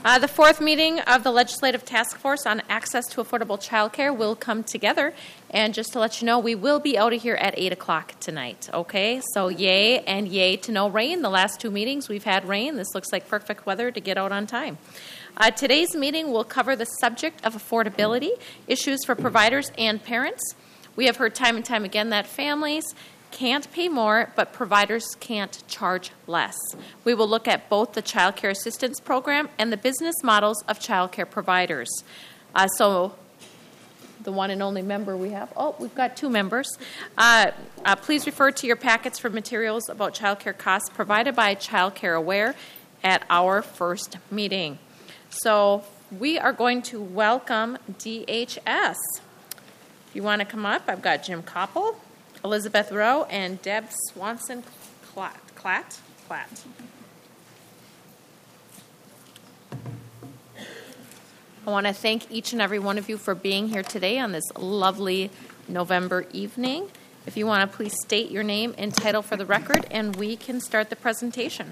The fourth meeting of the Legislative Task Force on Access to Affordable Childcare will come together. And just to let you know, we will be out of here at 8 o'clock tonight, okay? So yay and yay to no rain. The last two meetings we've had rain. This looks like perfect weather to get out on time. Today's meeting will cover the subject of affordability, issues for providers and parents. We have heard time and time again that families can't pay more, but providers can't charge less. We will look at both the Child Care Assistance Program and the business models of child care providers. So the one and only member we have, we've got two members. Please refer to your packets for materials about child care costs provided by Child Care Aware at our first meeting. So we are going to welcome DHS. If you want to come up, I've got Jim Koppel, Elizabeth Rowe, and Deb Swanson-Klatt. I want to thank each and every one of you for being here today on this lovely November evening. If you want to please state your name and title for the record, and we can start the presentation.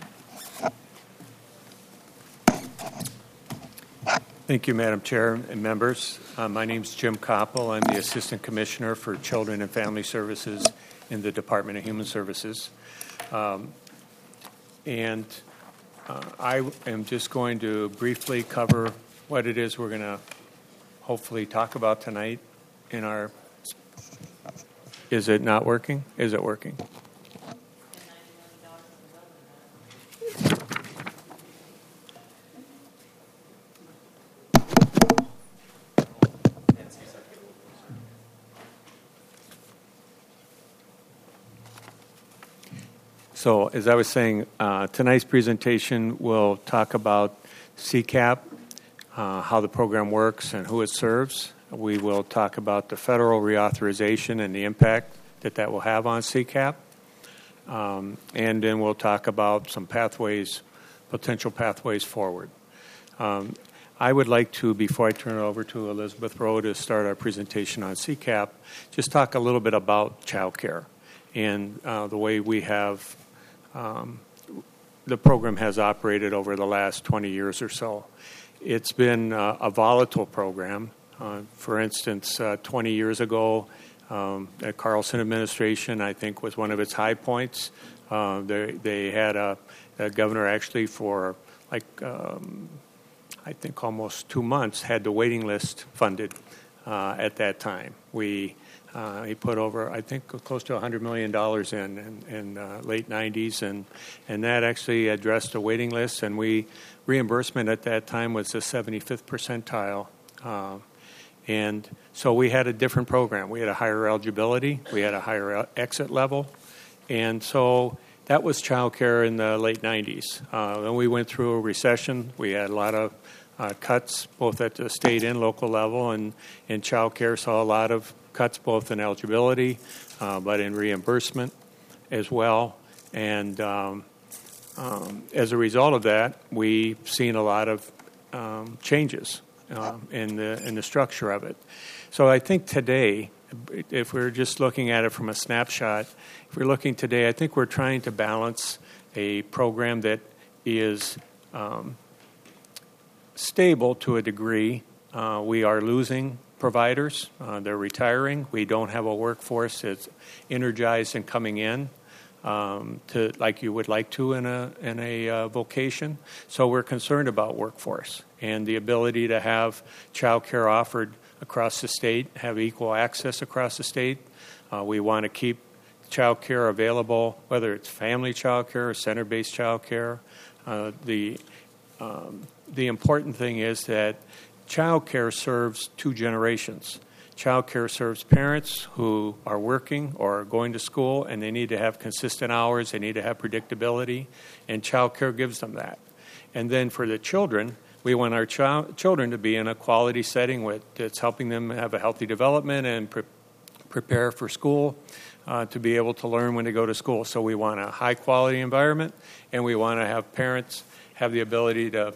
Thank you, Madam Chair and members. My name is Jim Koppel. I'm the Assistant Commissioner for Children and Family Services in the Department of Human Services. I am just going to briefly cover what it is we're going to hopefully talk about tonight in our... Is it not working? Is it working? So, as I was saying, tonight's presentation will talk about CCAP, how the program works and who it serves. We will talk about the federal reauthorization and the impact that will have on CCAP. And then we'll talk about some potential pathways forward. I would like to, before I turn it over to Elizabeth Rowe to start our presentation on CCAP, just talk a little bit about child care and the way we have the program has operated over the last 20 years or so. It's been a volatile program. For instance, 20 years ago, the Carlson administration, I think, was one of its high points. They had a governor actually for I think almost 2 months had the waiting list funded at that time. He put over, I think, close to $100 million in late 90s, and that actually addressed the waiting list. And reimbursement at that time was the 75th percentile. And so we had a different program. We had a higher eligibility. We had a higher exit level. And so that was child care in the late 90s. Then we went through a recession. We had a lot of cuts, both at the state and local level, and child care saw a lot of cuts both in eligibility, but in reimbursement as well. And as a result of that, we've seen a lot of changes in the structure of it. So I think today, if we're just looking at it from a snapshot, if we're looking today, I think we're trying to balance a program that is stable to a degree. We are losing providers. They're retiring. We don't have a workforce that's energized and coming in to like you would like to in a vocation. So we're concerned about workforce and the ability to have child care offered across the state, have equal access across the state. We want to keep child care available, whether it's family child care or center-based child care. The important thing is that child care serves two generations. Child care serves parents who are working or are going to school, and they need to have consistent hours, they need to have predictability, and child care gives them that. And then for the children, we want our children to be in a quality setting that's helping them have a healthy development and prepare for school, to be able to learn when they go to school. So we want a high-quality environment, and we want to have parents have the ability to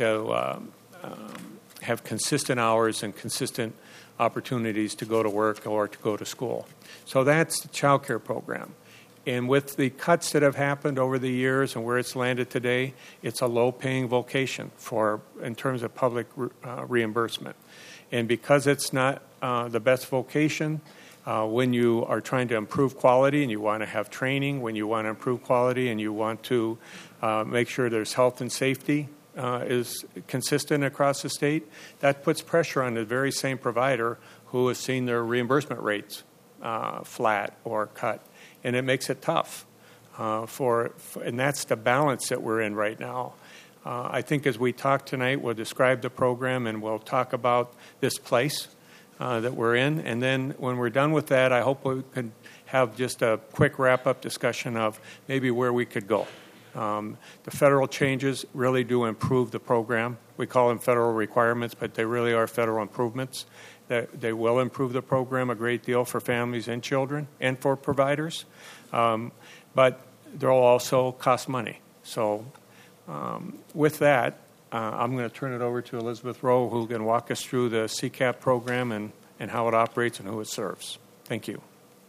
have consistent hours and consistent opportunities to go to work or to go to school. So that's the child care program. And with the cuts that have happened over the years and where it's landed today, it's a low-paying vocation in terms of public reimbursement. And because it's not the best vocation, when you are trying to improve quality and you want to have training, when you want to improve quality and you want to make sure there's health and safety is consistent across the state, that puts pressure on the very same provider who has seen their reimbursement rates flat or cut. And it makes it tough and that's the balance that we're in right now. I think as we talk tonight, we'll describe the program and we'll talk about this place that we're in. And then when we're done with that, I hope we can have just a quick wrap-up discussion of maybe where we could go. The federal changes really do improve the program. We call them federal requirements, but they really are federal improvements. They will improve the program a great deal for families and children and for providers. But they'll also cost money. So with that, I'm going to turn it over to Elizabeth Rowe, who can walk us through the CCAP program and how it operates and who it serves. Thank you.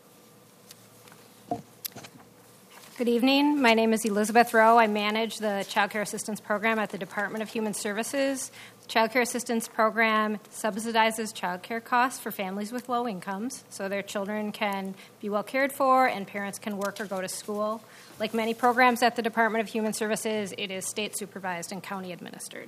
Good evening. My name is Elizabeth Rowe. I manage the Child Care Assistance Program at the Department of Human Services. The Child Care Assistance Program subsidizes child care costs for families with low incomes, so their children can be well cared for and parents can work or go to school. Like many programs at the Department of Human Services, it is state supervised and county administered.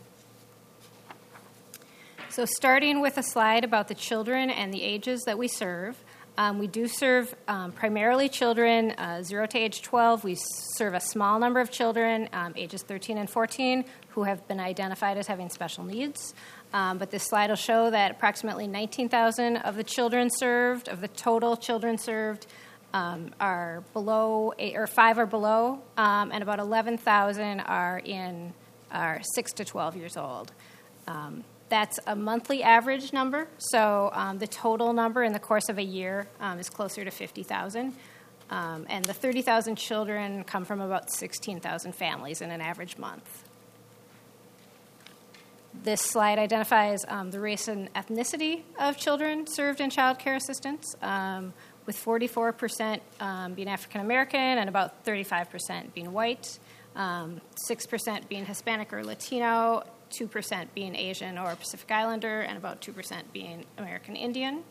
So starting with a slide about the children and the ages that we serve. We do serve primarily children 0 to age 12. We serve a small number of children, ages 13 and 14, who have been identified as having special needs. But this slide will show that approximately 19,000 of the children served, of the total children served, are below, 5 or below, and about 11,000 are 6 to 12 years old. That's a monthly average number, so the total number in the course of a year is closer to 50,000. And the 30,000 children come from about 16,000 families in an average month. This slide identifies the race and ethnicity of children served in child care assistance, with 44% being African American and about 35% being white, 6% being Hispanic or Latino, 2% being Asian or Pacific Islander, and about 2% being American Indian.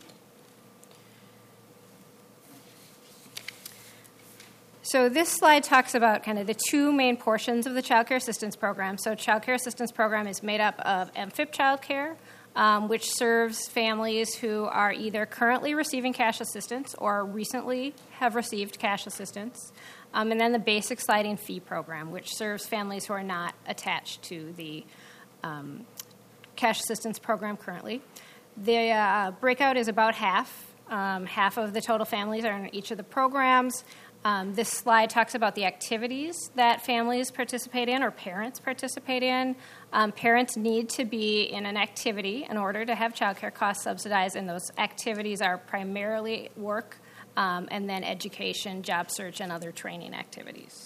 So this slide talks about kind of the two main portions of the Child Care Assistance Program. So Child Care Assistance Program is made up of MFIP Child Care, which serves families who are either currently receiving cash assistance or recently have received cash assistance. And then the Basic Sliding Fee Program, which serves families who are not attached to the cash assistance program currently. The breakout is about half. Half of the total families are in each of the programs. This slide talks about the activities that families participate in or parents participate in. Parents need to be in an activity in order to have child care costs subsidized, and those activities are primarily work and then education, job search, and other training activities.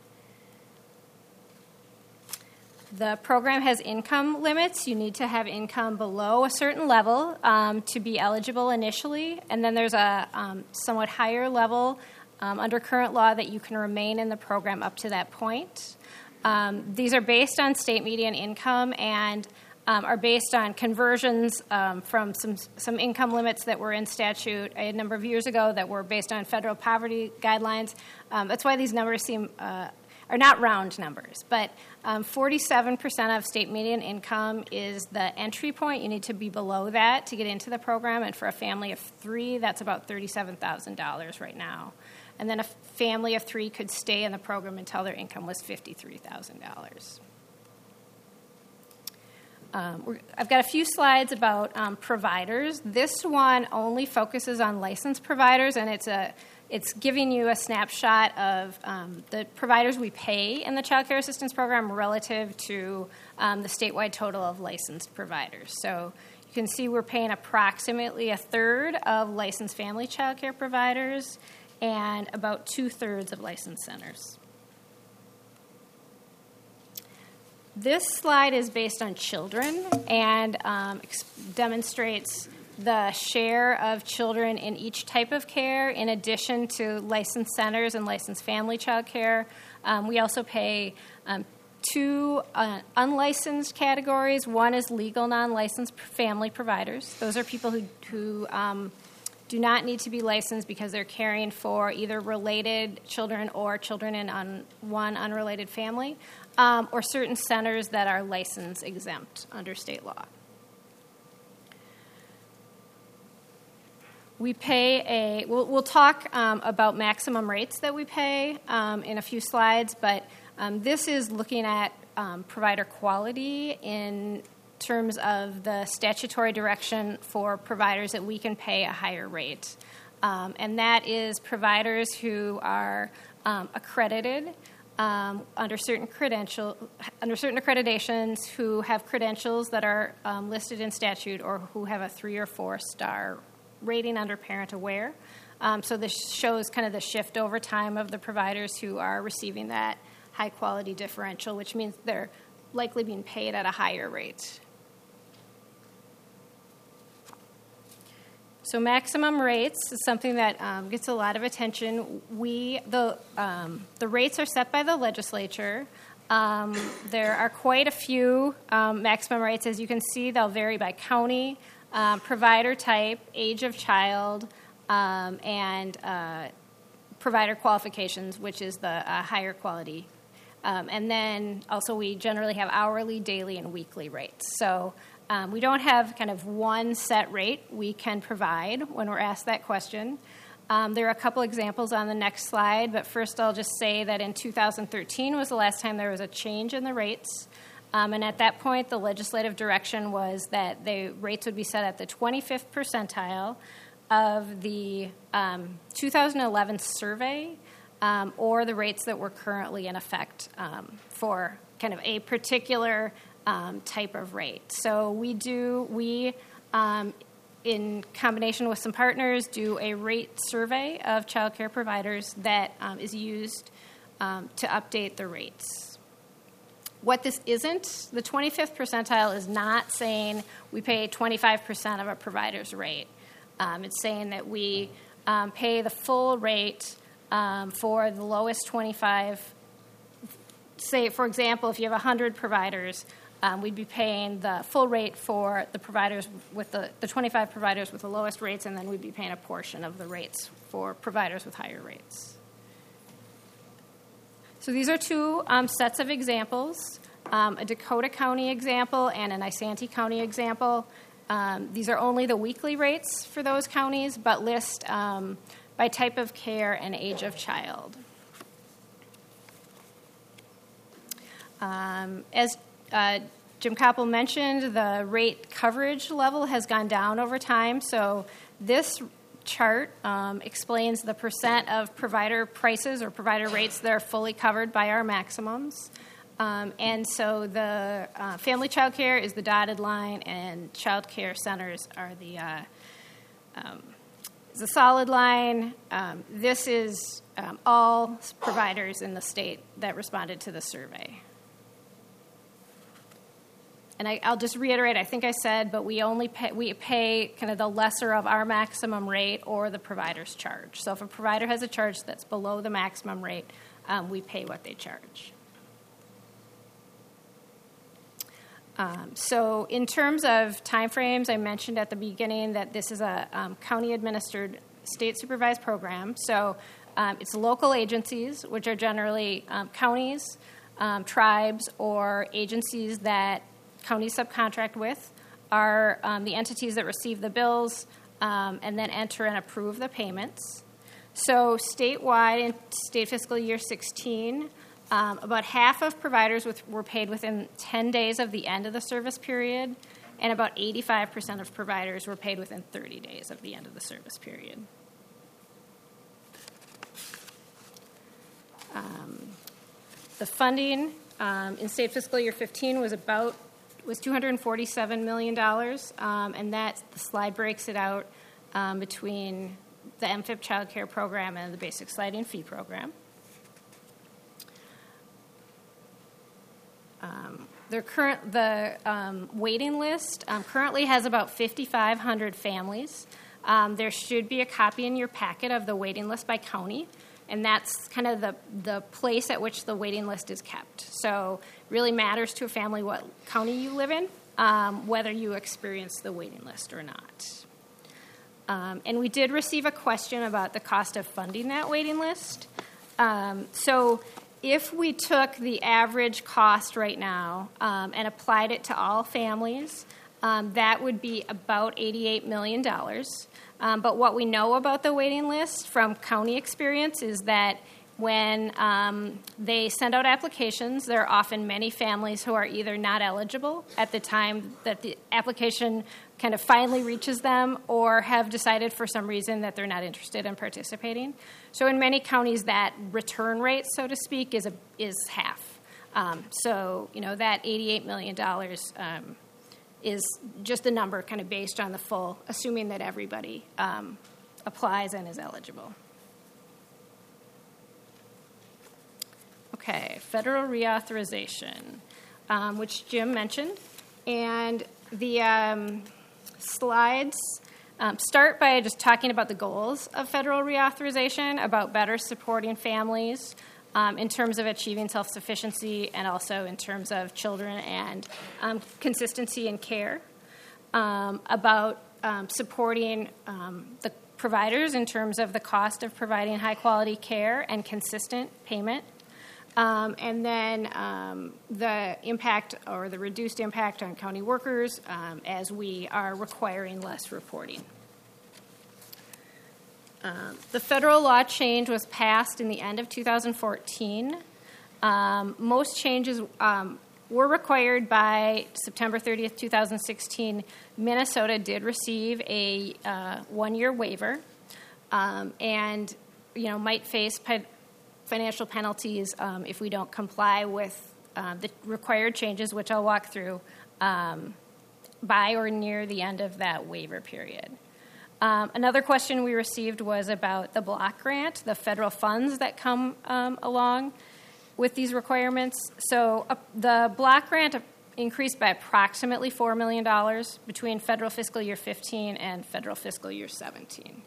The program has income limits. You need to have income below a certain level to be eligible initially, and then there's a somewhat higher level under current law that you can remain in the program up to that point. These are based on state median income and are based on conversions from some income limits that were in statute a number of years ago that were based on federal poverty guidelines. That's why these numbers are not round numbers, but 47% of state median income is the entry point. You need to be below that to get into the program, and for a family of 3, that's about $37,000 right now. And then a family of 3 could stay in the program until their income was $53,000. I've got a few slides about providers. This one only focuses on licensed providers, and it's giving you a snapshot of the providers we pay in the Child Care Assistance Program relative to the statewide total of licensed providers. So you can see we're paying approximately a third of licensed family child care providers and about 2/3 of licensed centers. This slide is based on children and demonstrates the share of children in each type of care, in addition to licensed centers and licensed family child care. We also pay two unlicensed categories. One is legal non-licensed family providers. Those are people who do not need to be licensed because they're caring for either related children or children in one unrelated family, or certain centers that are license exempt under state law. We pay we'll talk about maximum rates that we pay in a few slides, but this is looking at provider quality in terms of the statutory direction for providers that we can pay a higher rate. And that is providers who are accredited under certain accreditations, who have credentials that are listed in statute, or who have a 3 or 4 star rating under Parent Aware. So this shows kind of the shift over time of the providers who are receiving that high quality differential, which means they're likely being paid at a higher rate. So maximum rates is something that gets a lot of attention. The rates are set by the legislature. There are quite a few maximum rates. As you can see, they'll vary by county, provider type, age of child, and provider qualifications, which is the higher quality. And then also we generally have hourly, daily, and weekly rates. So we don't have kind of one set rate we can provide when we're asked that question. There are a couple examples on the next slide, but first I'll just say that in 2013 was the last time there was a change in the rates. And at that point, the legislative direction was that the rates would be set at the 25th percentile of the 2011 survey, or the rates that were currently in effect for kind of a particular type of rate. So we in combination with some partners, do a rate survey of child care providers that is used to update the rates. What this isn't, the 25th percentile is not saying we pay 25% of a provider's rate. It's saying that we pay the full rate for the lowest 25. Say, for example, if you have 100 providers, we'd be paying the full rate for the providers with the 25 providers with the lowest rates, and then we'd be paying a portion of the rates for providers with higher rates. So these are two sets of examples, a Dakota County example and an Isanti County example. These are only the weekly rates for those counties, but list by type of care and age of child. As Jim Koppel mentioned, the rate coverage level has gone down over time. So this chart explains the percent of provider prices or provider rates that are fully covered by our maximums. And so the family child care is the dotted line, and child care centers are the solid line. This is all providers in the state that responded to the survey. And I'll just reiterate, I think I said, but we pay kind of the lesser of our maximum rate or the provider's charge. So if a provider has a charge that's below the maximum rate, we pay what they charge. So in terms of timeframes, I mentioned at the beginning that this is a county-administered, state-supervised program. So it's local agencies, which are generally counties, tribes, or agencies that counties subcontract with, are the entities that receive the bills and then enter and approve the payments. So statewide, in state fiscal year 16, about half of providers were paid within 10 days of the end of the service period, and about 85% of providers were paid within 30 days of the end of the service period. The funding in state fiscal year 15 was $247 million, and the slide breaks it out between the MFIP child care program and the basic sliding fee program. the waiting list currently has about 5,500 families. There should be a copy in your packet of the waiting list by county, and that's kind of the place at which the waiting list is kept. So it really matters to a family what county you live in, whether you experience the waiting list or not. And we did receive a question about the cost of funding that waiting list. So if we took the average cost right now and applied it to all families, that would be about $88 million. But what we know about the waiting list from county experience is that when they send out applications, there are often many families who are either not eligible at the time that the application kind of finally reaches them, or have decided for some reason that they're not interested in participating. So in many counties, that return rate, so to speak, is half. So that $88 million is just a number kind of based on the full, assuming that everybody applies and is eligible. Okay, federal reauthorization, which Jim mentioned. And the slides start by just talking about the goals of federal reauthorization, about better supporting families in terms of achieving self-sufficiency and also in terms of children and consistency in care, about supporting the providers in terms of the cost of providing high-quality care and consistent payment, and then the impact or the reduced impact on county workers as we are requiring less reporting. The federal law change was passed in the end of 2014. Most changes were required by September 30th, 2016. Minnesota did receive a one-year waiver and might face financial penalties if we don't comply with the required changes, which I'll walk through, by or near the end of that waiver period. Another question we received was about the block grant, the federal funds that come along with these requirements. So the block grant increased by approximately $4 million between federal fiscal year 15 and federal fiscal year 17.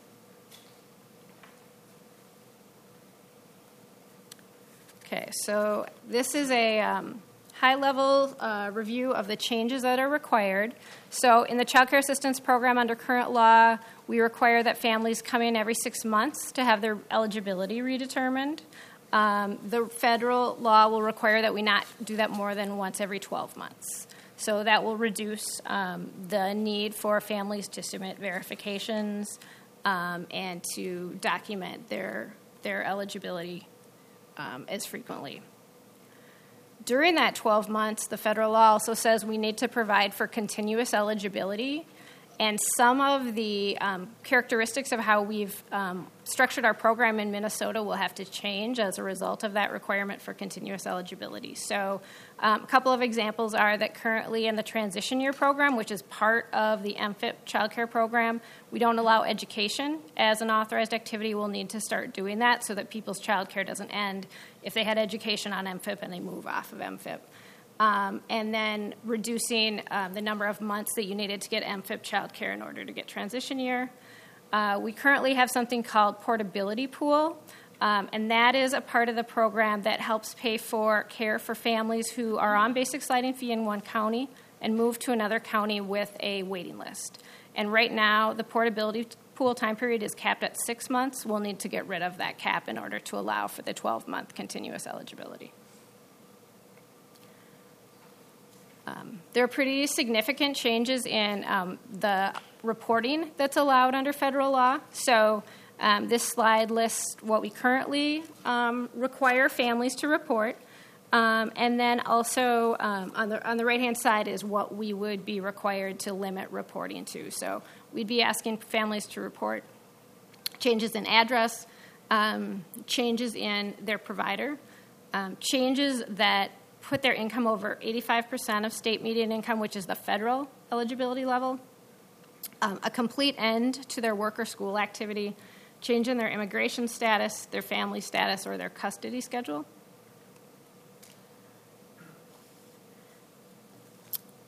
Okay, so this is a high-level review of the changes that are required. So in the Child Care Assistance Program under current law, we require that families come in every 6 months to have their eligibility redetermined. The federal law will require that we not do that more than once every 12 months. So that will reduce the need for families to submit verifications and to document their eligibility as frequently. During that 12 months, the federal law also says we need to provide for continuous eligibility, and some of the characteristics of how we've structured our program in Minnesota will have to change as a result of that requirement for continuous eligibility. So a couple of examples are that currently in the transition year program, which is part of the MFIP child care program, we don't allow education as an authorized activity. We'll need to start doing that so that people's child care doesn't end if they had education on MFIP and they move off of MFIP. And then reducing the number of months that you needed to get MFIP child care in order to get transition year. We currently have something called Portability Pool, and that is a part of the program that helps pay for care for families who are on basic sliding fee in one county and move to another county with a waiting list. And right now, the Portability Pool time period is capped at 6 months. We'll need to get rid of that cap in order to allow for the 12-month continuous eligibility. There are pretty significant changes in the reporting that's allowed under federal law. So this slide lists what we currently require families to report. And then also on the right-hand side is what we would be required to limit reporting to. So we'd be asking families to report changes in address, changes in their provider, changes that put their income over 85% of state median income, which is the federal eligibility level, a complete end to their work or school activity, change in their immigration status, their family status, or their custody schedule.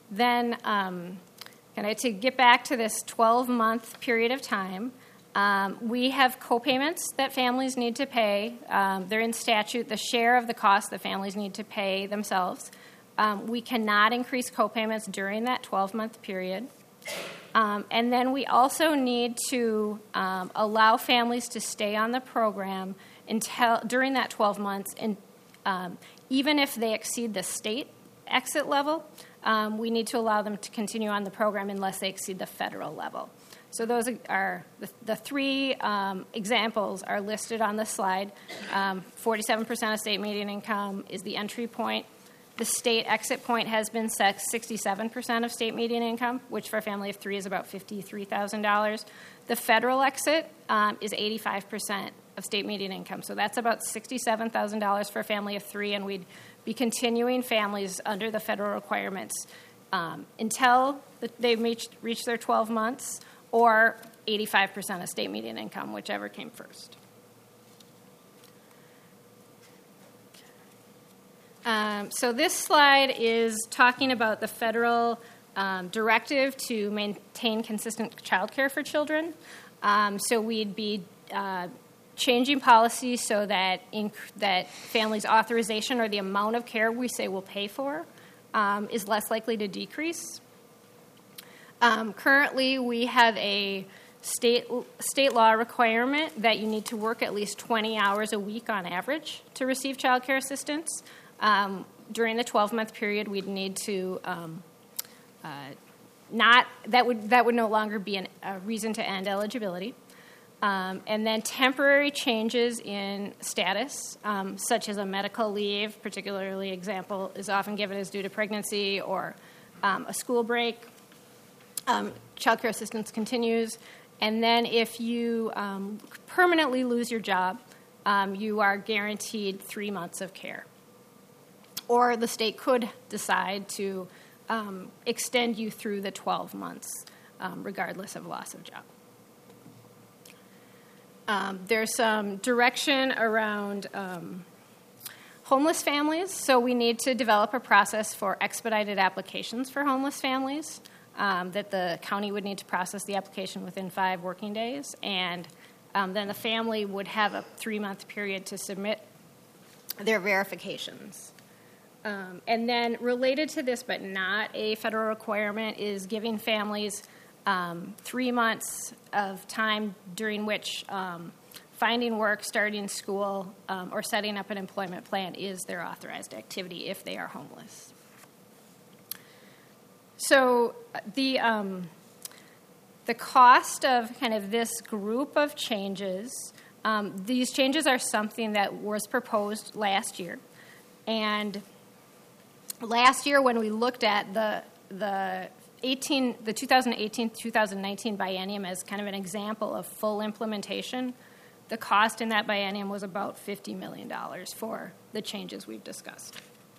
then to get back to this 12-month period of time, we have co-payments that families need to pay. They're in statute, the share of the cost that families need to pay themselves. We cannot increase co-payments during that 12-month period. And then we also need to allow families to stay on the program during that 12 months, and even if they exceed the state exit level, we need to allow them to continue on the program unless they exceed the federal level. So those are the three examples are listed on the slide. 47% of state median income is the entry point. The state exit point has been set 67% of state median income, which for a family of three is about $53,000. The federal exit is 85% of state median income. So that's about $67,000 for a family of three, and we'd be continuing families under the federal requirements until they reach their 12 months or 85% of state median income, whichever came first. So this slide is talking about the federal directive to maintain consistent child care for children. So we'd be changing policy so that that families' authorization or the amount of care we say we'll pay for is less likely to decrease. Currently, we have a state law requirement that you need to work at least 20 hours a week on average to receive child care assistance. During the 12-month period, we'd need to that would no longer be a reason to end eligibility. And then temporary changes in status, such as a medical leave, particularly example is often given as due to pregnancy or a school break. Child care assistance continues. And then if you permanently lose your job, you are guaranteed 3 months of care. Or the state could decide to extend you through the 12 months, regardless of loss of job. There's some direction around homeless families. So we need to develop a process for expedited applications for homeless families, that the county would need to process the application within 5 working days. And then the family would have a 3-month period to submit their verifications. And then related to this, but not a federal requirement, is giving families 3 months of time during which finding work, starting school, or setting up an employment plan is their authorized activity if they are homeless. So the cost of kind of this group of changes, these changes are something that was proposed last year. And last year, when we looked at the 2018-2019 biennium as kind of an example of full implementation, the cost in that biennium was about $50 million for the changes we've discussed.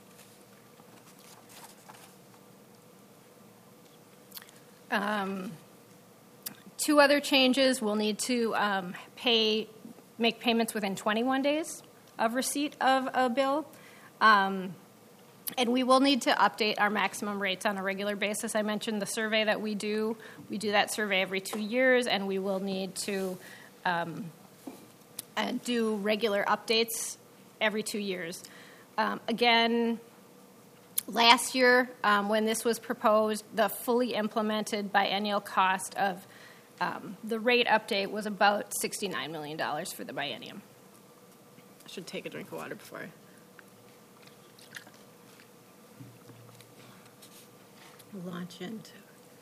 Two other changes: we'll need to make payments within 21 days of receipt of a bill. And we will need to update our maximum rates on a regular basis. I mentioned the survey that we do. We do that survey every 2 years, and we will need to do regular updates every 2 years. Again, last year, when this was proposed, the fully implemented biennial cost of the rate update was about $69 million for the biennium. I should take a drink of water before I... launch into.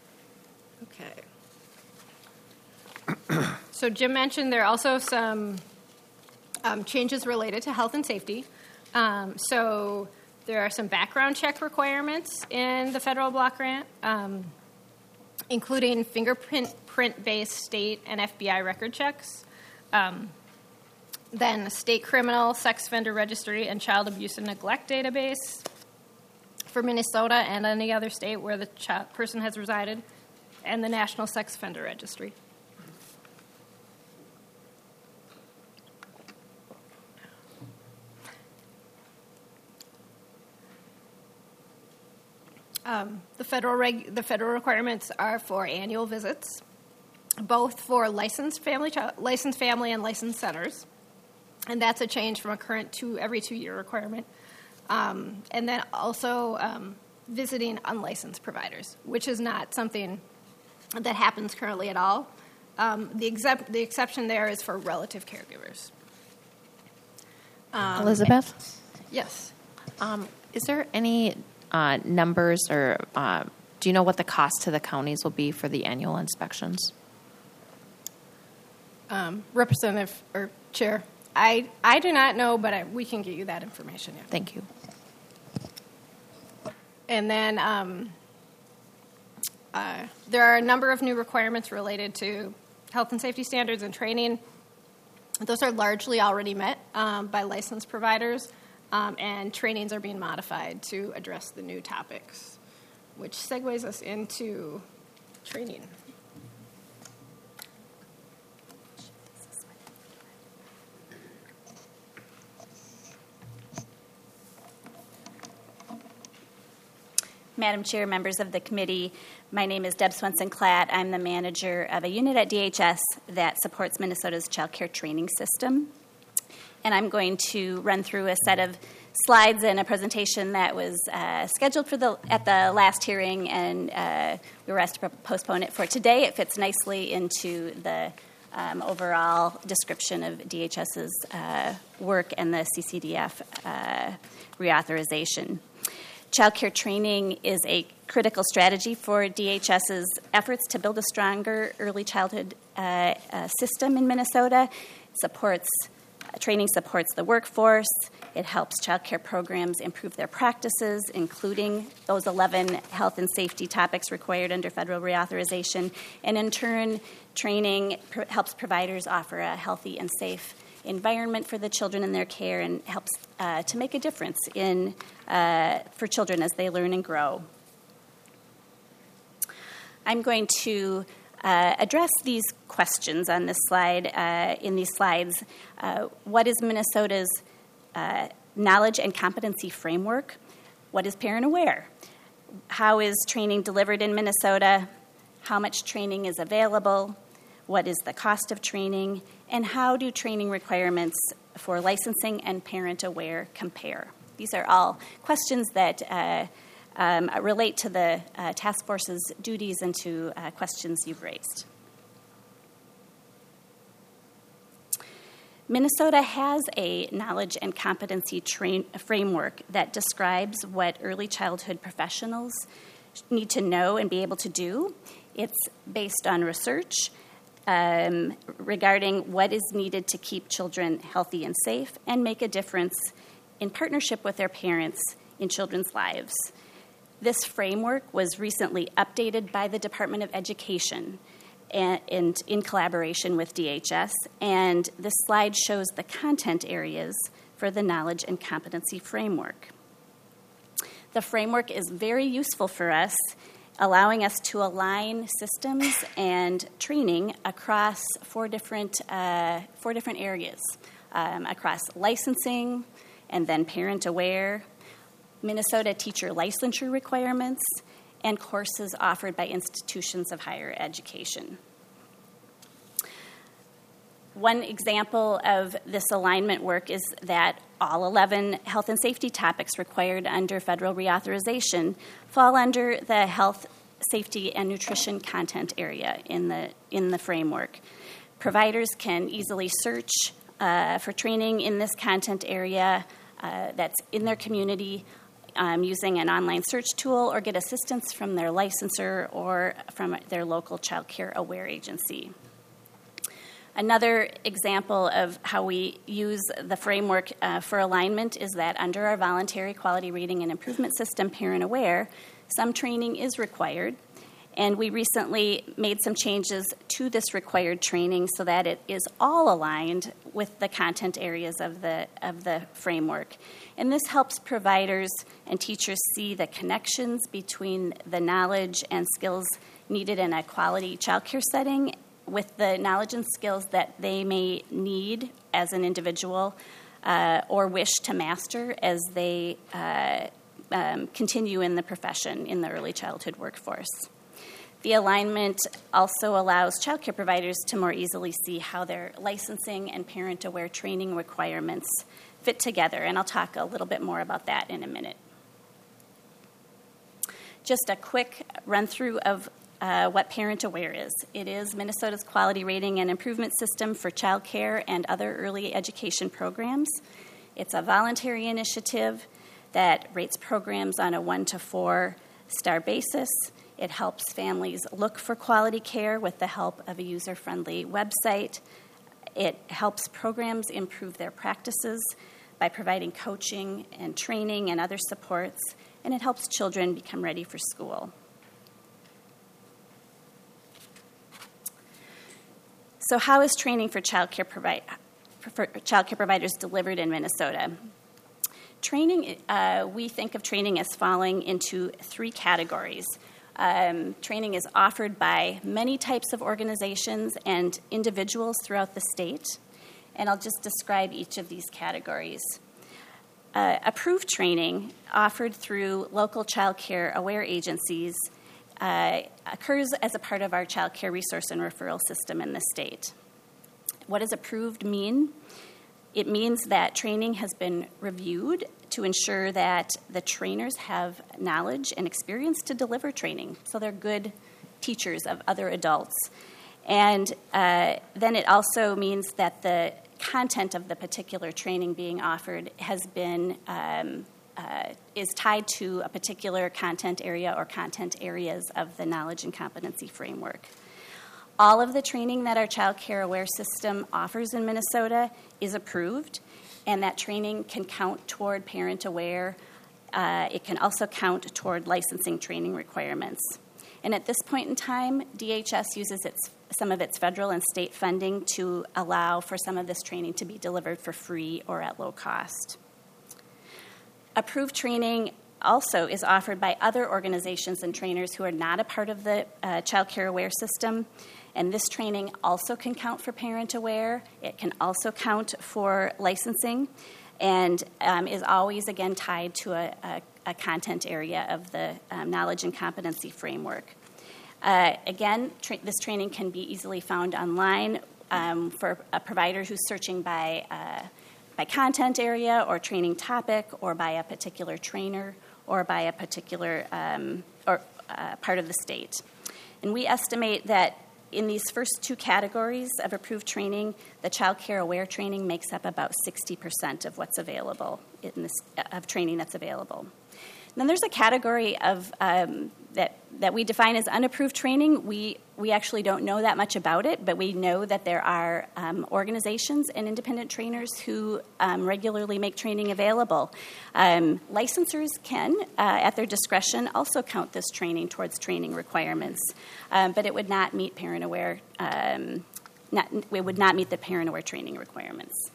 Okay. So Jim mentioned there are also some changes related to health and safety. So there are some background check requirements in the federal block grant, including fingerprint-based state and FBI record checks. Then a state criminal, sex offender registry, and child abuse and neglect database for Minnesota and any other state where the person has resided, and the National Sex Offender Registry. The federal requirements are for annual visits, both for licensed family and licensed centers, and that's a change from a current every 2-year requirement. And then also visiting unlicensed providers, which is not something that happens currently at all. The exception there is for relative caregivers. Elizabeth? Yes. Is there any numbers or do you know what the cost to the counties will be for the annual inspections? Representative or Chair, I do not know, but we can get you that information. Yeah. Thank you. And then there are a number of new requirements related to health and safety standards and training. Those are largely already met by licensed providers, and trainings are being modified to address the new topics, which segues us into training. Madam Chair, members of the committee, my name is Deb Swenson-Klatt. I'm the manager of a unit at DHS that supports Minnesota's child care training system. And I'm going to run through a set of slides and a presentation that was scheduled at the last hearing, and we were asked to postpone it for today. It fits nicely into the overall description of DHS's work and the CCDF reauthorization. Child care training is a critical strategy for DHS's efforts to build a stronger early childhood system in Minnesota. Training supports the workforce. It helps child care programs improve their practices, including those 11 health and safety topics required under federal reauthorization. And in turn, training helps providers offer a healthy and safe environment for the children in their care and helps to make a difference for children as they learn and grow. I'm going to address these questions on this slide, in these slides. What is Minnesota's knowledge and competency framework? What is Parent Aware? How is training delivered in Minnesota? How much training is available? What is the cost of training? And how do training requirements for licensing and Parent Aware compare? These are all questions that relate to the task force's duties and to questions you've raised. Minnesota has a knowledge and competency framework that describes what early childhood professionals need to know and be able to do. It's based on research regarding what is needed to keep children healthy and safe and make a difference in partnership with their parents in children's lives. This framework was recently updated by the Department of Education and in collaboration with DHS, and this slide shows the content areas for the knowledge and competency framework. The framework is very useful for us, allowing us to align systems and training across four different areas, across licensing and then Parent Aware, Minnesota teacher licensure requirements, and courses offered by institutions of higher education. One example of this alignment work is that all 11 health and safety topics required under federal reauthorization fall under the health, safety, and nutrition content area in the framework. Providers can easily search for training in this content area that's in their community using an online search tool, or get assistance from their licensor or from their local child care aware agency. Another example of how we use the framework for alignment is that under our voluntary quality rating and improvement system, Parent Aware, some training is required. And we recently made some changes to this required training so that it is all aligned with the content areas of the framework. And this helps providers and teachers see the connections between the knowledge and skills needed in a quality child care setting with the knowledge and skills that they may need as an individual or wish to master as they continue in the profession in the early childhood workforce. The alignment also allows child care providers to more easily see how their licensing and parent-aware training requirements fit together, and I'll talk a little bit more about that in a minute. Just a quick run-through of what Parent Aware is. It is Minnesota's quality rating and improvement system for child care and other early education programs. It's a voluntary initiative that rates programs on a 1 to 4 star basis. It helps families look for quality care with the help of a user-friendly website. It helps programs improve their practices by providing coaching and training and other supports, and it helps children become ready for school. So how is training for child care providers delivered in Minnesota? Training, we think of training as falling into 3 categories. Training is offered by many types of organizations and individuals throughout the state, and I'll just describe each of these categories. Approved training offered through local child care aware agencies occurs as a part of our child care resource and referral system in the state. What does approved mean? It means that training has been reviewed to ensure that the trainers have knowledge and experience to deliver training, so they're good teachers of other adults. And then it also means that the content of the particular training being offered has been is tied to a particular content area or content areas of the knowledge and competency framework. All of the training that our Child Care Aware system offers in Minnesota is approved, and that training can count toward Parent Aware. It can also count toward licensing training requirements. And at this point in time, DHS uses some of its federal and state funding to allow for some of this training to be delivered for free or at low cost. Approved training also is offered by other organizations and trainers who are not a part of the Child Care Aware system. And this training also can count for Parent Aware. It can also count for licensing, and is always, again, tied to a content area of the knowledge and competency framework. Again, this training can be easily found online for a provider who's searching by content area or training topic, or by a particular trainer, or by a particular part of the state. And we estimate that in these first 2 categories of approved training, the Child Care Aware training makes up about 60% of what's available of training that's available. And then there's a category of that we define as unapproved training. We actually don't know that much about it, but we know that there are organizations and independent trainers who regularly make training available. Licensors can, at their discretion, also count this training towards training requirements, but it would not meet Parent Aware. It would not meet the Parent Aware training requirements.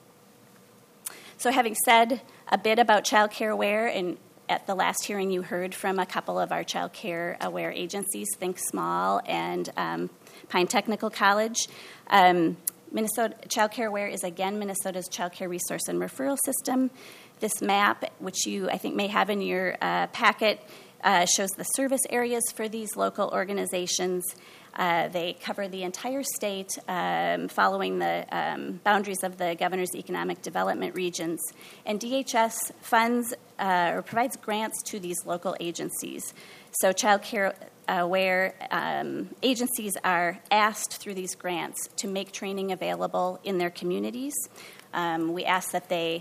So, having said a bit about Child Care Aware, and at the last hearing, you heard from a couple of our Child Care Aware agencies, Think Small and Pine Technical College. Minnesota Child Care Aware is, again, Minnesota's child care resource and referral system. This map, which you, I think, may have in your packet, shows the service areas for these local organizations. They cover the entire state, following the boundaries of the Governor's Economic Development regions. And DHS funds or provides grants to these local agencies. So Child Care Aware agencies are asked through these grants to make training available in their communities. We ask that they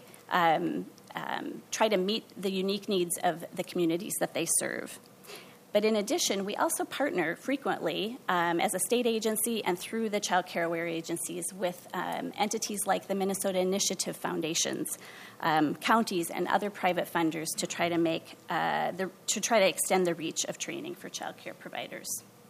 try to meet the unique needs of the communities that they serve. But in addition, we also partner frequently as a state agency and through the Child Care Aware agencies with entities like the Minnesota Initiative Foundations, counties, and other private funders to try to extend the reach of training for child care providers.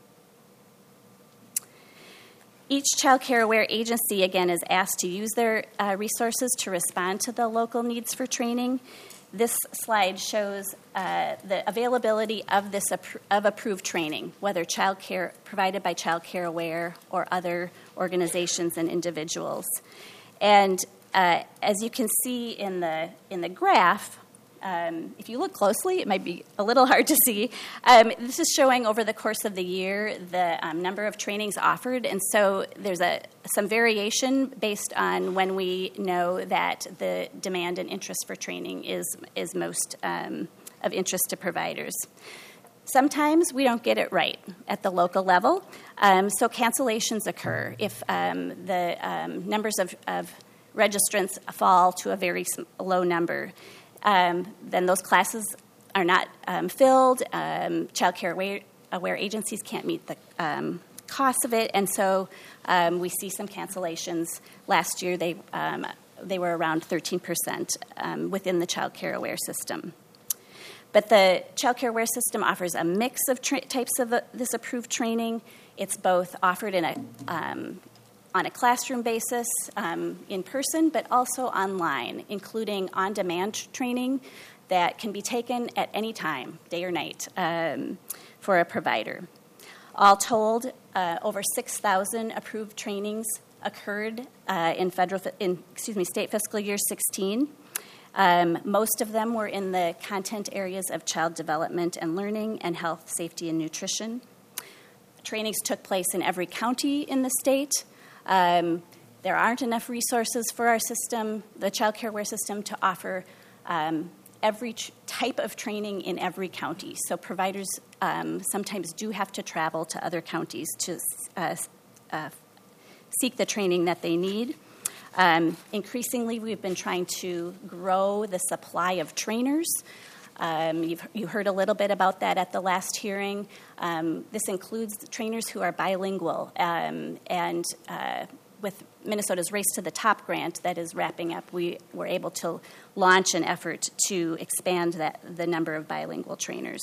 Each Child Care Aware agency, again, is asked to use their resources to respond to the local needs for training. This slide shows the availability of approved training, whether child care provided by Child Care Aware or other organizations and individuals. And as you can see in the graph, if you look closely, it might be a little hard to see. This is showing over the course of the year the number of trainings offered, and so there's some variation based on when we know that the demand and interest for training is most of interest to providers. Sometimes we don't get it right at the local level, so cancellations occur if the numbers of registrants fall to a very low number. Then those classes are not filled. Child care aware agencies can't meet the cost of it, and so we see some cancellations. Last year, they were around 13% within the child care aware system. But the Child Care Aware system offers a mix of types of this approved training. It's both offered on a classroom basis, in person, but also online, including on-demand training that can be taken at any time, day or night, for a provider. All told, over 6,000 approved trainings occurred in state fiscal year 16. Most of them were in the content areas of child development and learning and health, safety, and nutrition. Trainings took place in every county in the state. There aren't enough resources for our system, the Child Care Aware system, to offer every type of training in every county. So providers sometimes do have to travel to other counties to seek the training that they need. Increasingly, we've been trying to grow the supply of trainers. You heard a little bit about that at the last hearing. This includes trainers who are bilingual, and with Minnesota's Race to the Top grant that is wrapping up, we were able to launch an effort to expand the number of bilingual trainers.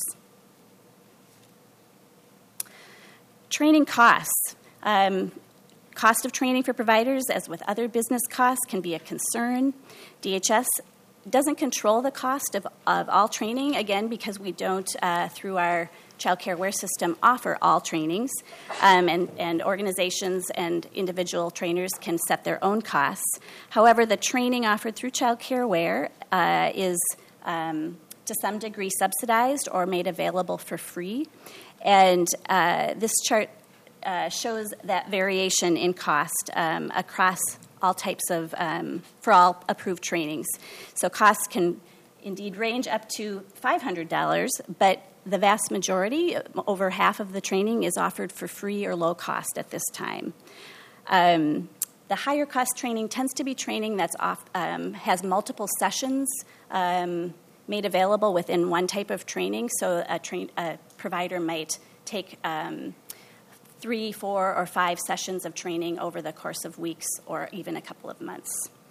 Training costs. Cost of training for providers, as with other business costs, can be a concern. DHS doesn't control the cost of all training, again, because we don't, through our Child Care Aware system, offer all trainings, and organizations and individual trainers can set their own costs. However, the training offered through Child Care Aware is to some degree subsidized or made available for free, and this chart shows that variation in cost across all types of, for all approved trainings. So costs can indeed range up to $500, but the vast majority, over half of the training, is offered for free or low cost at this time. The higher cost training tends to be training that's has multiple sessions made available within one type of training. So a provider might take 3, 4, or 5 sessions of training over the course of weeks or even a couple of months.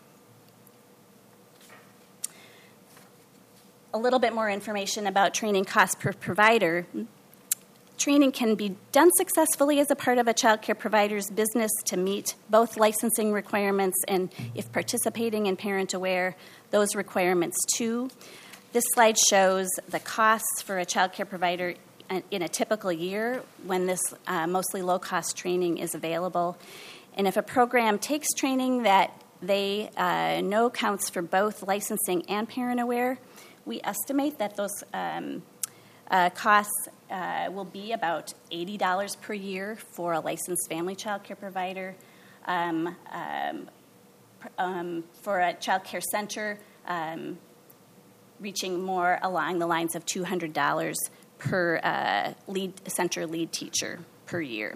A little bit more information about training costs per provider. Training can be done successfully as a part of a child care provider's business to meet both licensing requirements and, if participating in Parent Aware, those requirements too. This slide shows the costs for a child care provider in a typical year when this mostly low-cost training is available. And if a program takes training that they know counts for both licensing and Parent Aware, we estimate that those costs will be about $80 per year for a licensed family child care provider. For a child care center, reaching more along the lines of $200 per center lead teacher per year.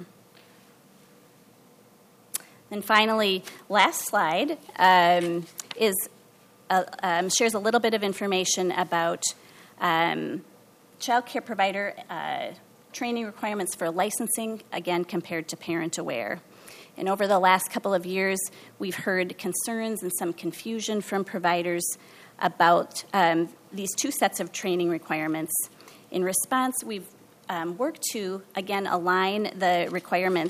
And finally, last slide is shares a little bit of information about child care provider training requirements for licensing, again, compared to Parent Aware. And over the last couple of years, we've heard concerns and some confusion from providers about these two sets of training requirements. In response, we've worked to, again, align the requirements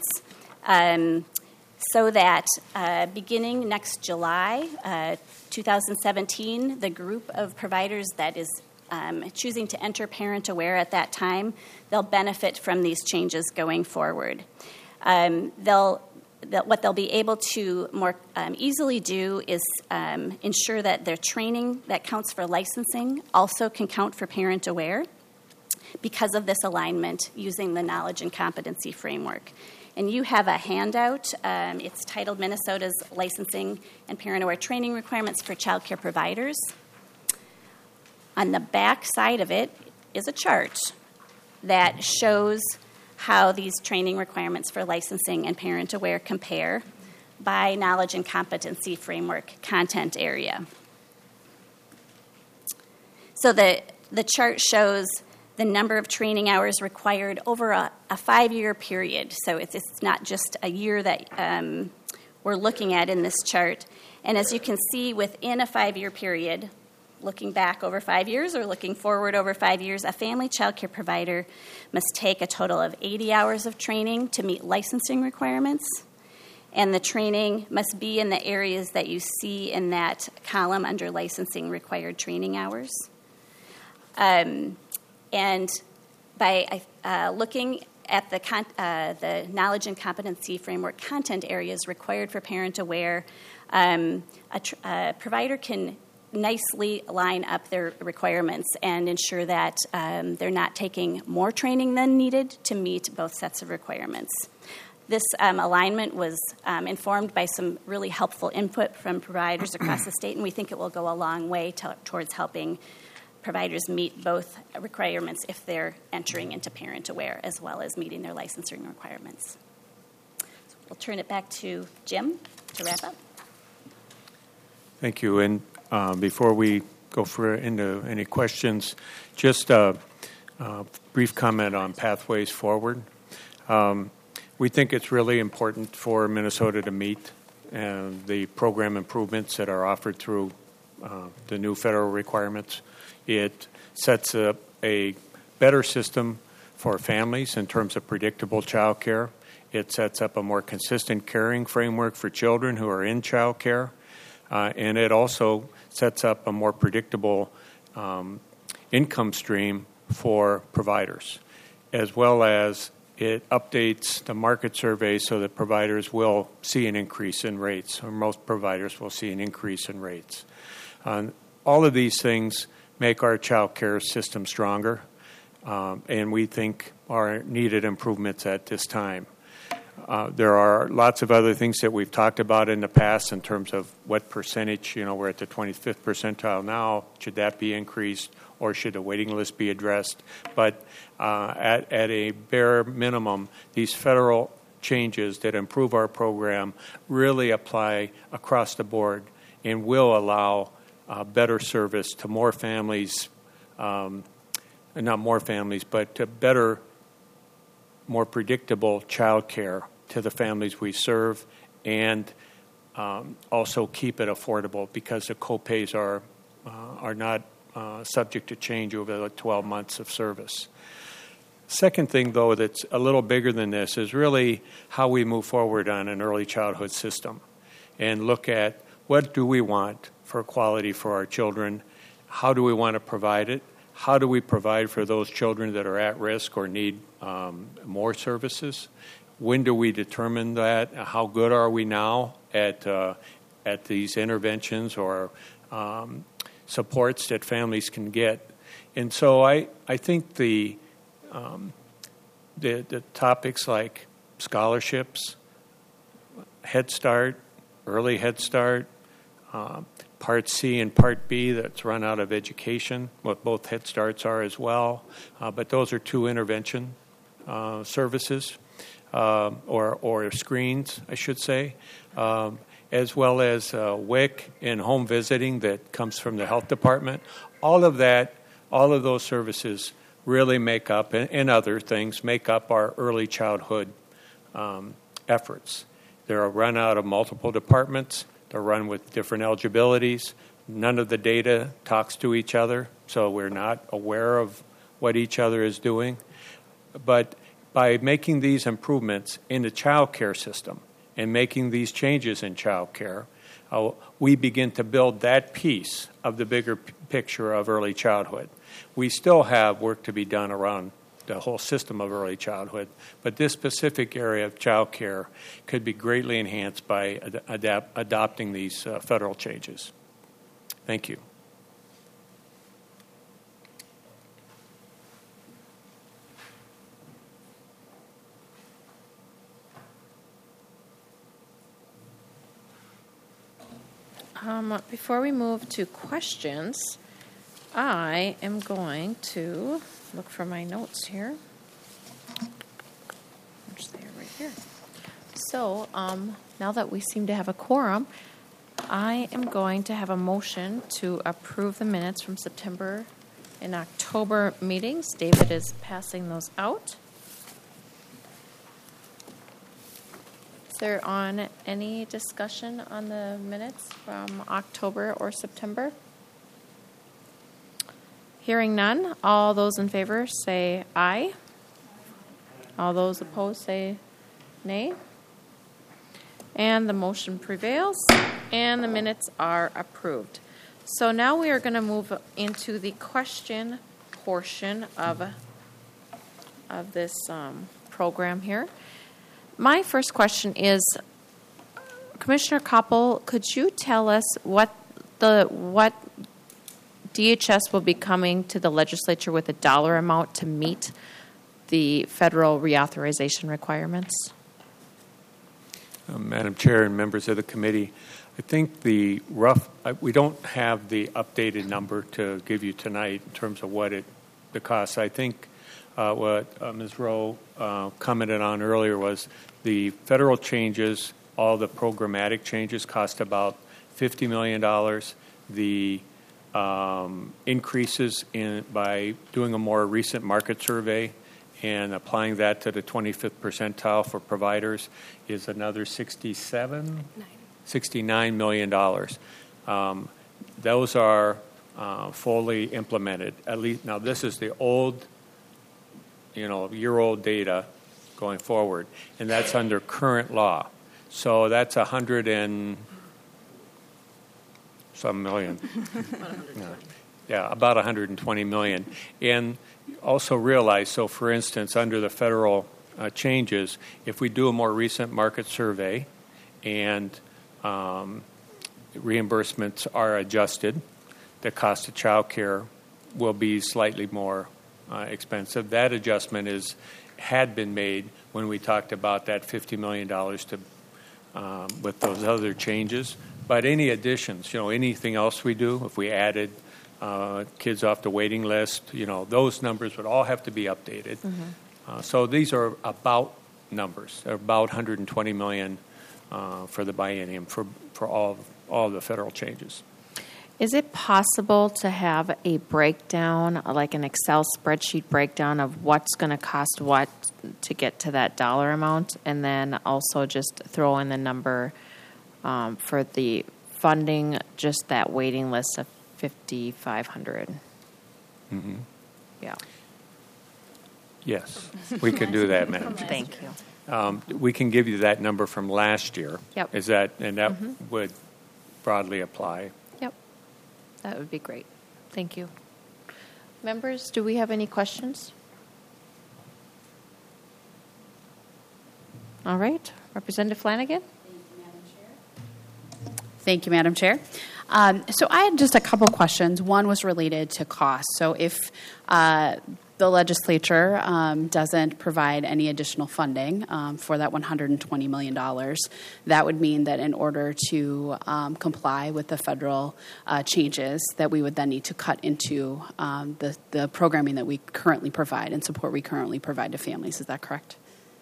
so that beginning next July 2017, the group of providers that is choosing to enter Parent Aware at that time, they'll benefit from these changes going forward. what they'll be able to more easily do is ensure that their training that counts for licensing also can count for Parent Aware because of this alignment using the knowledge and competency framework. And you have a handout. It's titled Minnesota's Licensing and Parent Aware Training Requirements for Child Care Providers. On the back side of it is a chart that shows how these training requirements for licensing and Parent Aware compare by knowledge and competency framework content area. So the chart shows the number of training hours required over a 5-year period. So it's not just a year that we're looking at in this chart. And as you can see, within a 5-year period, looking back over 5 years or looking forward over 5 years, a family child care provider must take a total of 80 hours of training to meet licensing requirements. And the training must be in the areas that you see in that column under licensing required training hours. And by looking at the knowledge and competency framework content areas required for Parent Aware, a provider can nicely line up their requirements and ensure that they're not taking more training than needed to meet both sets of requirements. This alignment was informed by some really helpful input from providers across the state, and we think it will go a long way towards helping providers meet both requirements if they're entering into Parent Aware as well as meeting their licensing requirements. So we'll turn it back to Jim to wrap up. Thank you. And before we go into any questions, just a brief comment on pathways forward. We think it's really important for Minnesota to meet the program improvements that are offered through the new federal requirements. It sets up a better system for families in terms of predictable child care. It sets up a more consistent caring framework for children who are in child care. And it also sets up a more predictable income stream for providers, as well as it updates the market survey so that providers will see an increase in rates, or most providers will see an increase in rates. All of these things make our child care system stronger, and we think are needed improvements at this time. There are lots of other things that we've talked about in the past in terms of what percentage, we're at the 25th percentile now, should that be increased or should the waiting list be addressed? But at a bare minimum, these federal changes that improve our program really apply across the board and will allow better service to more families, not more families, but to better, more predictable child care to the families we serve, and also keep it affordable because the co-pays are not subject to change over the 12 months of service. Second thing, though, that's a little bigger than this is really how we move forward on an early childhood system and look at what do we want for quality for our children, how do we want to provide it, how do we provide for those children that are at risk or need more services, when do we determine that, how good are we now at these interventions or supports that families can get. And so I think the topics like scholarships, Head Start, early Head Start, Part C and Part B that's run out of education, what both Head Starts are as well, but those are two intervention services or screens, I should say, as well as WIC and home visiting that comes from the health department. All of those services really make up, and other things, make up our early childhood efforts. They're run out of multiple departments. They're run with different eligibilities. None of the data talks to each other, so we're not aware of what each other is doing. But by making these improvements in the child care system and making these changes in child care, we begin to build that piece of the bigger picture of early childhood. We still have work to be done around the whole system of early childhood. But this specific area of child care could be greatly enhanced by adopting these federal changes. Thank you. Before we move to questions, I am going to look for my notes here. Which they are right here. So, now that we seem to have a quorum, I am going to have a motion to approve the minutes from September and October meetings. David is passing those out. Is there on any discussion on the minutes from October or September? Hearing none, all those in favor say aye. All those opposed say nay. And the motion prevails, and the minutes are approved. So now we are going to move into the question portion of this program here. My first question is, Commissioner Koppel, could you tell us what DHS will be coming to the legislature with a dollar amount to meet the federal reauthorization requirements? Madam Chair and members of the committee, I think we don't have the updated number to give you tonight in terms of what the cost. I think what Ms. Rowe commented on earlier was the federal changes, all the programmatic changes cost about $50 million. The increases by doing a more recent market survey and applying that to the 25th percentile for providers is another $69 million. Those are fully implemented. At least now, this is the old, year-old data going forward, and that's under current law. So that's 100 and some million. About 120 million. And also realize, so for instance, under the federal changes, if we do a more recent market survey and reimbursements are adjusted, the cost of child care will be slightly more expensive. That adjustment had been made when we talked about that $50 million with those other changes. But any additions, anything else we do, if we added kids off the waiting list, those numbers would all have to be updated. Mm-hmm. So these are about numbers. They're about 120 million for the biennium for all the federal changes. Is it possible to have a breakdown, like an Excel spreadsheet breakdown of what's going to cost what to get to that dollar amount, and then also just throw in the number for the funding, just that waiting list of 5,500? Mm-hmm. Yeah. Yes, we can do that, Madam Chair. Thank you. We can give you that number from last year. Yep. That mm-hmm. would broadly apply. Yep. That would be great. Thank you. Members, do we have any questions? All right. Representative Flanagan? Thank you, Madam Chair. So I had just a couple questions. One was related to cost. So if the legislature doesn't provide any additional funding for that $120 million, that would mean that in order to comply with the federal changes, that we would then need to cut into the programming that we currently provide and support we currently provide to families. Is that correct?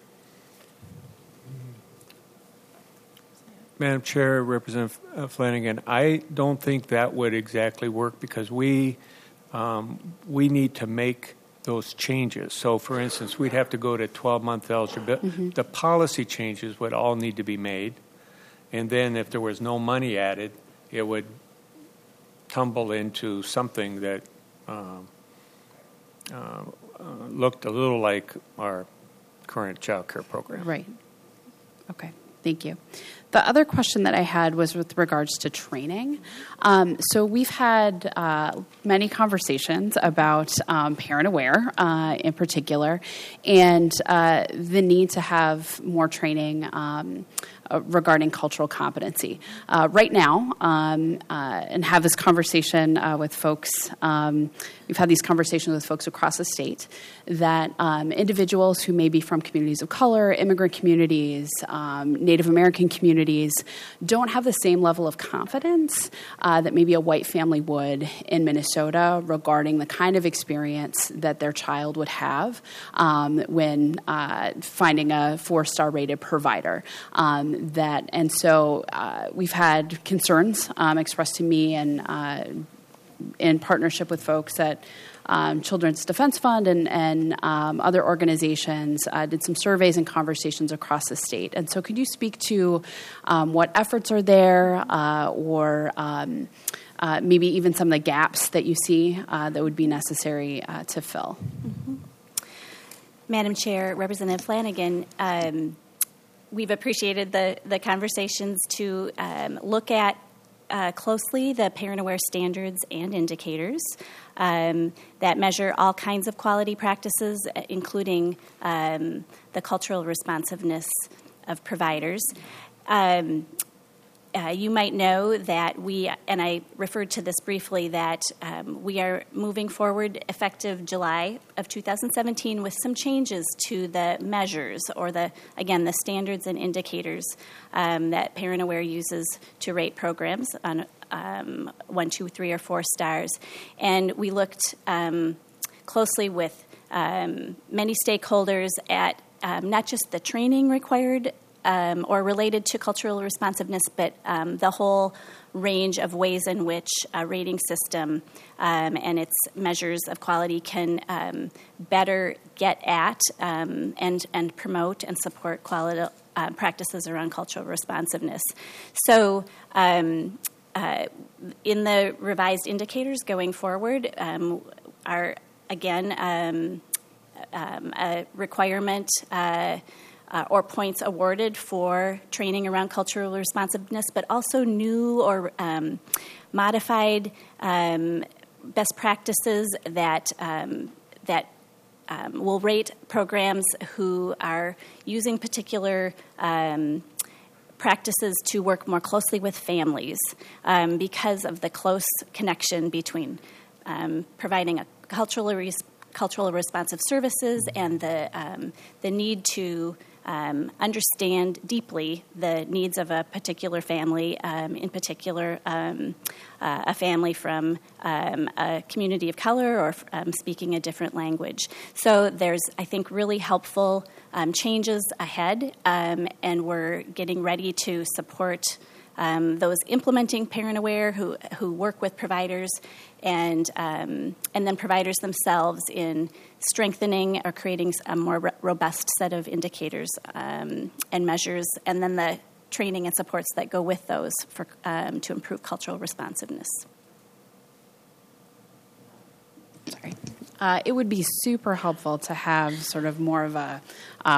Madam Chair, Representative Flanagan, I don't think that would exactly work because we need to make those changes. So, for instance, we'd have to go to 12-month eligibility. Mm-hmm. The policy changes would all need to be made, and then if there was no money added, it would tumble into something that looked a little like our current child care program. Right. Okay. Thank you. The other question that I had was with regards to training. So we've had many conversations about Parent Aware in particular, and the need to have more training regarding cultural competency. Right now, and have this conversation with folks, we've had these conversations with folks across the state, that individuals who may be from communities of color, immigrant communities, Native American communities, don't have the same level of confidence that maybe a white family would in Minnesota regarding the kind of experience that their child would have when finding a 4-star rated provider. So we've had concerns expressed to me and in partnership with folks at Children's Defense Fund and other organizations, did some surveys and conversations across the state. And so could you speak to what efforts are there or maybe even some of the gaps that you see that would be necessary to fill? Mm-hmm. Madam Chair, Representative Flanagan, we've appreciated the conversations to look at closely the Parent Aware standards and indicators that measure all kinds of quality practices, including the cultural responsiveness of providers. You might know that and I referred to this briefly, that we are moving forward effective July of 2017 with some changes to the measures or the standards and indicators that Parent Aware uses to rate programs on 1, 2, 3, or 4 stars. And we looked closely with many stakeholders at not just the training required or related to cultural responsiveness, but the whole range of ways in which a rating system and its measures of quality can better get at and promote and support quality practices around cultural responsiveness. So in the revised indicators going forward are, again, a requirement or points awarded for training around cultural responsiveness, but also new or modified best practices that will rate programs who are using particular practices to work more closely with families because of the close connection between providing a cultural responsive services and the need to understand deeply the needs of a particular family, in particular a family from a community of color or speaking a different language. So there's, I think, really helpful changes ahead, and we're getting ready to support those implementing Parent Aware who work with providers and then providers themselves in strengthening or creating a more robust set of indicators and measures, and then the training and supports that go with those for to improve cultural responsiveness. Sorry. It would be super helpful to have sort of more of a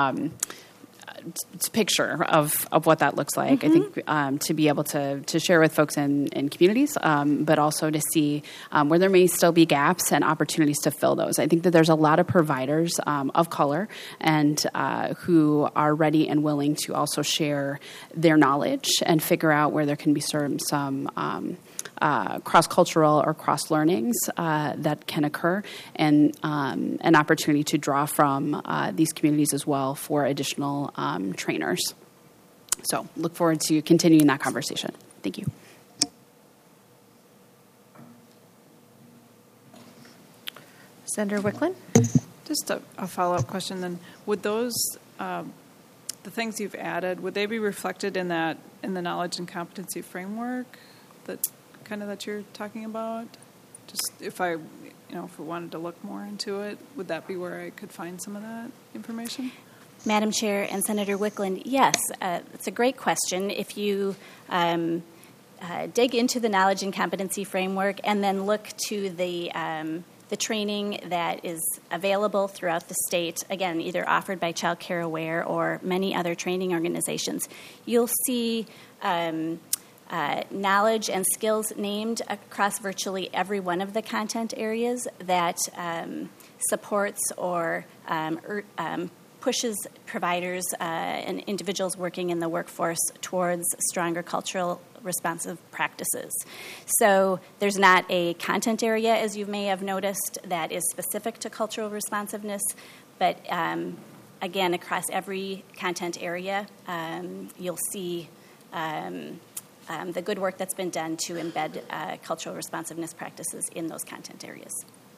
picture of what that looks like. Mm-hmm. I think to be able to share with folks in communities, but also to see where there may still be gaps and opportunities to fill those. I think that there's a lot of providers of color and who are ready and willing to also share their knowledge and figure out where there can be some cross-cultural or cross-learnings that can occur, and an opportunity to draw from these communities as well for additional trainers. So look forward to continuing that conversation. Thank you. Senator Wicklund? Just a follow-up question then. Would those, the things you've added, would they be reflected in the knowledge and competency framework that you're talking about? Just if we wanted to look more into it, would that be where I could find some of that information? Madam Chair and Senator Wicklund, yes, it's a great question. If you dig into the knowledge and competency framework and then look to the the training that is available throughout the state, again, either offered by Child Care Aware or many other training organizations, you'll see knowledge and skills named across virtually every one of the content areas that supports or pushes providers and individuals working in the workforce towards stronger cultural responsive practices. So there's not a content area, as you may have noticed, that is specific to cultural responsiveness, but again, across every content area, you'll see the good work that's been done to embed cultural responsiveness practices in those content areas.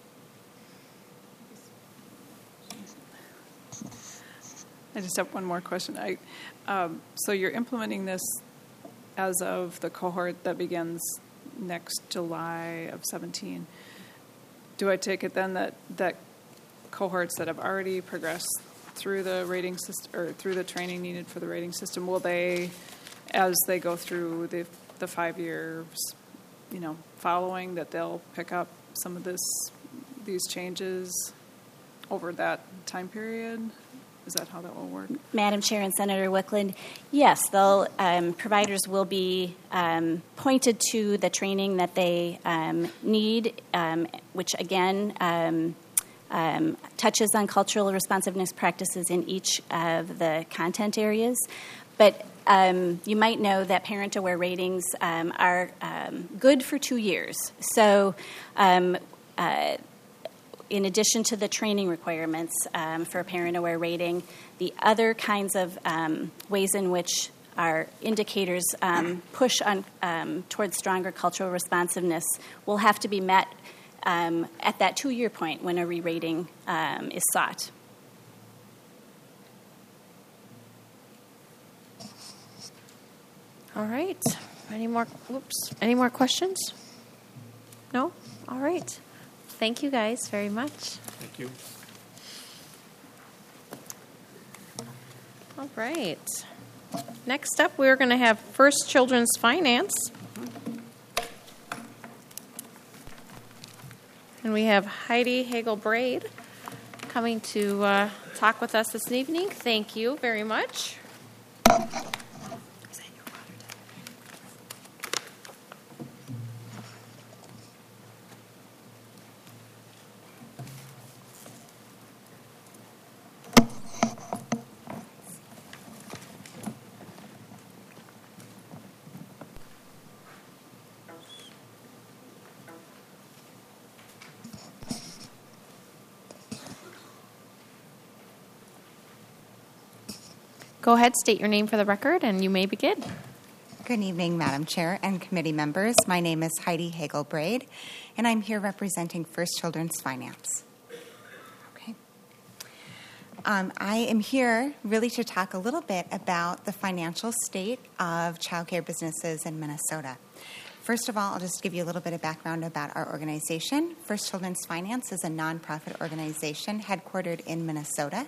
I just have one more question. So you're implementing this as of the cohort that begins next July of 17. Do I take it then that cohorts that have already progressed through the rating system or through the training needed for the rating system, will they, as they go through the 5 years, following, that they'll pick up some of these changes over that time period? Is that how that will work? Madam Chair and Senator Wickland, yes, providers will be pointed to the training that they need, which again touches on cultural responsiveness practices in each of the content areas. But you might know that parent-aware ratings are good for 2 years. So in addition to the training requirements for a parent-aware rating, the other kinds of ways in which our indicators push on towards stronger cultural responsiveness will have to be met at that 2-year point when a re-rating is sought. All right. Any more questions? No? All right. Thank you guys very much. Thank you. All right. Next up, we're going to have First Children's Finance. And we have Heidi Hagel-Braid coming to talk with us this evening. Thank you very much. Go ahead, state your name for the record, and you may begin. Good evening, Madam Chair and committee members. My name is Heidi Hagel-Braid, and I'm here representing First Children's Finance. Okay. I am here really to talk a little bit about the financial state of childcare businesses in Minnesota. First of all, I'll just give you a little bit of background about our organization. First Children's Finance is a nonprofit organization headquartered in Minnesota.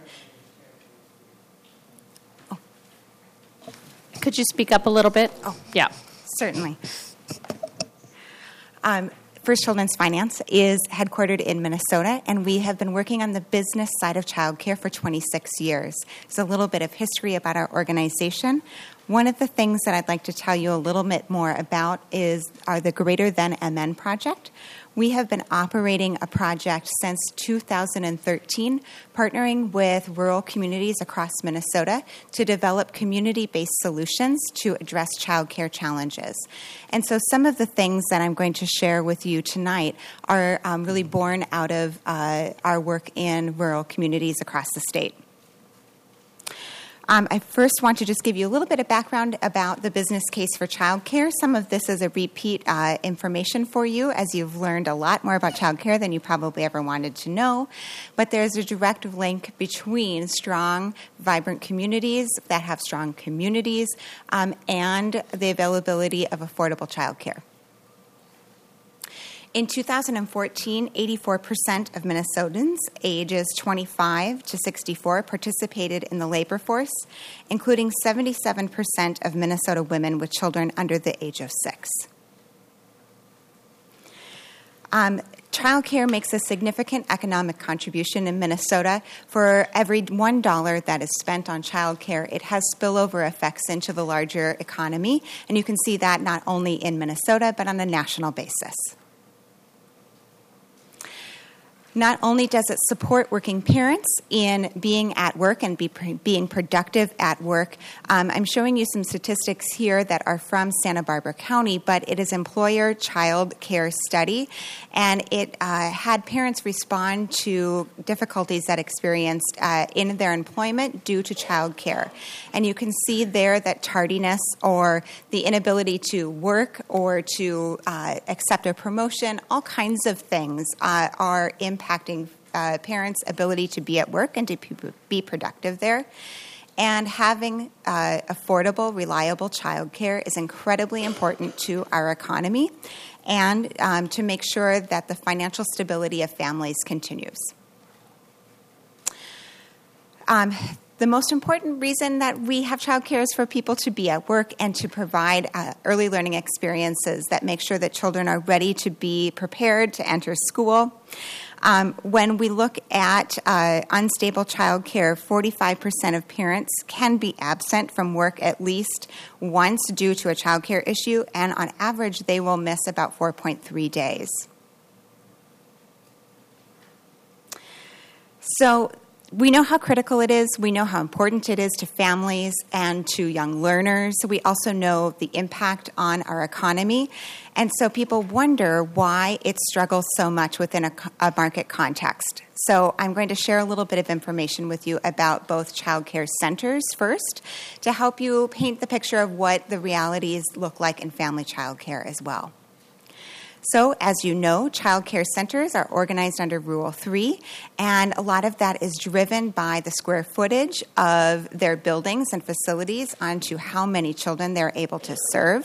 Could you speak up a little bit? Oh, yeah. Certainly. First Children's Finance is headquartered in Minnesota, and we have been working on the business side of childcare for 26 years. There's a little bit of history about our organization. One of the things that I'd like to tell you a little bit more about are the Greater Than MN project. We have been operating a project since 2013, partnering with rural communities across Minnesota to develop community-based solutions to address childcare challenges. And so some of the things that I'm going to share with you tonight are really born out of our work in rural communities across the state. I first want to just give you a little bit of background about the business case for childcare. Some of this is a repeat information for you, as you've learned a lot more about childcare than you probably ever wanted to know. But there's a direct link between strong, vibrant communities that have strong communities and the availability of affordable childcare. In 2014, 84% of Minnesotans ages 25 to 64 participated in the labor force, including 77% of Minnesota women with children under the age of 6. Childcare makes a significant economic contribution in Minnesota. For every $1 that is spent on childcare, it has spillover effects into the larger economy, and you can see that not only in Minnesota, but on a national basis. Not only does it support working parents in being at work and being productive at work, I'm showing you some statistics here that are from Santa Barbara County, but it is employer child care study, and it had parents respond to difficulties that experienced in their employment due to child care. And you can see there that tardiness or the inability to work or to accept a promotion, all kinds of things are impacting parents' ability to be at work and to be productive there. And having affordable, reliable childcare is incredibly important to our economy and to make sure that the financial stability of families continues. The most important reason that we have childcare is for people to be at work and to provide early learning experiences that make sure that children are ready to be prepared to enter school. When we look at unstable childcare, 45% of parents can be absent from work at least once due to a childcare issue, and on average, they will miss about 4.3 days. So we know how critical it is. We know how important it is to families and to young learners. We also know the impact on our economy. And so people wonder why it struggles so much within a market context. So I'm going to share a little bit of information with you about both child care centers first to help you paint the picture of what the realities look like in family child care as well. So, as you know, child care centers are organized under Rule 3, and a lot of that is driven by the square footage of their buildings and facilities onto how many children they're able to serve.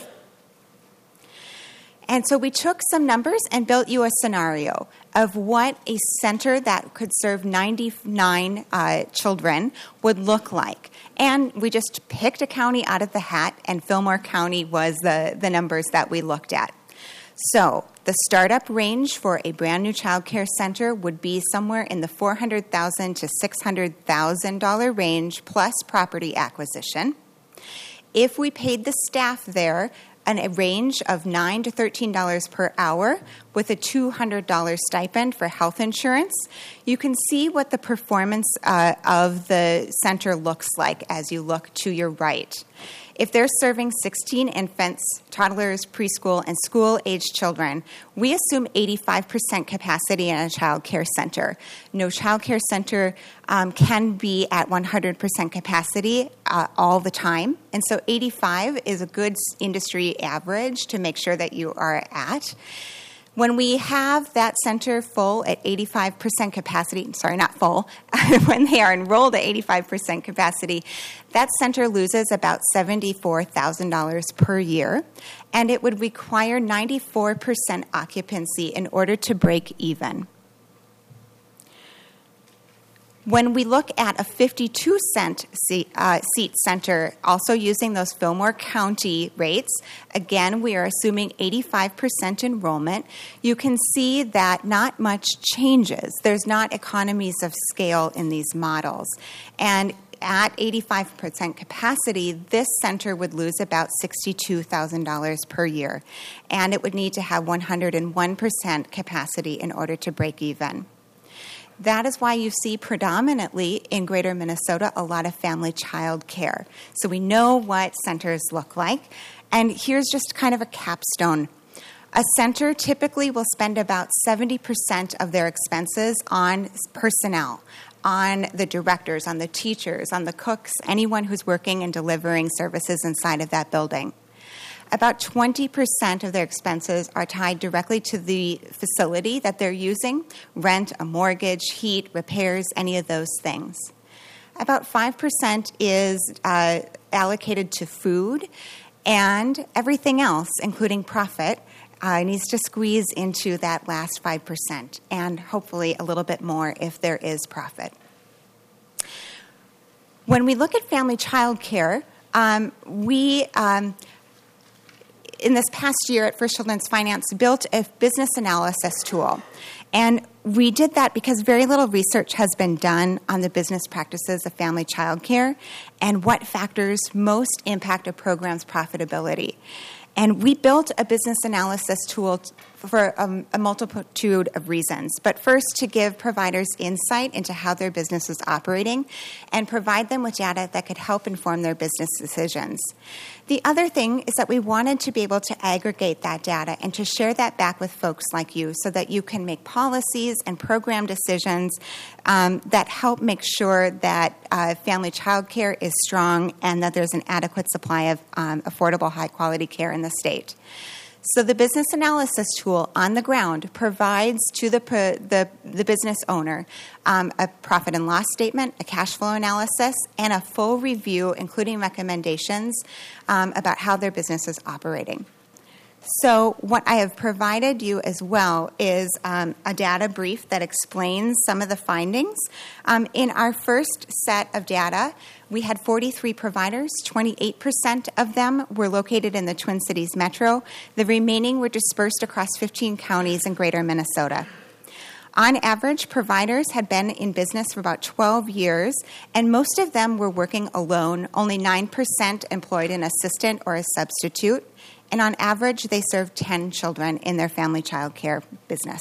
And so we took some numbers and built you a scenario of what a center that could serve 99 children would look like. And we just picked a county out of the hat, and Fillmore County was the numbers that we looked at. So the startup range for a brand new child care center would be somewhere in the $400,000 to $600,000 range plus property acquisition. If we paid the staff there a range of $9 to $13 per hour with a $200 stipend for health insurance, you can see what the performance of the center looks like as you look to your right. If they're serving 16 infants, toddlers, preschool, and school-aged children, we assume 85% capacity in a child care center. No child care center can be at 100% capacity all the time. And so 85 is a good industry average to make sure that you are at. When we have that center full at 85% capacity, sorry, not full, when they are enrolled at 85% capacity, that center loses about $74,000 per year, and it would require 94% occupancy in order to break even. When we look at a 52-cent seat center, also using those Fillmore County rates, again, we are assuming 85% enrollment. You can see that not much changes. There's not economies of scale in these models. And at 85% capacity, this center would lose about $62,000 per year. And it would need to have 101% capacity in order to break even. That is why you see predominantly in Greater Minnesota a lot of family child care. So we know what centers look like. And here's just kind of a capstone. A center typically will spend about 70% of their expenses on personnel, on the directors, on the teachers, on the cooks, anyone who's working and delivering services inside of that building. About 20% of their expenses are tied directly to the facility that they're using, rent, a mortgage, heat, repairs, any of those things. About 5% is allocated to food, and everything else, including profit, needs to squeeze into that last 5%, and hopefully a little bit more if there is profit. When we look at family child care, in this past year at First Children's Finance, built a business analysis tool. And we did that because very little research has been done on the business practices of family child care and what factors most impact a program's profitability. And we built a business analysis tool for a multitude of reasons. But first, to give providers insight into how their business is operating and provide them with data that could help inform their business decisions. The other thing is that we wanted to be able to aggregate that data and to share that back with folks like you so that you can make policies and program decisions that help make sure that family child care is strong and that there's an adequate supply of affordable, high-quality care in the state. So the business analysis tool on the ground provides to the business owner a profit and loss statement, a cash flow analysis, and a full review, including recommendations about how their business is operating. So what I have provided you as well is a data brief that explains some of the findings. In our first set of data, we had 43 providers. 28% of them were located in the Twin Cities metro. The remaining were dispersed across 15 counties in greater Minnesota. On average, providers had been in business for about 12 years, and most of them were working alone. Only 9% employed an assistant or a substitute. And on average, they served 10 children in their family child care business.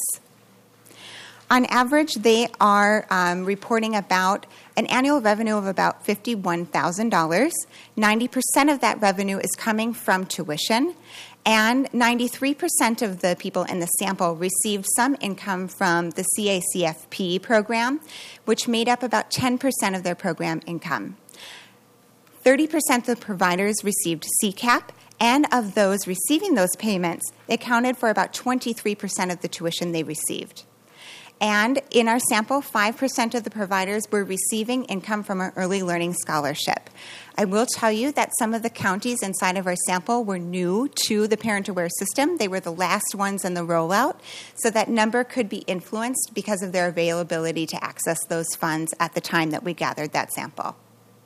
On average, they are reporting about an annual revenue of about $51,000. 90% of that revenue is coming from tuition, and 93% of the people in the sample received some income from the CACFP program, which made up about 10% of their program income. 30% of the providers received CCAP, and of those receiving those payments, they accounted for about 23% of the tuition they received. And in our sample, 5% of the providers were receiving income from an early learning scholarship. I will tell you that some of the counties inside of our sample were new to the Parent Aware system. They were the last ones in the rollout, so that number could be influenced because of their availability to access those funds at the time that we gathered that sample.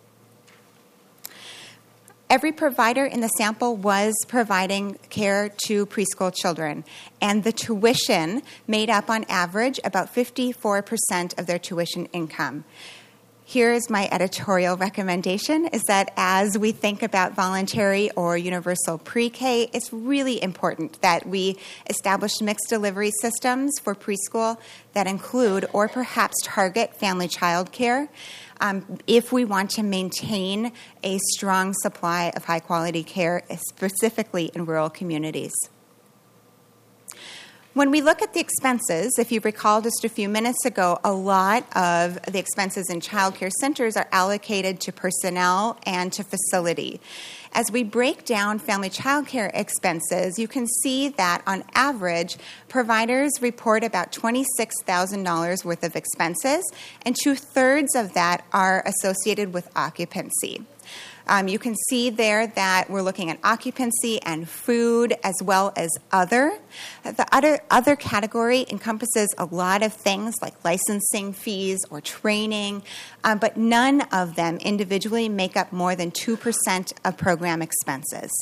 Every provider in the sample was providing care to preschool children, and the tuition made up on average about 54% of their tuition income. Here is my editorial recommendation, is that as we think about voluntary or universal pre-K, it's really important that we establish mixed delivery systems for preschool that include or perhaps target family child care. If we want to maintain a strong supply of high-quality care, specifically in rural communities. When we look at the expenses, if you recall just a few minutes ago, a lot of the expenses in child care centers are allocated to personnel and to facility. As we break down family child care expenses, you can see that on average, providers report about $26,000 worth of expenses, and 2/3 of that are associated with occupancy. You can see there that we're looking at occupancy and food as well as other. The other category encompasses a lot of things like licensing fees or training, but none of them individually make up more than 2% of program expenses.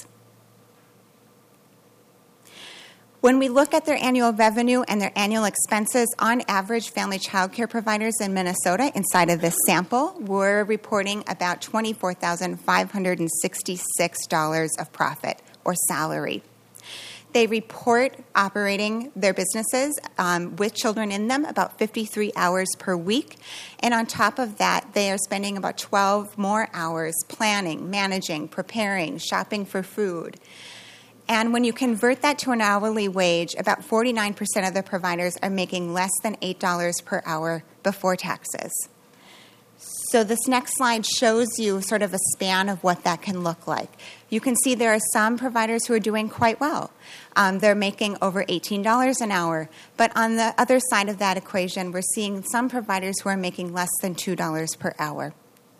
When we look at their annual revenue and their annual expenses, on average, family child care providers in Minnesota inside of this sample were reporting about $24,566 of profit or salary. They report operating their businesses with children in them about 53 hours per week. And on top of that, they are spending about 12 more hours planning, managing, preparing, shopping for food. And when you convert that to an hourly wage, about 49% of the providers are making less than $8 per hour before taxes. So this next slide shows you sort of a span of what that can look like. You can see there are some providers who are doing quite well. They're making over $18 an hour. But on the other side of that equation, we're seeing some providers who are making less than $2 per hour.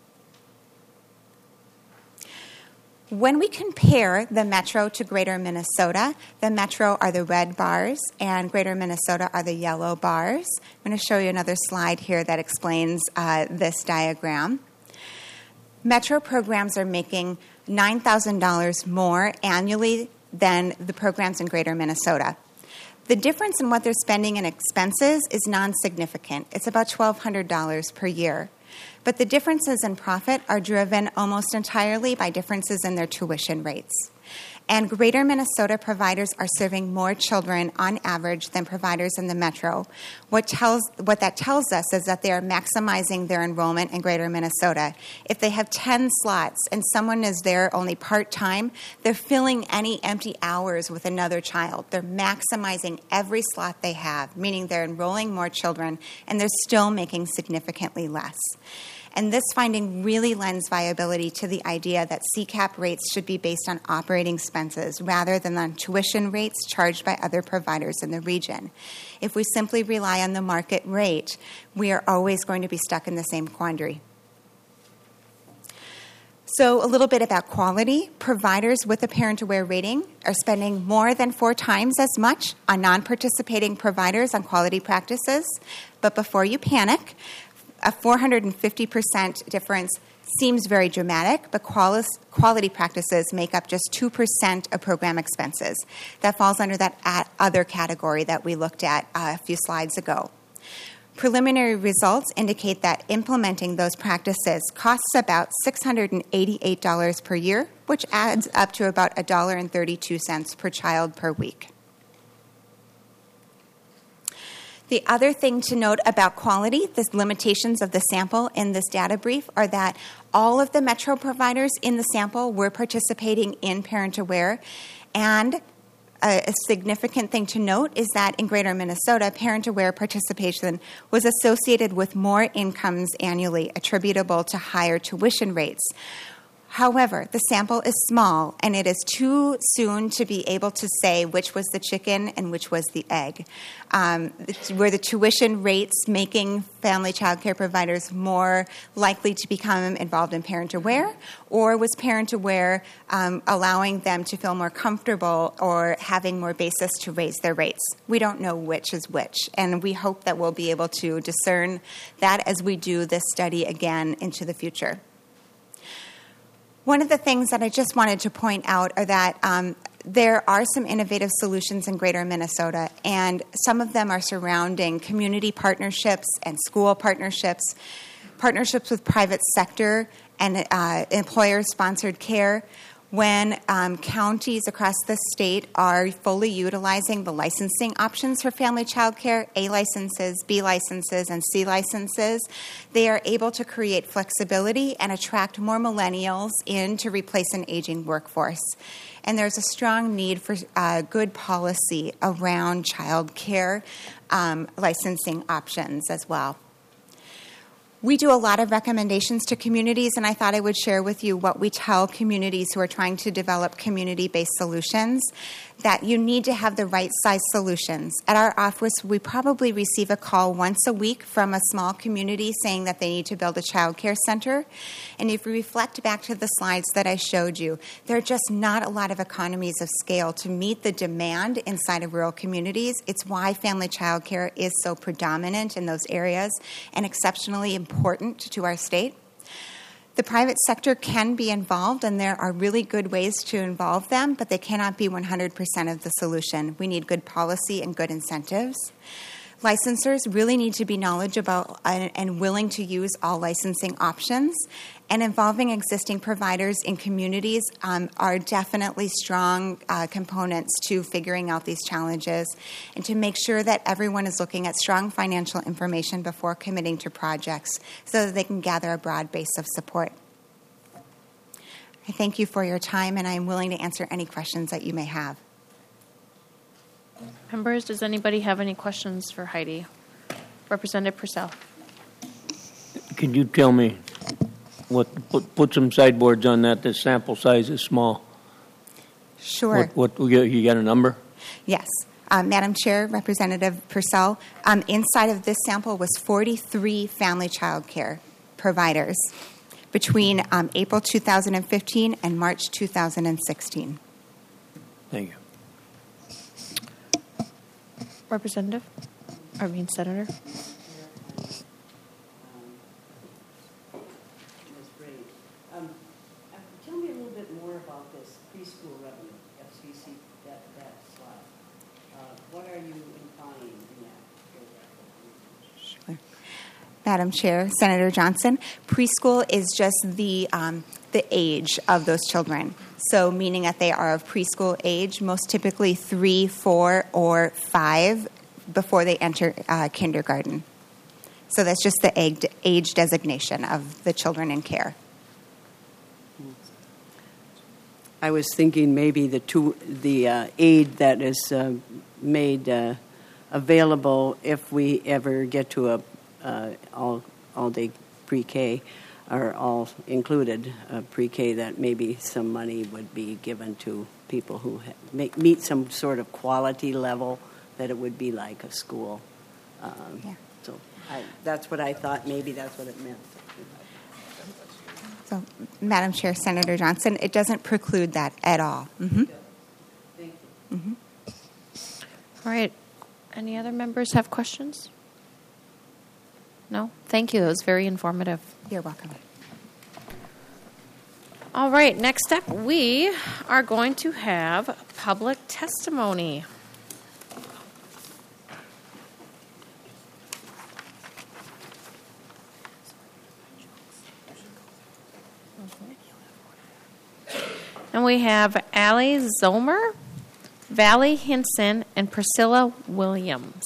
When we compare the metro to greater Minnesota, the metro are the red bars and greater Minnesota are the yellow bars. I'm going to show you another slide here that explains this diagram. Metro programs are making $9,000 more annually than the programs in Greater Minnesota. The difference in what they're spending in expenses is non-significant. It's about $1,200 per year. But the differences in profit are driven almost entirely by differences in their tuition rates. And Greater Minnesota providers are serving more children on average than providers in the metro. What that tells us is that they are maximizing their enrollment in Greater Minnesota. If they have 10 slots and someone is there only part-time, they're filling any empty hours with another child. They're maximizing every slot they have, meaning they're enrolling more children, and they're still making significantly less. And this finding really lends viability to the idea that CCAP rates should be based on operating expenses rather than on tuition rates charged by other providers in the region. If we simply rely on the market rate, we are always going to be stuck in the same quandary. So a little bit about quality. Providers with a parent-aware rating are spending more than 4 times as much on non-participating providers on quality practices. But before you panic, a 450% difference seems very dramatic, but quality practices make up just 2% of program expenses. That falls under that other category that we looked at a few slides ago. Preliminary results indicate that implementing those practices costs about $688 per year, which adds up to about $1.32 per child per week. The other thing to note about quality, the limitations of the sample in this data brief, are that all of the metro providers in the sample were participating in Parent Aware, and a significant thing to note is that in Greater Minnesota, Parent Aware participation was associated with more incomes annually attributable to higher tuition rates. However, the sample is small, and it is too soon to be able to say which was the chicken and which was the egg. Were the tuition rates making family child care providers more likely to become involved in Parent Aware, or was Parent Aware allowing them to feel more comfortable or having more basis to raise their rates? We don't know which is which, and we hope that we'll be able to discern that as we do this study again into the future. One of the things that I just wanted to point out are that there are some innovative solutions in Greater Minnesota, and some of them are surrounding community partnerships and school partnerships, partnerships with private sector and employer-sponsored care. When counties across the state are fully utilizing the licensing options for family child care, A licenses, B licenses, and C licenses, they are able to create flexibility and attract more millennials in to replace an aging workforce. And there's a strong need for good policy around child care licensing options as well. We do a lot of recommendations to communities, and I thought I would share with you what we tell communities who are trying to develop community-based solutions, that you need to have the right size solutions. At our office, we probably receive a call once a week from a small community saying that they need to build a child care center. And if we reflect back to the slides that I showed you, there are just not a lot of economies of scale to meet the demand inside of rural communities. It's why family child care is so predominant in those areas and exceptionally important to our state. The private sector can be involved, and there are really good ways to involve them, but they cannot be 100% of the solution. We need good policy and good incentives. Licensors really need to be knowledgeable and willing to use all licensing options, and involving existing providers in communities are definitely strong components to figuring out these challenges, and to make sure that everyone is looking at strong financial information before committing to projects so that they can gather a broad base of support. I thank you for your time, and I am willing to answer any questions that you may have. Members, does anybody have any questions for Heidi? Representative Purcell. Could you tell me put some sideboards on that? The sample size is small. Sure. What you got a number? Yes. Madam Chair, Representative Purcell, inside of this sample was 43 family child care providers between April 2015 and March 2016. Thank you. Senator. Tell me a little bit more about this preschool revenue, FCCP. Madam Chair, Senator Johnson, preschool is just the age of those children. So meaning that they are of preschool age, most typically 3, 4, or 5 before they enter kindergarten. So that's just the age designation of the children in care. I was thinking maybe the aid that is made available if we ever get to a all-day pre-K or all included pre-K, that maybe some money would be given to people who meet some sort of quality level, that it would be like a school. So that's what I thought. Maybe that's what it meant. So, Madam Chair, Senator Johnson, it doesn't preclude that at all. Mm-hmm. Thank you. Mm-hmm. All right. Any other members have questions? No? Thank you. That was very informative. You're welcome. All right. Next up, we are going to have public testimony. And we have Allie Zomer, Valley Hinson, and Priscilla Williams.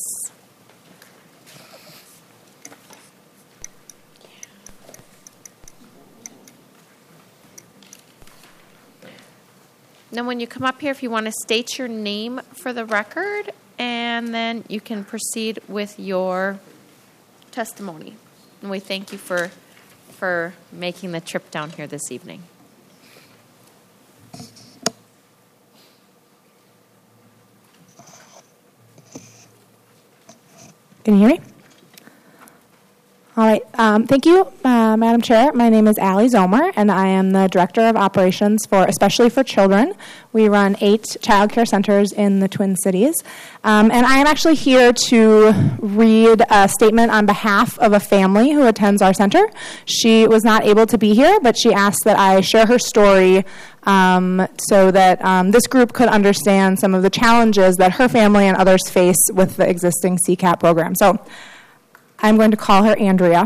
Now, when you come up here, if you want to state your name for the record, and then you can proceed with your testimony. And we thank you for making the trip down here this evening. Can you hear me? All right. Thank you, Madam Chair. My name is Allie Zomer, and I am the Director of Operations for Especially for Children. We run 8 child care centers in the Twin Cities. And I am actually here to read a statement on behalf of a family who attends our center. She was not able to be here, but she asked that I share her story so that this group could understand some of the challenges that her family and others face with the existing CCAP program. So I'm going to call her Andrea.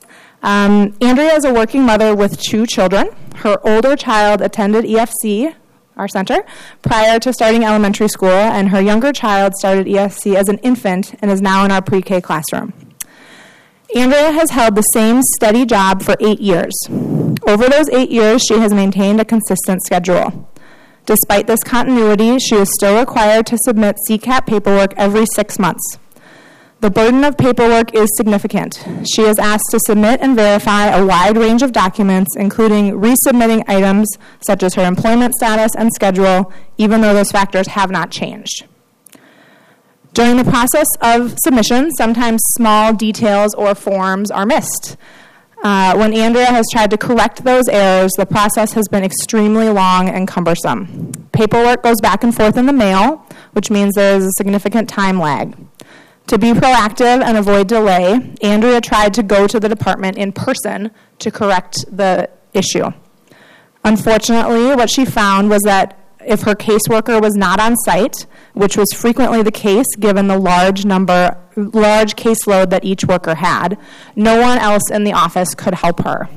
Andrea is a working mother with 2 children. Her older child attended EFC, our center, prior to starting elementary school, and her younger child started EFC as an infant and is now in our pre-K classroom. Andrea has held the same steady job for 8 years. Over those 8 years, she has maintained a consistent schedule. Despite this continuity, she is still required to submit CCAP paperwork every 6 months. The burden of paperwork is significant. She is asked to submit and verify a wide range of documents, including resubmitting items such as her employment status and schedule, even though those factors have not changed. During the process of submission, sometimes small details or forms are missed. When Andrea has tried to correct those errors, the process has been extremely long and cumbersome. Paperwork goes back and forth in the mail, which means there is a significant time lag. To be proactive and avoid delay, Andrea tried to go to the department in person to correct the issue. Unfortunately, what she found was that if her caseworker was not on site, which was frequently the case given the large caseload that each worker had, no one else in the office could help her.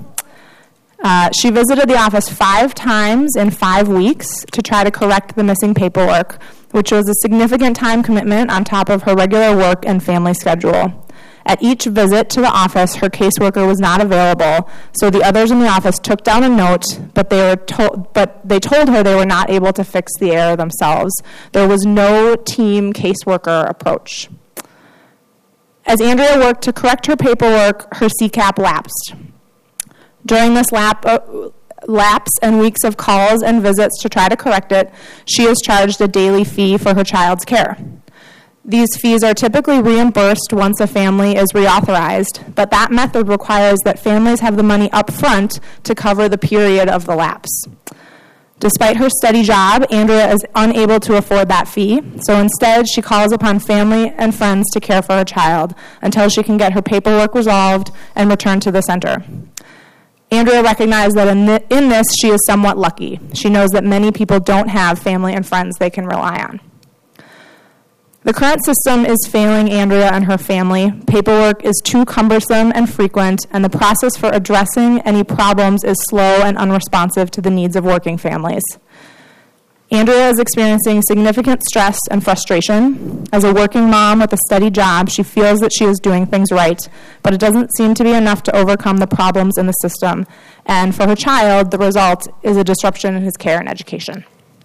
She visited the office 5 times in 5 weeks to try to correct the missing paperwork, which was a significant time commitment on top of her regular work and family schedule. At each visit to the office, her caseworker was not available, so the others in the office took down a note, but they told her they were not able to fix the error themselves. There was no team caseworker approach. As Andrea worked to correct her paperwork, her CCAP lapsed. During this lapse and weeks of calls and visits to try to correct it, she is charged a daily fee for her child's care. These fees are typically reimbursed once a family is reauthorized, but that method requires that families have the money up front to cover the period of the lapse. Despite her steady job, Andrea is unable to afford that fee, so instead she calls upon family and friends to care for her child until she can get her paperwork resolved and return to the center. Andrea recognized that in this she is somewhat lucky. She knows that many people don't have family and friends they can rely on. The current system is failing Andrea and her family. Paperwork is too cumbersome and frequent, and the process for addressing any problems is slow and unresponsive to the needs of working families. Andrea is experiencing significant stress and frustration. As a working mom with a steady job, she feels that she is doing things right, but it doesn't seem to be enough to overcome the problems in the system. And for her child, the result is a disruption in his care and education.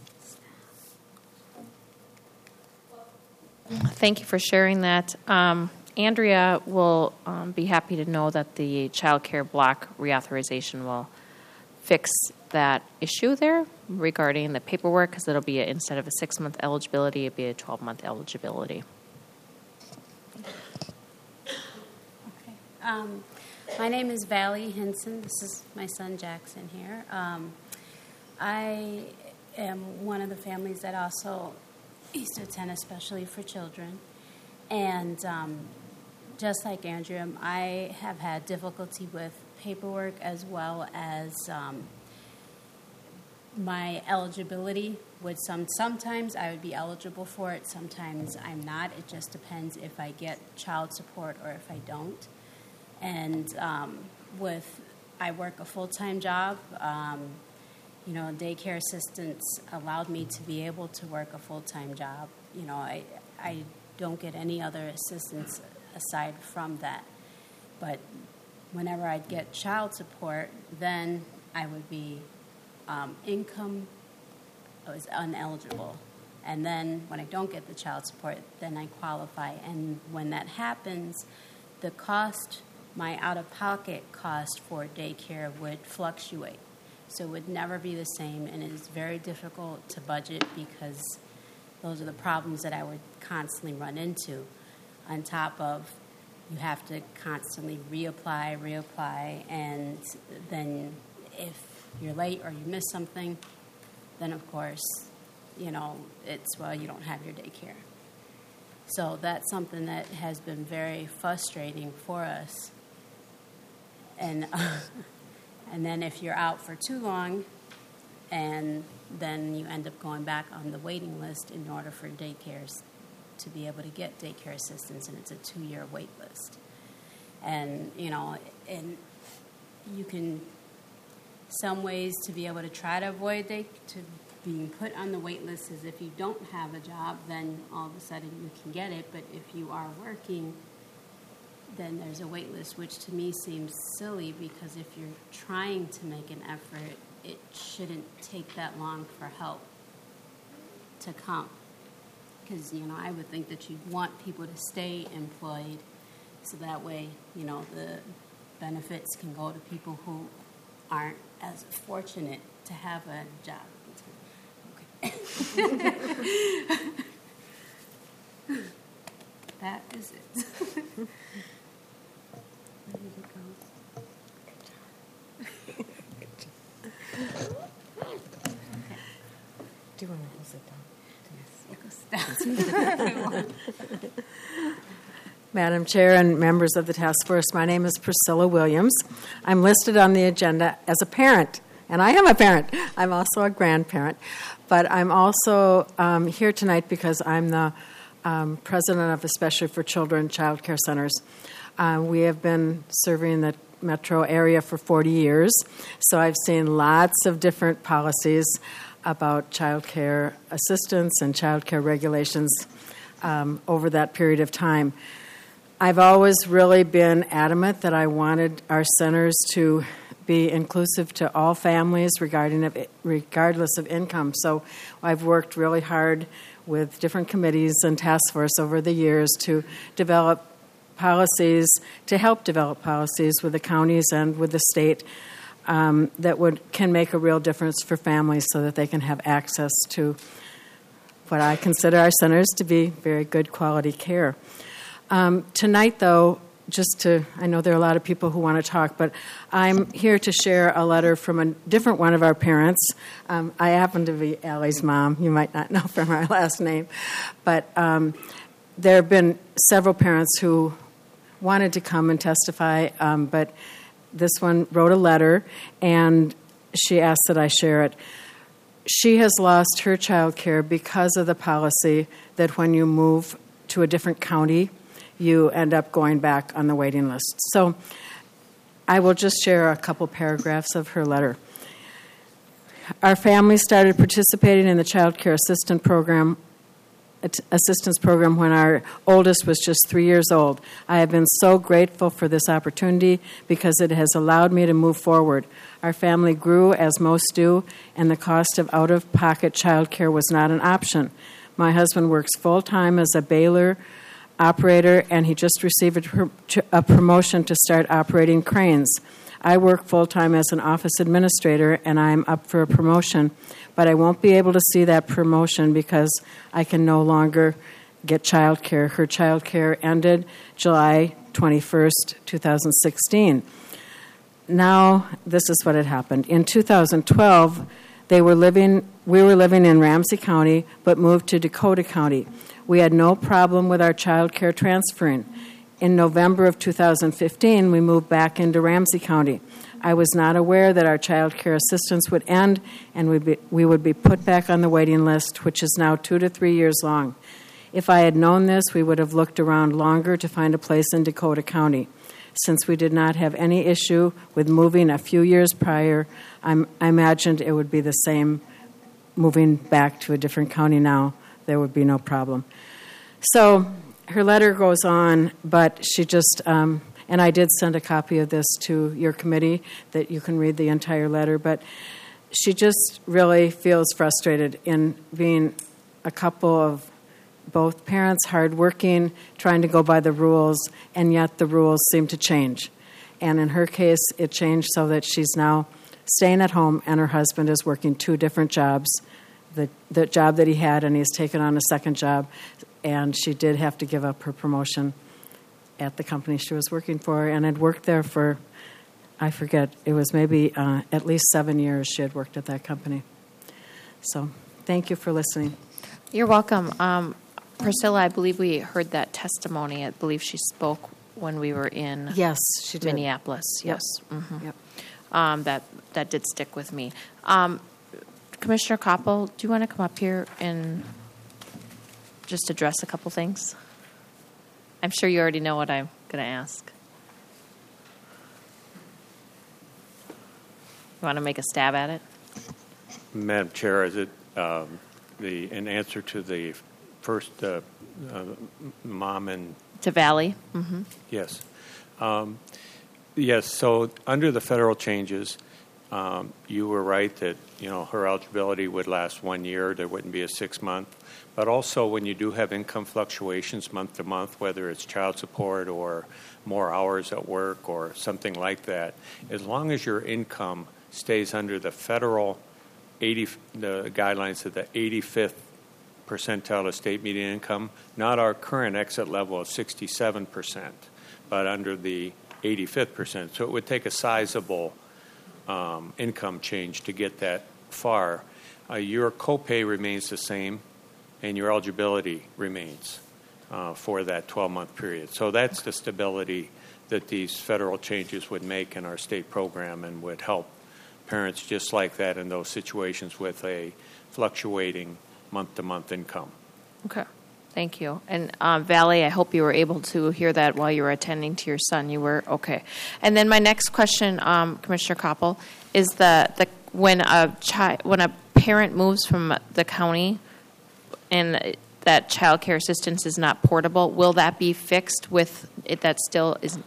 Thank you for sharing that. Andrea will be happy to know that the child care block reauthorization will fix that issue there regarding the paperwork, because it'll be instead of a 6-month eligibility, it'll be a 12-month eligibility. Okay. My name is Valley Henson. This is my son Jackson here. I am one of the families that also used to attend Especially for Children. And just like Andrea, I have had difficulty with paperwork as well as my eligibility. Sometimes I would be eligible for it, sometimes I'm not. It just depends if I get child support or if I don't. And I work a full-time job. Daycare assistance allowed me to be able to work a full-time job. I don't get any other assistance aside from that. But whenever I'd get child support, then I would be I was uneligible. And then when I don't get the child support, then I qualify. And when that happens, the cost, my out-of-pocket cost for daycare would fluctuate. So it would never be the same, and it is very difficult to budget because those are the problems that I would constantly run into. On top of, you have to constantly reapply, and then if you're late or you miss something, then of course, you don't have your daycare. So that's something that has been very frustrating for us. And then if you're out for too long, and then you end up going back on the waiting list in order for daycares to be able to get daycare assistance, and it's a 2-year wait list. And, and you can, some ways to be able to try to avoid being put on the wait list is if you don't have a job, then all of a sudden you can get it. But if you are working, then there's a wait list, which to me seems silly, because if you're trying to make an effort, it shouldn't take that long for help to come. Because, I would think that you'd want people to stay employed, so that way, the benefits can go to people who aren't as fortunate to have a job. Okay. That is it. Do you want to sit down? Madam Chair and members of the task force, my name is Priscilla Williams. I'm listed on the agenda as a parent, and I am a parent. I'm also a grandparent, but I'm also here tonight because I'm the president of Especially for Children Child Care Centers. We have been serving the metro area for 40 years, so I've seen lots of different policies about child care assistance and child care regulations over that period of time. I've always really been adamant that I wanted our centers to be inclusive to all families regardless of income. So I've worked really hard with different committees and task force over the years to develop policies, to help develop policies with the counties and with the state that can make a real difference for families so that they can have access to what I consider our centers to be very good quality care. Tonight, though, I know there are a lot of people who want to talk, but I'm here to share a letter from a different one of our parents. I happen to be Allie's mom. You might not know from our last name. But there have been several parents who wanted to come and testify, but this one wrote a letter, and she asked that I share it. She has lost her child care because of the policy that when you move to a different county, you end up going back on the waiting list. So I will just share a couple paragraphs of her letter. Our family started participating in the child care assistance program when our oldest was just 3 years old. I have been so grateful for this opportunity because it has allowed me to move forward. Our family grew as most do, and the cost of out-of-pocket child care was not an option. My husband works full-time as a baler operator, and he just received a promotion to start operating cranes. I work full-time as an office administrator, and I'm up for a promotion, but I won't be able to see that promotion because I can no longer get child care. Her child care ended July 21st, 2016. Now, this is what had happened. In 2012, we were living in Ramsey County, but moved to Dakota County. We had no problem with our child care transferring. In November of 2015, we moved back into Ramsey County. I was not aware that our child care assistance would end and we would be put back on the waiting list, which is now 2 to 3 years long. If I had known this, we would have looked around longer to find a place in Dakota County. Since we did not have any issue with moving a few years prior, I imagined it would be the same moving back to a different county now. There would be no problem. So her letter goes on, but she just, and I did send a copy of this to your committee that you can read the entire letter, but she just really feels frustrated in being a couple of both parents, hardworking, trying to go by the rules, and yet the rules seem to change. And in her case, it changed so that she's now staying at home and her husband is working 2 different jobs. The job that he had, and he's taken on a second job, and she did have to give up her promotion at the company she was working for, and had worked there for, I forget, it was maybe at least 7 years she had worked at that company. So thank you for listening. You're welcome. Priscilla, I believe we heard that testimony. I believe she spoke when we were in Yes, she did. Minneapolis. Yep. Yes. Mm-hmm. Yep. That did stick with me. Commissioner Koppel, do you want to come up here and just address a couple things? I'm sure you already know what I'm going to ask. You want to make a stab at it? Madam Chair, is it in answer to the first mom and... To Valley? Mm-hmm. Yes. Yes, so under the federal changes, you were right that, her eligibility would last 1 year. There wouldn't be a 6-month. But also when you do have income fluctuations month to month, whether it's child support or more hours at work or something like that, as long as your income stays under the federal the guidelines of the 85th percentile of state median income, not our current exit level of 67%, but under the 85th percent. So it would take a sizable income change to get that far. Your copay remains the same, and your eligibility remains for that 12-month period. So that's the stability that these federal changes would make in our state program and would help parents just like that in those situations with a fluctuating month-to-month income. Okay. Thank you. And Valley, I hope you were able to hear that while you were attending to your son. You were? Okay. And then my next question, Commissioner Koppel, is when a parent moves from the county and that child care assistance is not portable, will that be fixed with it that still is?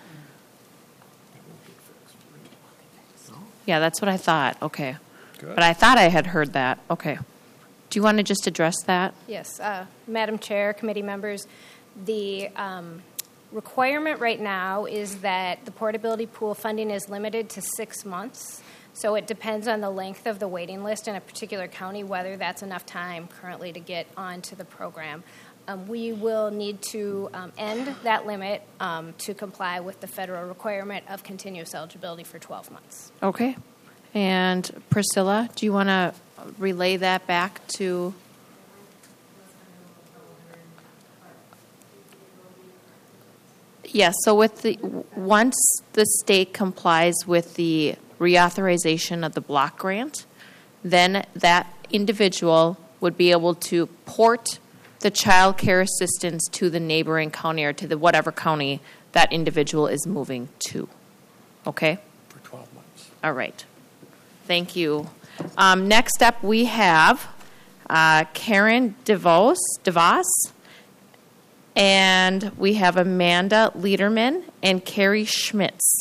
Yeah, that's what I thought. Okay. Good. But I thought I had heard that. Okay. Do you want to just address that? Yes. Madam Chair, committee members, the requirement right now is that the portability pool funding is limited to 6 months. So it depends on the length of the waiting list in a particular county, whether that's enough time currently to get onto the program. We will need to end that limit to comply with the federal requirement of continuous eligibility for 12 months. Okay. And Priscilla, do you want to relay that back to? Yes. So once the state complies with the reauthorization of the block grant, then that individual would be able to port the child care assistance to the neighboring county or to the whatever county that individual is moving to. Okay? For 12 months. All right. Thank you. Next up, we have Karen DeVos, and we have Amanda Liederman and Carrie Schmitz.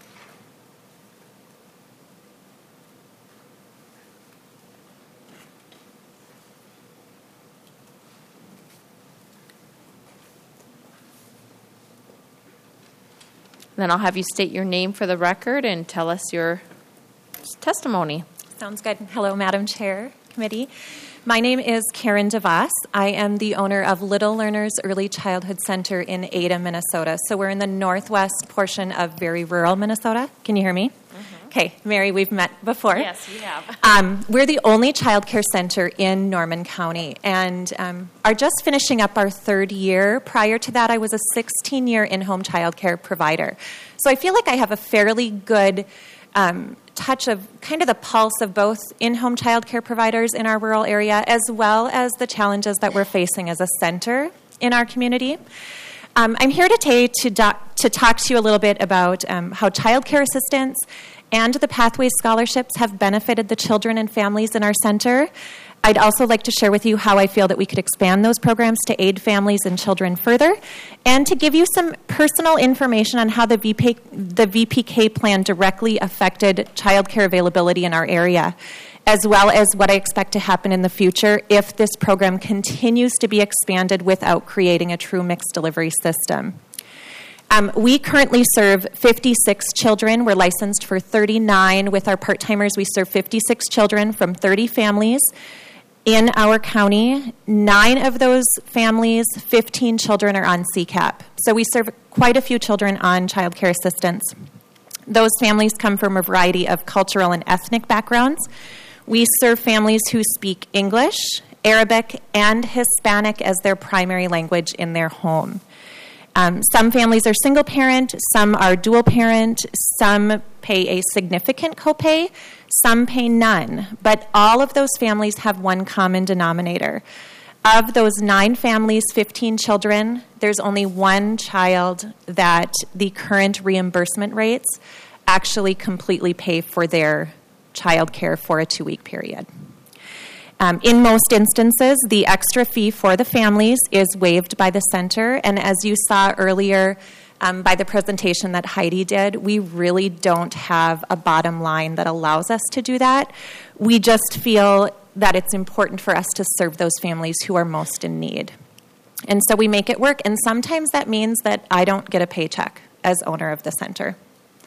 Then I'll have you state your name for the record and tell us your testimony. Sounds good. Hello, Madam Chair, Committee. My name is Karen DeVos. I am the owner of Little Learners Early Childhood Center in Ada, Minnesota. So we're in the northwest portion of very rural Minnesota. Can you hear me? Mm-hmm. Okay, Mary, we've met before. Yes, we have. We're the only child care center in Norman County and are just finishing up our third year. Prior to that, I was a 16-year in-home child care provider. So I feel like I have a fairly good touch of kind of the pulse of both in-home child care providers in our rural area as well as the challenges that we're facing as a center in our community. I'm here today to talk to you a little bit about how child care assistance and the Pathways Scholarships have benefited the children and families in our center. I'd also like to share with you how I feel that we could expand those programs to aid families and children further, and to give you some personal information on how the VPK plan directly affected child care availability in our area, as well as what I expect to happen in the future if this program continues to be expanded without creating a true mixed delivery system. We currently serve 56 children. We're licensed for 39. With our part-timers, we serve 56 children from 30 families in our county. 9 of those families, 15 children are on CCAP. So we serve quite a few children on child care assistance. Those families come from a variety of cultural and ethnic backgrounds. We serve families who speak English, Arabic, and Hispanic as their primary language in their home. Some families are single parent, some are dual parent, some pay a significant copay, some pay none. But all of those families have one common denominator. Of those 9 families, 15 children, there's only one child that the current reimbursement rates actually completely pay for their child care for a 2-week period. In most instances, the extra fee for the families is waived by the center, and as you saw earlier by the presentation that Heidi did, we really don't have a bottom line that allows us to do that. We just feel that it's important for us to serve those families who are most in need. And so we make it work, and sometimes that means that I don't get a paycheck as owner of the center.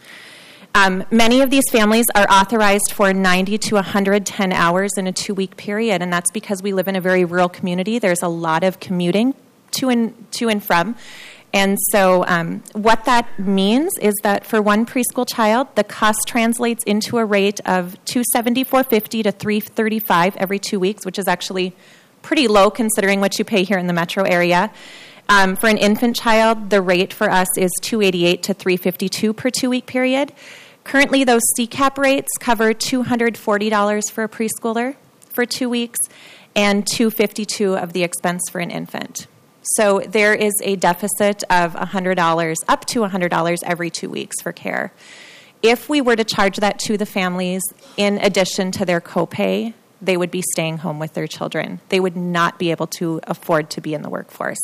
Many of these families are authorized for 90 to 110 hours in a 2-week period, and that's because we live in a very rural community. There's a lot of commuting to and from. And so what that means is that for one preschool child, the cost translates into a rate of $274.50 to $335 every 2 weeks, which is actually pretty low considering what you pay here in the metro area. For an infant child, the rate for us is $288 to $352 per 2-week period. Currently, those CCAP rates cover $240 for a preschooler for 2 weeks and $252 of the expense for an infant. So there is a deficit of $100, up to $100 every 2 weeks for care. If we were to charge that to the families in addition to their copay, they would be staying home with their children. They would not be able to afford to be in the workforce.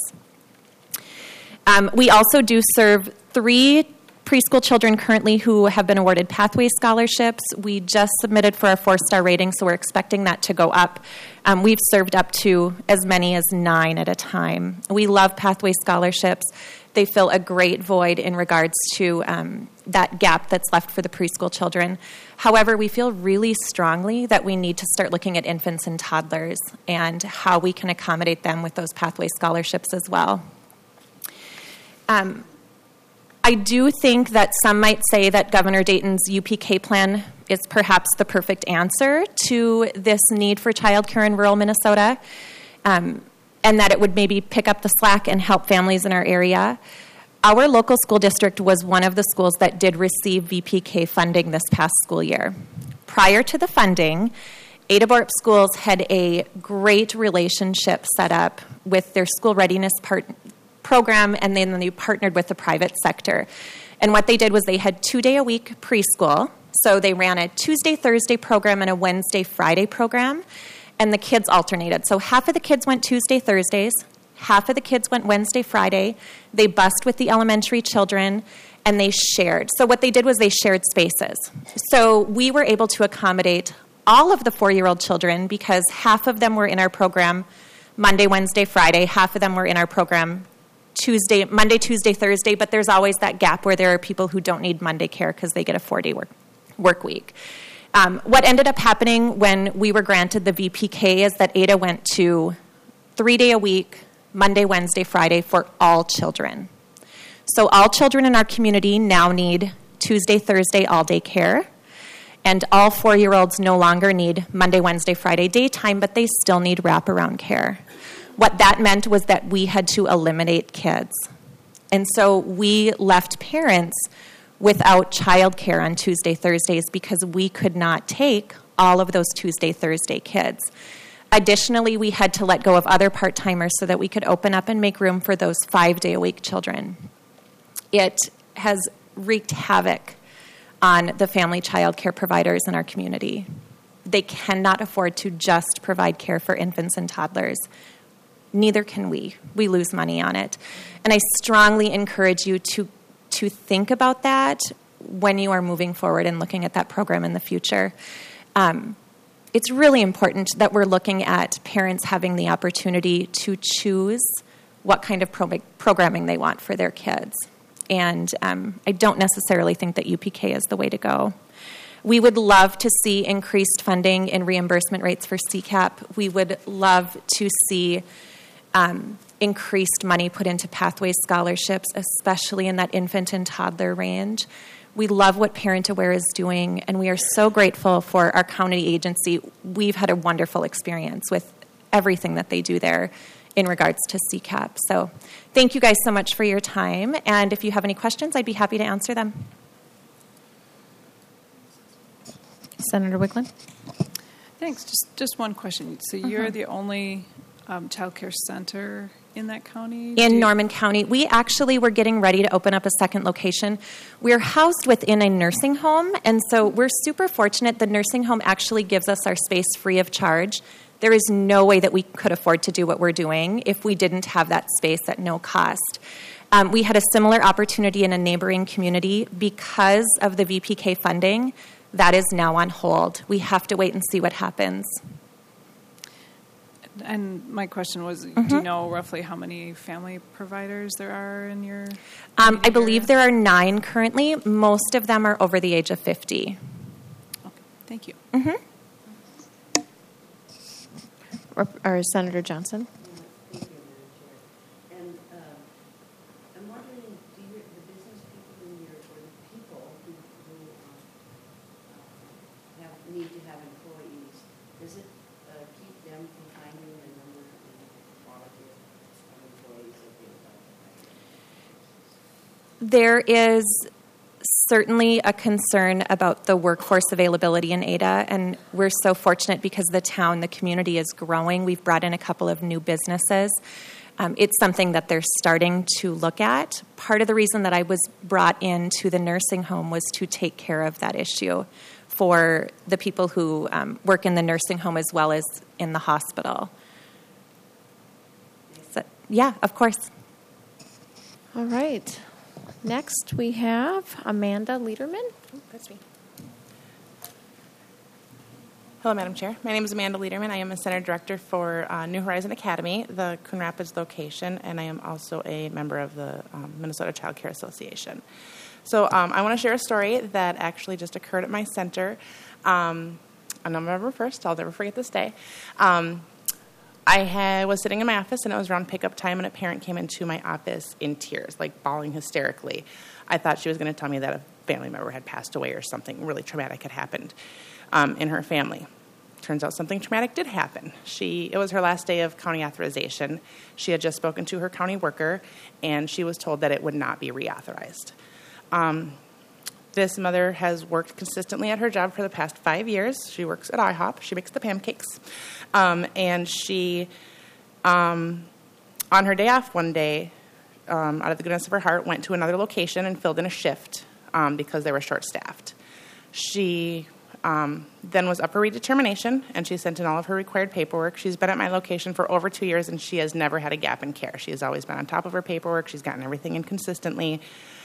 We also do serve 3 preschool children currently who have been awarded Pathways Scholarships. We just submitted for our 4-star rating, so we're expecting that to go up. We've served up to as many as 9 at a time. We love Pathways Scholarships. They fill a great void in regards to that gap that's left for the preschool children. However, we feel really strongly that we need to start looking at infants and toddlers and how we can accommodate them with those Pathways Scholarships as well. I do think that some might say that Governor Dayton's UPK plan is perhaps the perfect answer to this need for childcare in rural Minnesota, and that it would maybe pick up the slack and help families in our area. Our local school district was one of the schools that did receive VPK funding this past school year. Prior to the funding, Ada Borup Schools had a great relationship set up with their school readiness program, and then they partnered with the private sector. And what they did was they had 2-day-a-week preschool. So they ran a Tuesday, Thursday program and a Wednesday, Friday program, and the kids alternated. So half of the kids went Tuesday, Thursdays, half of the kids went Wednesday, Friday. They bused with the elementary children, and they shared. So what they did was they shared spaces. So we were able to accommodate all of the 4-year-old children because half of them were in our program Monday, Wednesday, Friday. Half of them were in our program Monday, Tuesday, Thursday, but there's always that gap where there are people who don't need Monday care because they get a 4-day work week. What ended up happening when we were granted the VPK is that Ada went to 3-day-a-week, Monday, Wednesday, Friday for all children. So all children in our community now need Tuesday, Thursday, all-day care, and all 4-year-olds no longer need Monday, Wednesday, Friday daytime, but they still need wraparound care. What that meant was that we had to eliminate kids. And so we left parents without childcare on Tuesday, Thursdays because we could not take all of those Tuesday, Thursday kids. Additionally, we had to let go of other part-timers so that we could open up and make room for those 5-day-a-week children. It has wreaked havoc on the family child care providers in our community. They cannot afford to just provide care for infants and toddlers. Neither can we. We lose money on it. And I strongly encourage you to think about that when you are moving forward and looking at that program in the future. It's really important that we're looking at parents having the opportunity to choose what kind of programming they want for their kids. And I don't necessarily think that UPK is the way to go. We would love to see increased funding in reimbursement rates for CCAP. We would love to see increased money put into Pathways scholarships, especially in that infant and toddler range. We love what Parent Aware is doing, and we are so grateful for our county agency. We've had a wonderful experience with everything that they do there in regards to CCAP. So thank you guys so much for your time, and if you have any questions, I'd be happy to answer them. Senator Wicklund? Thanks. Just one question. So you're the only child care center in that county? In Norman County. We actually were getting ready to open up a second location. We're housed within a nursing home, and so we're super fortunate. The nursing home actually gives us our space free of charge. There is no way that we could afford to do what we're doing if we didn't have that space at no cost. We had a similar opportunity in a neighboring community. Because of the VPK funding, that is now on hold. We have to wait and see what happens. And my question was, do you know roughly how many family providers there are in your I believe there are 9 currently. Most of them are over the age of 50. Okay. Thank you. Or Senator Johnson? Thank you, Madam Chair. And I'm wondering, do the business people in your, or the people who need to have employees, does it keep them from finding the number and quality of employees that they would like? There is certainly a concern about the workforce availability in Ada, and we're so fortunate because the town, the community is growing. We've brought in a couple of new businesses. It's something that they're starting to look at. Part of the reason that I was brought into the nursing home was to take care of that issue for the people who work in the nursing home as well as in the hospital. So, yeah, of course. All right. Next, we have Amanda Lederman. Oh, that's me. Hello, Madam Chair. My name is Amanda Lederman. I am a Center Director for New Horizon Academy, the Coon Rapids location, and I am also a member of the Minnesota Child Care Association. So I want to share a story that actually just occurred at my center on November 1st. I'll never forget this day. I was sitting in my office, and it was around pickup time, and a parent came into my office in tears, like bawling hysterically. I thought she was going to tell me that a family member had passed away or something really traumatic had happened in her family. Turns out something traumatic did happen. It was her last day of county authorization. She had just spoken to her county worker, and she was told that it would not be reauthorized. This mother has worked consistently at her job for the past 5 years. She works at IHOP. She makes the pancakes. And she, on her day off one day, out of the goodness of her heart, went to another location and filled in a shift because they were short-staffed. She then was up for redetermination, and she sent in all of her required paperwork. She's been at my location for over 2 years, and she has never had a gap in care. She has always been on top of her paperwork. She's gotten everything in consistently.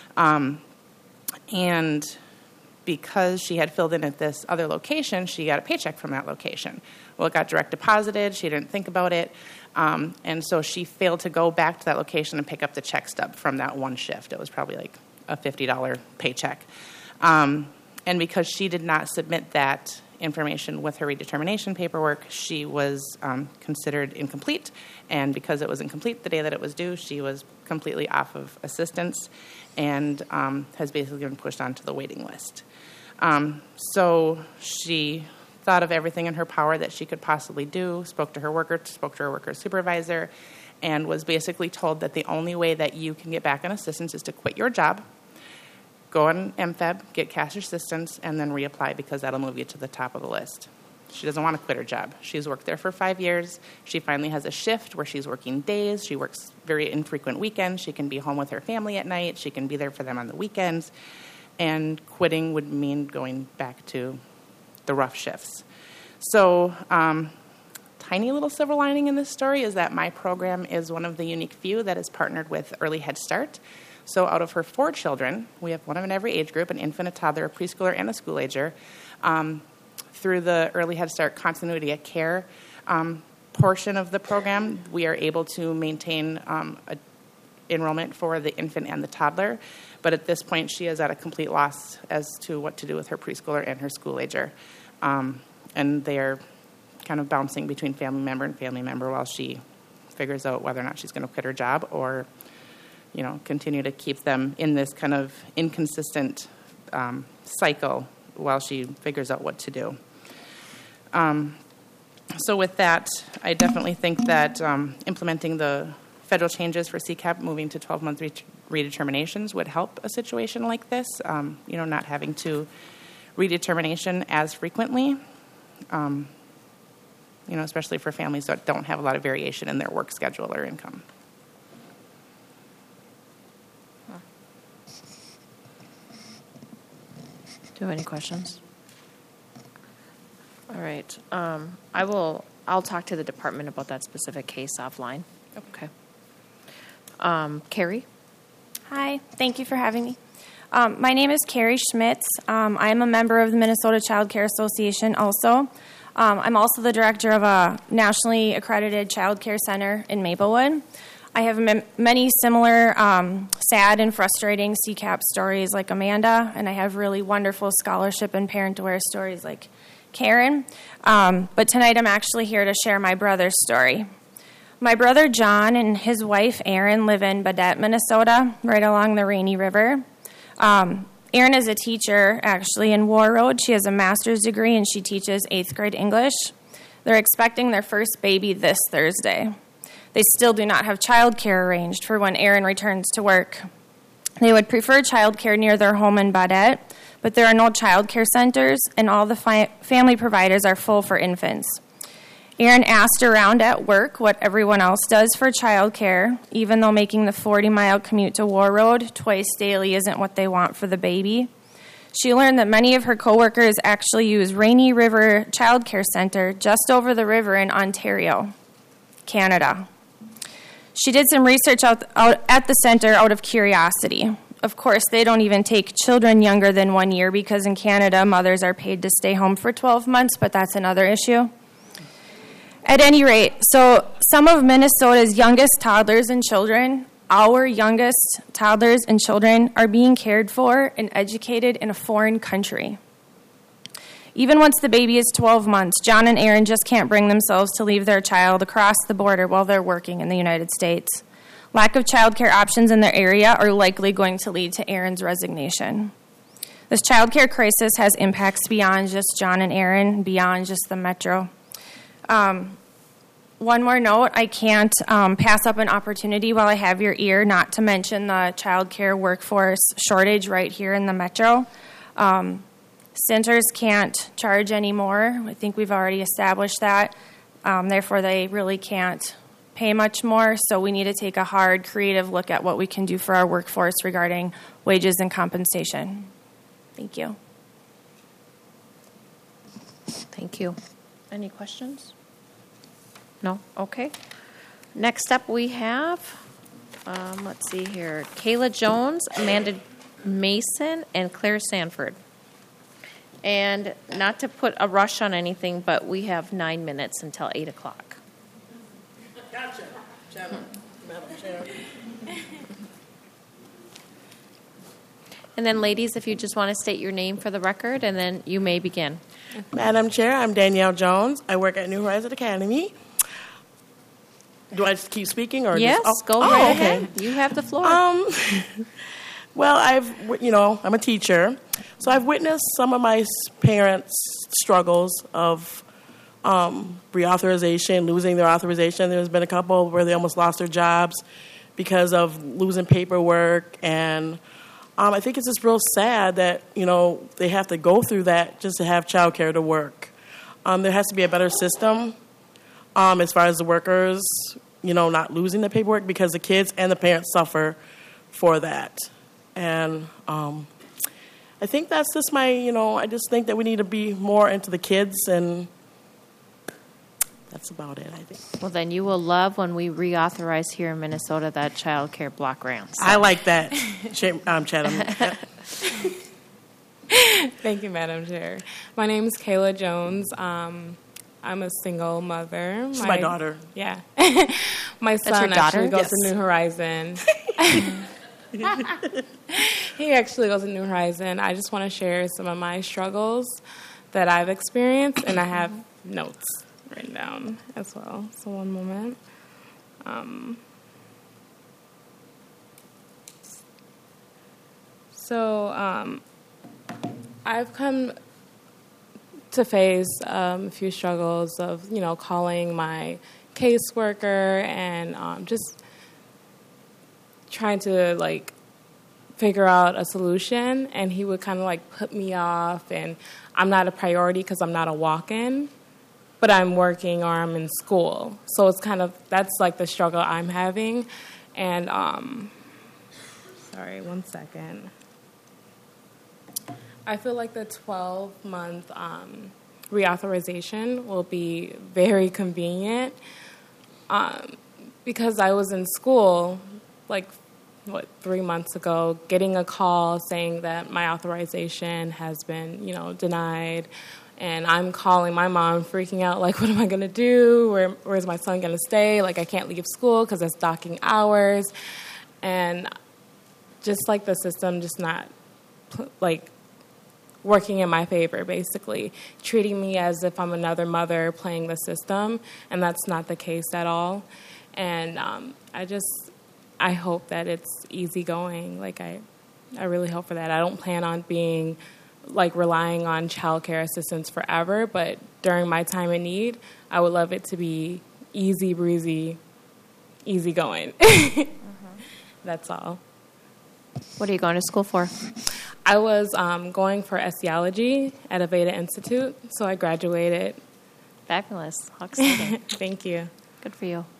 And because she had filled in at this other location, she got a paycheck from that location. Well, it got direct deposited. She didn't think about it. And so she failed to go back to that location and pick up the check stub from that one shift. It was probably like a $50 paycheck. And because she did not submit that information with her redetermination paperwork, she was considered incomplete. And because it was incomplete the day that it was due, she was completely off of assistance and has basically been pushed onto the waiting list. So she thought of everything in her power that she could possibly do, spoke to her worker supervisor, and was basically told that the only way that you can get back on assistance is to quit your job, go on MFEB, get cash assistance, and then reapply because that'll move you to the top of the list. She doesn't want to quit her job. She's worked there for 5 years. She finally has a shift where she's working days. She works very infrequent weekends. She can be home with her family at night. She can be there for them on the weekends. And quitting would mean going back to the rough shifts. So, tiny little silver lining in this story is that my program is one of the unique few that is partnered with Early Head Start. So out of her 4 children, we have one of in every age group, an infant, a toddler, a preschooler, and a school ager. Through the Early Head Start Continuity of Care portion of the program, we are able to maintain enrollment for the infant and the toddler. But at this point, she is at a complete loss as to what to do with her preschooler and her school ager. And they are kind of bouncing between family member and family member while she figures out whether or not she's going to quit her job or, continue to keep them in this kind of inconsistent cycle while she figures out what to do. So with that, I definitely think that implementing the federal changes for CCAP, moving to 12-month redeterminations would help a situation like this, not having to redetermination as frequently, especially for families that don't have a lot of variation in their work schedule or income. Do you have any questions? All right. I'll talk to the department about that specific case offline. Okay. Carrie? Hi. Thank you for having me. My name is Carrie Schmitz. I am a member of the Minnesota Child Care Association also. I'm also the director of a nationally accredited child care center in Maplewood. I have many similar sad and frustrating CCAP stories like Amanda, and I have really wonderful scholarship and parent-aware stories like Karen. But tonight I'm actually here to share my brother's story. My brother John and his wife Erin live in Baudette, Minnesota, right along the Rainy River. Erin is a teacher actually in Warroad. She has a master's degree and she teaches 8th grade English. They're expecting their first baby this Thursday. They still do not have childcare arranged for when Erin returns to work. They would prefer childcare near their home in Baudette, but there are no childcare centers, and all the family providers are full for infants. Erin asked around at work what everyone else does for childcare, even though making the 40-mile commute to Warroad twice daily isn't what they want for the baby. She learned that many of her coworkers actually use Rainy River Childcare Center just over the river in Ontario, Canada. She did some research out at the center out of curiosity. Of course, they don't even take children younger than 1 year because in Canada, mothers are paid to stay home for 12 months, but that's another issue. At any rate, so some of Minnesota's youngest toddlers and children, our youngest toddlers and children, are being cared for and educated in a foreign country. Even once the baby is 12 months, John and Erin just can't bring themselves to leave their child across the border while they're working in the United States. Lack of childcare options in their area are likely going to lead to Erin's resignation. This childcare crisis has impacts beyond just John and Erin, beyond just the metro. One more note, I can't pass up an opportunity while I have your ear not to mention the childcare workforce shortage right here in the metro. Centers can't charge anymore. I think we've already established that. Therefore, they really can't pay much more. So we need to take a hard, creative look at what we can do for our workforce regarding wages and compensation. Thank you. Thank you. Any questions? No? Okay. Next up we have, let's see here, Kayla Jones, Amanda Mason, and Claire Sanford. And not to put a rush on anything, but we have 9 minutes until 8 o'clock. Gotcha. Madam Chair. And then, ladies, if you just want to state your name for the record, and then you may begin. Madam Chair, I'm Danielle Jones. I work at New Horizon Academy. Do I just keep speaking, or yes? Go right ahead. You have the floor. Well, I'm a teacher, so I've witnessed some of my parents' struggles of reauthorization, losing their authorization. There's been a couple where they almost lost their jobs because of losing paperwork, and I think it's just real sad that, they have to go through that just to have child care to work. There has to be a better system as far as the workers, not losing the paperwork, because the kids and the parents suffer for that. And I think that's just I just think that we need to be more into the kids, and that's about it, I think. Well, then you will love when we reauthorize here in Minnesota that child care block grant. So. I like that, Chatham. Thank you, Madam Chair. My name is Kayla Jones. I'm a single mother. She's my daughter. Yeah. My son actually goes to New Horizon. He actually goes to New Horizon. I just want to share some of my struggles that I've experienced, and I have notes written down as well. So one moment. I've come to face a few struggles of, calling my caseworker and just trying to, figure out a solution. And he would kind of, put me off. And I'm not a priority because I'm not a walk-in, but I'm working or I'm in school. So it's that's, the struggle I'm having. And, sorry, one second. I feel like the 12-month reauthorization will be very convenient because I was in school, 3 months ago, getting a call saying that my authorization has been, denied. And I'm calling my mom, freaking out, what am I going to do? Where's my son going to stay? I can't leave school because it's docking hours. And just, the system just not, working in my favor, basically, treating me as if I'm another mother playing the system, and that's not the case at all. And I hope that it's easygoing. I really hope for that. I don't plan on being, relying on child care assistance forever, but during my time in need, I would love it to be easy breezy, easygoing. That's all. What are you going to school for? I was going for etiology at Aveda Institute, so I graduated. Fabulous. How exciting. Thank you. Good for you.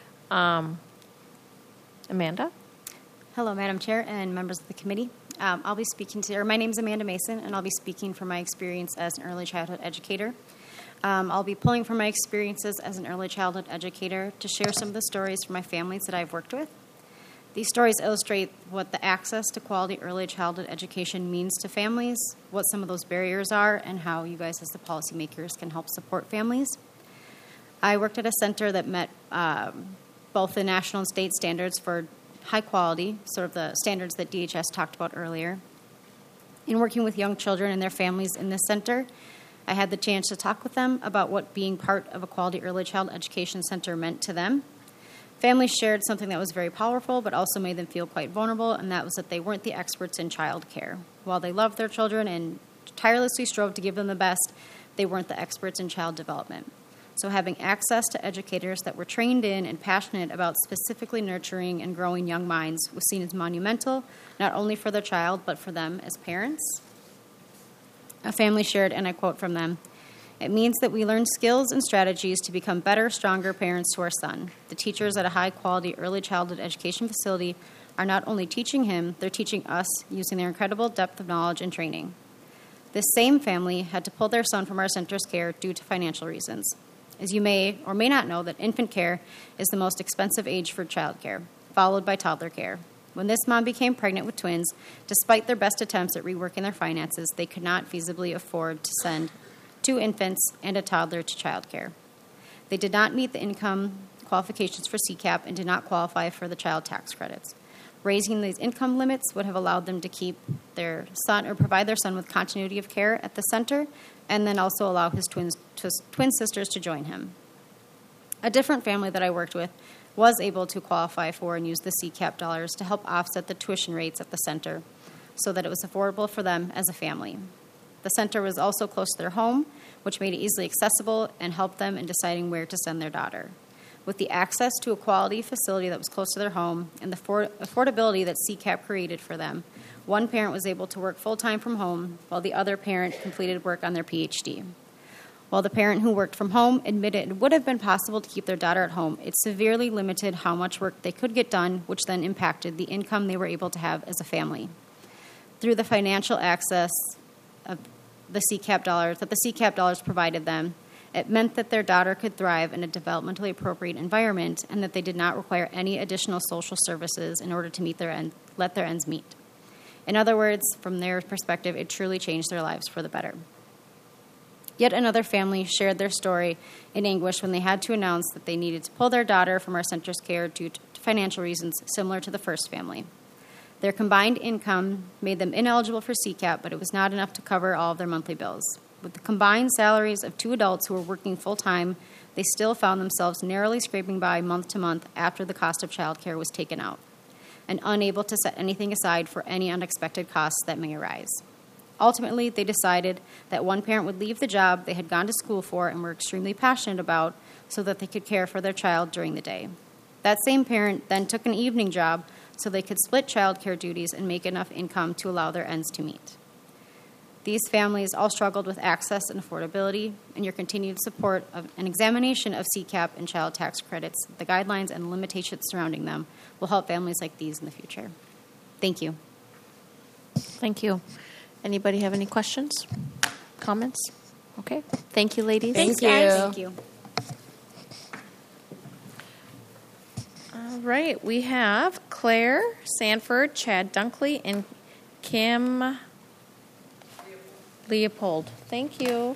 Amanda? Hello, Madam Chair and members of the committee. I'll be speaking my name is Amanda Mason, and I'll be speaking from my experience as an early childhood educator. I'll be pulling from my experiences as an early childhood educator to share some of the stories from my families that I've worked with. These stories illustrate what the access to quality early childhood education means to families, what some of those barriers are, and how you guys as the policymakers can help support families. I worked at a center that met both the national and state standards for high quality, sort of the standards that DHS talked about earlier. In working with young children and their families in this center, I had the chance to talk with them about what being part of a quality early child education center meant to them. Families shared something that was very powerful, but also made them feel quite vulnerable, and that was that they weren't the experts in child care. While they loved their children and tirelessly strove to give them the best, they weren't the experts in child development. So having access to educators that were trained in and passionate about specifically nurturing and growing young minds was seen as monumental, not only for their child, but for them as parents. A family shared, and I quote from them, "It means that we learn skills and strategies to become better, stronger parents to our son. The teachers at a high-quality early childhood education facility are not only teaching him, they're teaching us using their incredible depth of knowledge and training." This same family had to pull their son from our center's care due to financial reasons. As you may or may not know, that infant care is the most expensive age for child care, followed by toddler care. When this mom became pregnant with twins, despite their best attempts at reworking their finances, they could not feasibly afford to send 2 infants and a toddler to child care. They did not meet the income qualifications for CCAP and did not qualify for the child tax credits. Raising these income limits would have allowed them to keep their son or provide their son with continuity of care at the center, and then also allow his twin sisters to join him. A different family that I worked with was able to qualify for and use the CCAP dollars to help offset the tuition rates at the center so that it was affordable for them as a family. The center was also close to their home, which made it easily accessible and helped them in deciding where to send their daughter. With the access to a quality facility that was close to their home and the affordability that CCAP created for them, one parent was able to work full-time from home while the other parent completed work on their PhD. While the parent who worked from home admitted it would have been possible to keep their daughter at home, it severely limited how much work they could get done, which then impacted the income they were able to have as a family. Through the financial access of the CCAP dollars that the CCAP dollars provided them, it meant that their daughter could thrive in a developmentally appropriate environment and that they did not require any additional social services in order to let their ends meet. In other words, from their perspective, it truly changed their lives for the better. Yet another family shared their story in anguish when they had to announce that they needed to pull their daughter from our center's care due to financial reasons similar to the first family. Their combined income made them ineligible for CCAP, but it was not enough to cover all of their monthly bills. With the combined salaries of 2 adults who were working full-time, they still found themselves narrowly scraping by month to month after the cost of childcare was taken out, and unable to set anything aside for any unexpected costs that may arise. Ultimately, they decided that one parent would leave the job they had gone to school for and were extremely passionate about so that they could care for their child during the day. That same parent then took an evening job so they could split child care duties and make enough income to allow their ends to meet. These families all struggled with access and affordability, and your continued support of an examination of CCAP and child tax credits, the guidelines and limitations surrounding them, will help families like these in the future. Thank you. Thank you. Anybody have any questions, comments? Okay. Thank you, ladies. Thank you. Thank you. All right. We have Claire Sanford, Chad Dunkley, and Kim Leopold. Thank you.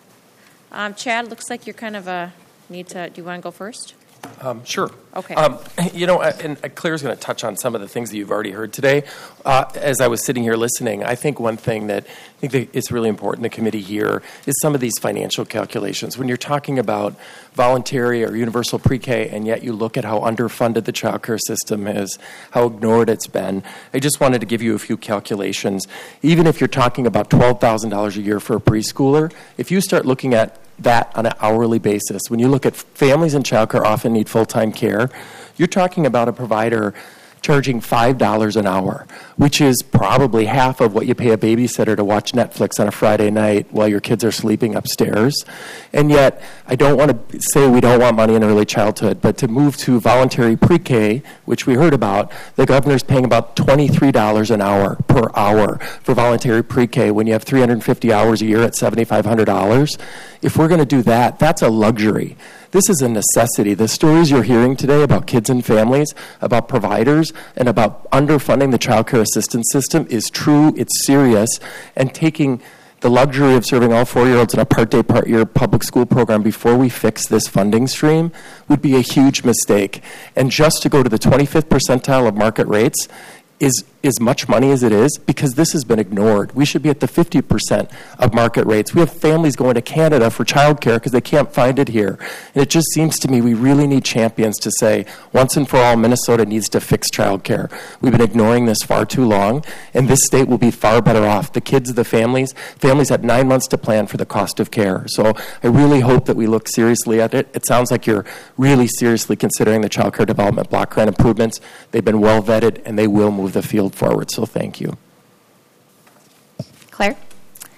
Chad, looks like you're kind of do you want to go first? Sure. Okay. And Claire's going to touch on some of the things that you've already heard today. As I was sitting here listening, I think one thing that it's really important, the committee here, is some of these financial calculations. When you're talking about voluntary or universal pre-K, and yet you look at how underfunded the child care system is, how ignored it's been, I just wanted to give you a few calculations. Even if you're talking about $12,000 a year for a preschooler, if you start looking at that on an hourly basis, when you look at families in child care often need full-time care, you're talking about a provider charging $5 an hour, which is probably half of what you pay a babysitter to watch Netflix on a Friday night while your kids are sleeping upstairs. And yet, I don't want to say we don't want money in early childhood, but to move to voluntary pre-K, which we heard about, the governor's paying about $23 an hour per hour for voluntary pre-K when you have 350 hours a year at $7,500. If we're going to do that, that's a luxury. This is a necessity. The stories you're hearing today about kids and families, about providers, and about underfunding the child care assistance system is true, it's serious, and taking the luxury of serving all 4-year-olds in a part-day, part-year public school program before we fix this funding stream would be a huge mistake. And just to go to the 25th percentile of market rates is as much money as it is because this has been ignored. We should be at the 50% of market rates. We have families going to Canada for childcare because they can't find it here. And it just seems to me we really need champions to say, once and for all, Minnesota needs to fix childcare. We've been ignoring this far too long, and this state will be far better off. The kids, the families have 9 months to plan for the cost of care. So I really hope that we look seriously at it. It sounds like you're really seriously considering the child care development block grant improvements. They've been well vetted, and they will move the field forward. So thank you. Claire?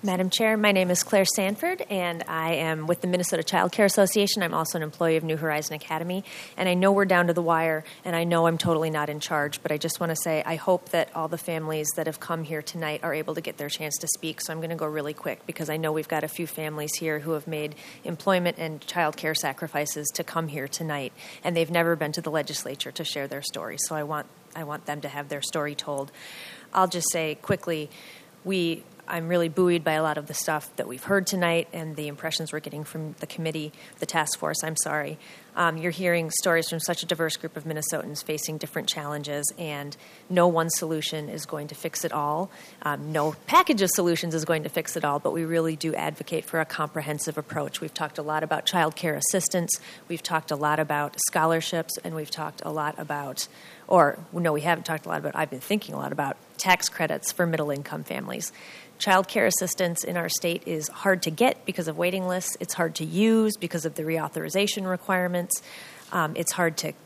Madam Chair, my name is Claire Sanford, and I am with the Minnesota Child Care Association. I'm also an employee of New Horizon Academy, and I know we're down to the wire, and I know I'm totally not in charge, but I just want to say I hope that all the families that have come here tonight are able to get their chance to speak, so I'm going to go really quick because I know we've got a few families here who have made employment and child care sacrifices to come here tonight, and they've never been to the legislature to share their story, so I want them to have their story told. I'll just say quickly, I'm really buoyed by a lot of the stuff that we've heard tonight and the impressions we're getting from the committee, the task force, You're hearing stories from such a diverse group of Minnesotans facing different challenges, and no one solution is going to fix it all. No package of solutions is going to fix it all, but we really do advocate for a comprehensive approach. We've talked a lot about child care assistance. We've talked a lot about scholarships, and we've talked a lot about we haven't talked a lot about, I've been thinking a lot about tax credits for middle-income families. Child care assistance in our state is hard to get because of waiting lists. It's hard to use because of the reauthorization requirements. It's hard to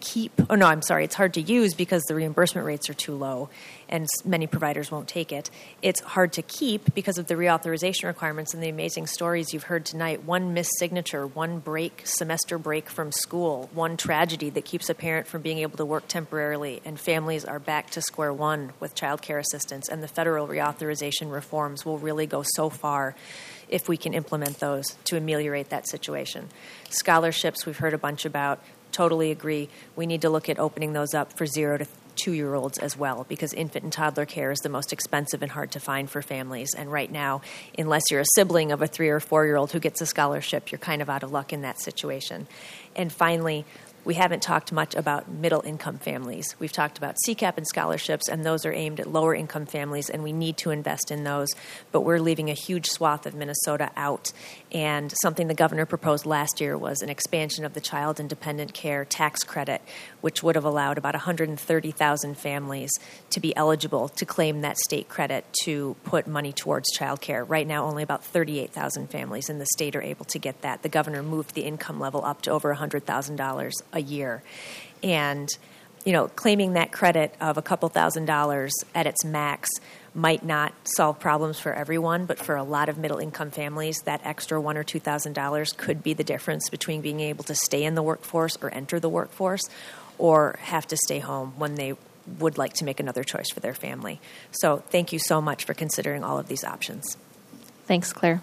it's hard to use because the reimbursement rates are too low and many providers won't take it. It's hard to keep because of the reauthorization requirements and the amazing stories you've heard tonight. One missed signature, one semester break from school, one tragedy that keeps a parent from being able to work temporarily, and families are back to square one with child care assistance, and the federal reauthorization reforms will really go so far if we can implement those to ameliorate that situation. Scholarships, we've heard a bunch about. Totally agree. We need to look at opening those up for 0 to 2-year-olds as well, because infant and toddler care is the most expensive and hard to find for families. And right now, unless you're a sibling of a 3 or 4-year-old who gets a scholarship, you're kind of out of luck in that situation. And finally, we haven't talked much about middle-income families. We've talked about CCAP and scholarships, and those are aimed at lower-income families, and we need to invest in those. But we're leaving a huge swath of Minnesota out, and something the governor proposed last year was an expansion of the child and dependent care tax credit, which would have allowed about 130,000 families to be eligible to claim that state credit to put money towards child care. Right now, only about 38,000 families in the state are able to get that. The governor moved the income level up to over $100,000 a year. And, claiming that credit of a couple $1,000s at its max might not solve problems for everyone, but for a lot of middle-income families, that extra $1,000 or $2,000 could be the difference between being able to stay in the workforce or enter the workforce, or have to stay home when they would like to make another choice for their family. So thank you so much for considering all of these options. Thanks, Claire.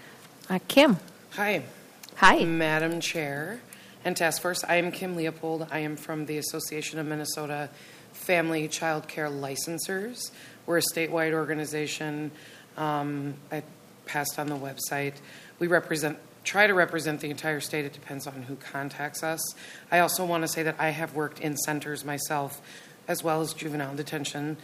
Kim. Hi. Hi. Madam Chair and Task Force, I am Kim Leopold. I am from the Association of Minnesota Family Child Care Licensors. We're a statewide organization. I passed on the website. We try to represent the entire state. It depends on who contacts us. I also want to say that I have worked in centers myself, as well as juvenile detention.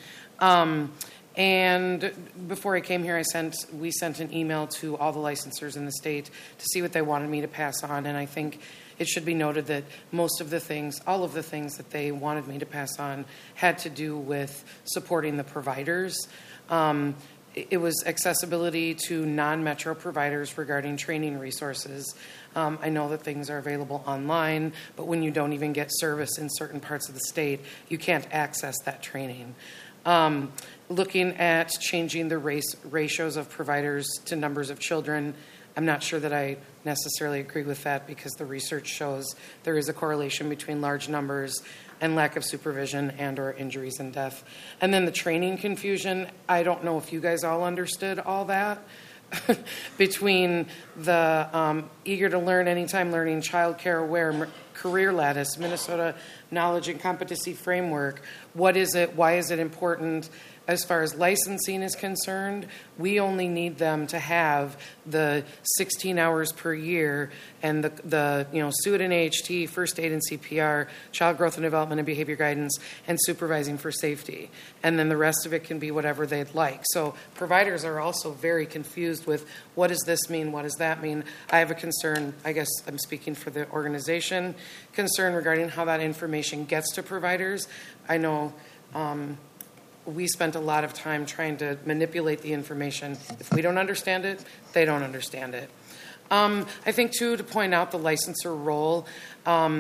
And before I came here, we sent an email to all the licensors in the state to see what they wanted me to pass on. And I think it should be noted that all of the things that they wanted me to pass on had to do with supporting the providers. It was accessibility to non-metro providers regarding training resources. I know that things are available online, but when you don't even get service in certain parts of the state, you can't access that training. Looking at changing the ratios of providers to numbers of children, I'm not sure that I necessarily agree with that, because the research shows there is a correlation between large numbers and lack of supervision and or injuries and death. And then the training confusion, I don't know if you guys all understood all that between the eager to learn, anytime learning, child care aware, career lattice, Minnesota knowledge and competency framework. What is it? Why is it important? As far as licensing is concerned, we only need them to have the 16 hours per year and the SUIT and AHT, first aid and CPR, child growth and development and behavior guidance, and supervising for safety. And then the rest of it can be whatever they'd like. So providers are also very confused with, what does this mean? What does that mean? I have a concern, I guess I'm speaking for the organization, concern regarding how that information gets to providers. I know we spent a lot of time trying to manipulate the information. If we don't understand it, they don't understand it. I think, too, to point out the licensor role,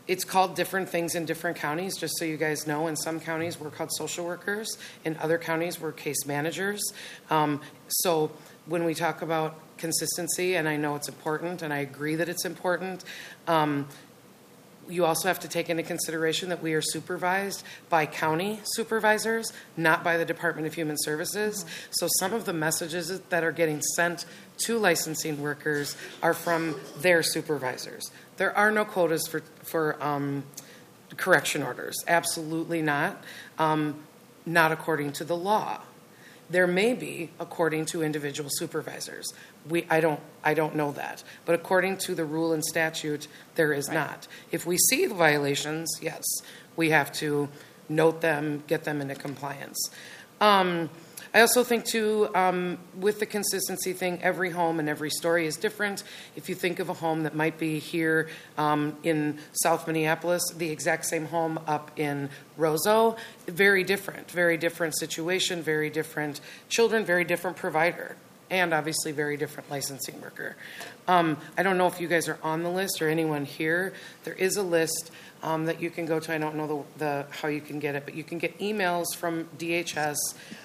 It's called different things in different counties, just so you guys know. In some counties, we're called social workers. In other counties, we're case managers. So when we talk about consistency, and I know it's important, and I agree that it's important, you also have to take into consideration that we are supervised by county supervisors, not by the Department of Human Services. So some of the messages that are getting sent to licensing workers are from their supervisors. There are no quotas for correction orders. Absolutely not. Not according to the law. There may be, according to individual supervisors. I don't know that. But according to the rule and statute, there is not. If we see the violations, yes, we have to note them, get them into compliance. I also think, too, with the consistency thing, every home and every story is different. If you think of a home that might be here in South Minneapolis, the exact same home up in Roseau, very different situation, very different children, very different provider, and obviously very different licensing worker. I don't know if you guys are on the list or anyone here. There is a list that you can go to. I don't know how you can get it, but you can get emails from DHS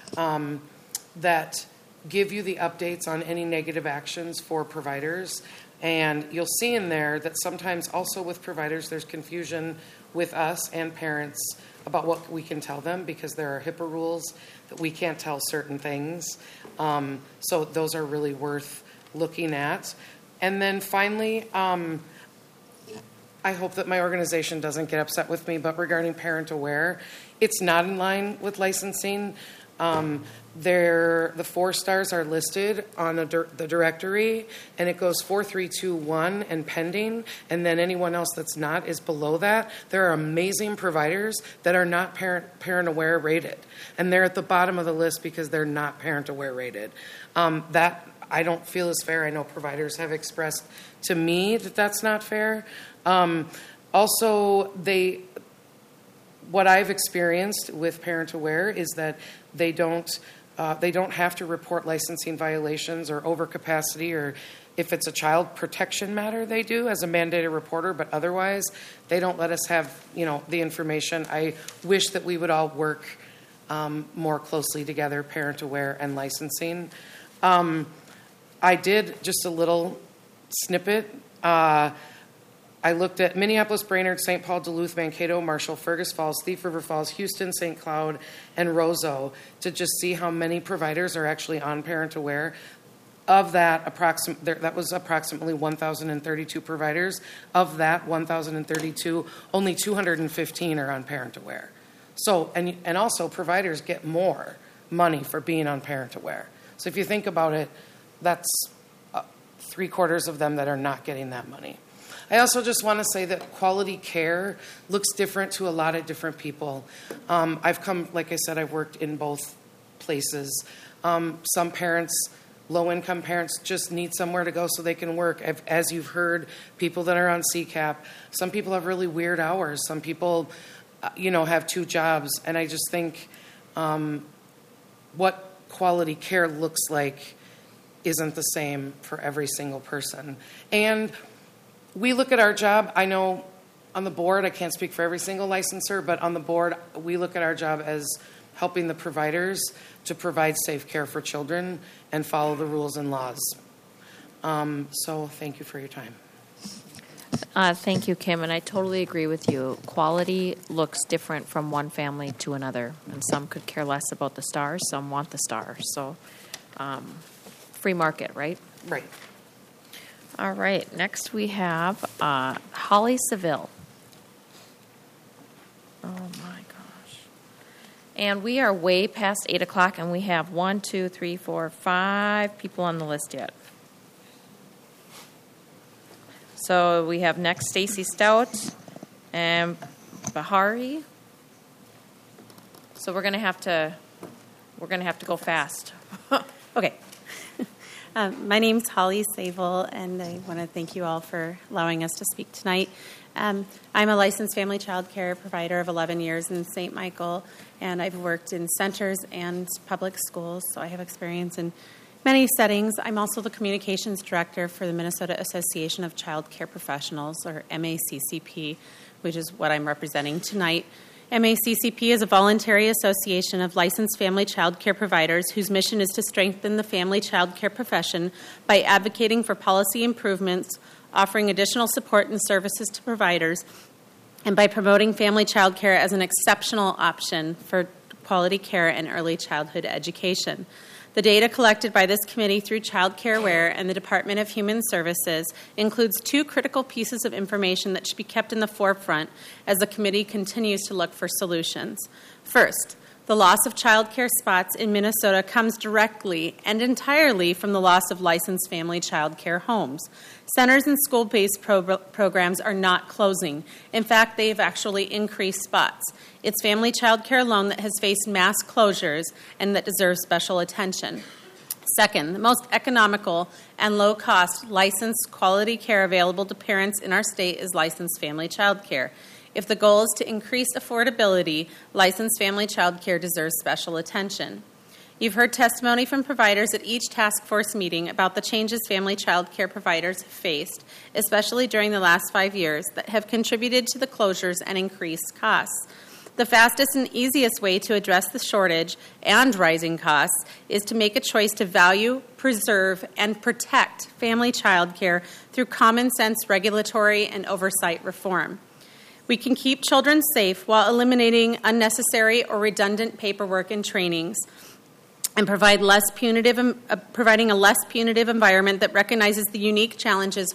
that give you the updates on any negative actions for providers. And you'll see in there that sometimes also with providers there's confusion with us and parents about what we can tell them because there are HIPAA rules that we can't tell certain things. So those are really worth looking at. And then finally, I hope that my organization doesn't get upset with me, but regarding Parent Aware, it's not in line with licensing. The 4 stars are listed on the directory, and it goes 4, 3, 2, 1 and pending, and then anyone else that's not is below that. There are amazing providers that are not Parent Aware rated, and they're at the bottom of the list because they're not Parent Aware rated. That I don't feel is fair. I know providers have expressed to me that that's not fair. Also, what I've experienced with Parent Aware is that they don't have to report licensing violations or overcapacity, or if it's a child protection matter, they do as a mandated reporter, but otherwise they don't let us have the information. I wish that we would all work more closely together, Parent Aware and licensing. I did just a little snippet. I looked at Minneapolis, Brainerd, St. Paul, Duluth, Mankato, Marshall, Fergus Falls, Thief River Falls, Houston, St. Cloud, and Roseau to just see how many providers are actually on Parent Aware. Of that, that was approximately 1,032 providers. Of that 1,032, only 215 are on Parent Aware. So, and also providers get more money for being on Parent Aware. So if you think about it, that's 3/4 of them that are not getting that money. I also just want to say that quality care looks different to a lot of different people. Like I said, I've worked in both places. Some parents, low-income parents, just need somewhere to go so they can work. As you've heard, people that are on CCAP, some people have really weird hours. Some people, have 2 jobs. And I just think what quality care looks like isn't the same for every single person. And we look at our job, I know on the board, I can't speak for every single licensor, but on the board, we look at our job as helping the providers to provide safe care for children and follow the rules and laws. So thank you for your time. Thank you, Kim, and I totally agree with you. Quality looks different from one family to another, and some could care less about the stars, some want the stars. So free market, right? Right. All right, next we have Holly Seville. Oh, my gosh. And we are way past 8 o'clock, and we have 1, 2, 3, 4, 5 people on the list yet. So we have next Stacy Stout and Bahari. So we're going to have to go fast. Okay. My name's Holly Sable, and I want to thank you all for allowing us to speak tonight. I'm a licensed family child care provider of 11 years in St. Michael, and I've worked in centers and public schools, so I have experience in many settings. I'm also the communications director for the Minnesota Association of Child Care Professionals, or MACCP, which is what I'm representing tonight. MACCP is a voluntary association of licensed family child care providers whose mission is to strengthen the family child care profession by advocating for policy improvements, offering additional support and services to providers, and by promoting family child care as an exceptional option for quality care and early childhood education. The data collected by this committee through Child Care Aware and the Department of Human Services includes two critical pieces of information that should be kept in the forefront as the committee continues to look for solutions. First, the loss of child care spots in Minnesota comes directly and entirely from the loss of licensed family child care homes. Centers and school-based programs are not closing. In fact, they have actually increased spots. It's family child care alone that has faced mass closures and that deserves special attention. Second, the most economical and low-cost licensed quality care available to parents in our state is licensed family child care. If the goal is to increase affordability, licensed family child care deserves special attention. You've heard testimony from providers at each task force meeting about the changes family child care providers have faced, especially during the last 5 years, that have contributed to the closures and increased costs. The fastest and easiest way to address the shortage and rising costs is to make a choice to value, preserve, and protect family child care through common sense regulatory and oversight reform. We can keep children safe while eliminating unnecessary or redundant paperwork and trainings, and providing a less punitive environment that recognizes the unique challenges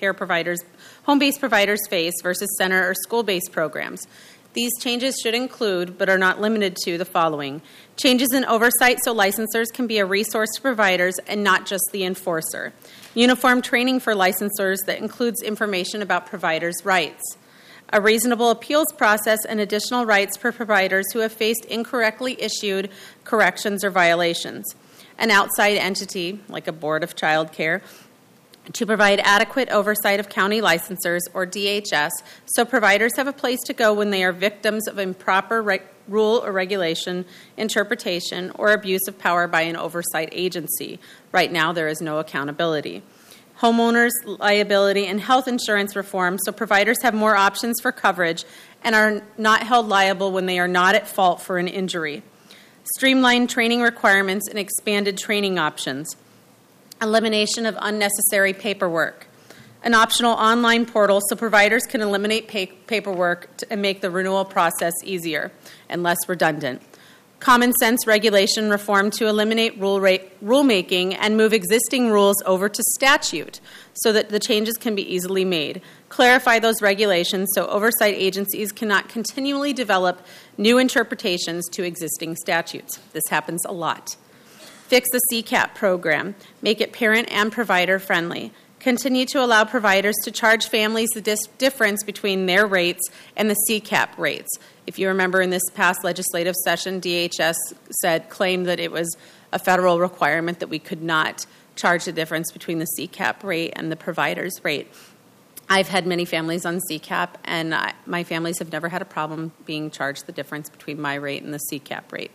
home-based providers face versus center or school-based programs. These changes should include, but are not limited to, the following: changes in oversight so licensors can be a resource to providers and not just the enforcer; uniform training for licensors that includes information about providers' rights; a reasonable appeals process and additional rights for providers who have faced incorrectly issued corrections or violations; an outside entity, like a board of child care, to provide adequate oversight of county licensors, or DHS, so providers have a place to go when they are victims of improper rule or regulation, interpretation, or abuse of power by an oversight agency. Right now, there is no accountability. Homeowners, liability, and health insurance reform so providers have more options for coverage and are not held liable when they are not at fault for an injury. Streamlined training requirements and expanded training options. Elimination of unnecessary paperwork. An optional online portal so providers can eliminate paperwork and make the renewal process easier and less redundant. Common sense regulation reform to eliminate rulemaking and move existing rules over to statute so that the changes can be easily made. Clarify those regulations so oversight agencies cannot continually develop new interpretations to existing statutes. This happens a lot. Fix the CCAP program. Make it parent and provider friendly. Continue to allow providers to charge families the difference between their rates and the CCAP rates. If you remember in this past legislative session, DHS claimed that it was a federal requirement that we could not charge the difference between the CCAP rate and the provider's rate. I've had many families on CCAP, and my families have never had a problem being charged the difference between my rate and the CCAP rate.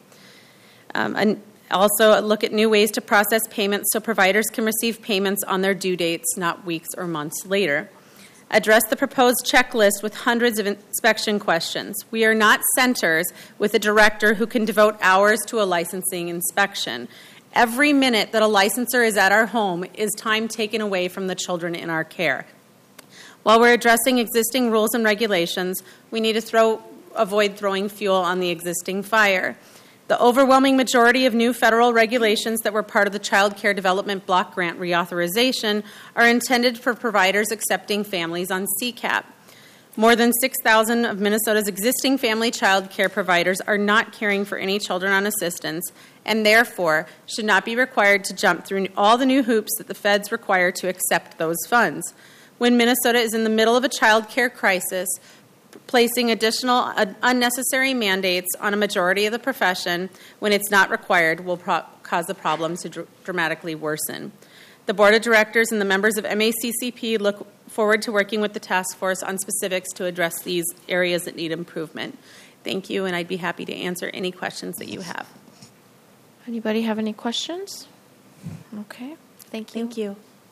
And also, look at new ways to process payments so providers can receive payments on their due dates, not weeks or months later. Address the proposed checklist with hundreds of inspection questions. We are not centers with a director who can devote hours to a licensing inspection. Every minute that a licensor is at our home is time taken away from the children in our care. While we're addressing existing rules and regulations, we need to avoid throwing fuel on the existing fire. The overwhelming majority of new federal regulations that were part of the Child Care Development Block Grant reauthorization are intended for providers accepting families on CCAP. More than 6,000 of Minnesota's existing family child care providers are not caring for any children on assistance and therefore should not be required to jump through all the new hoops that the feds require to accept those funds. When Minnesota is in the middle of a child care crisis, placing additional unnecessary mandates on a majority of the profession when it's not required will cause the problem to dramatically worsen. The Board of Directors and the members of MACCP look forward to working with the task force on specifics to address these areas that need improvement. Thank you, and I'd be happy to answer any questions that you have. Anybody have any questions? Okay, thank you. Thank you.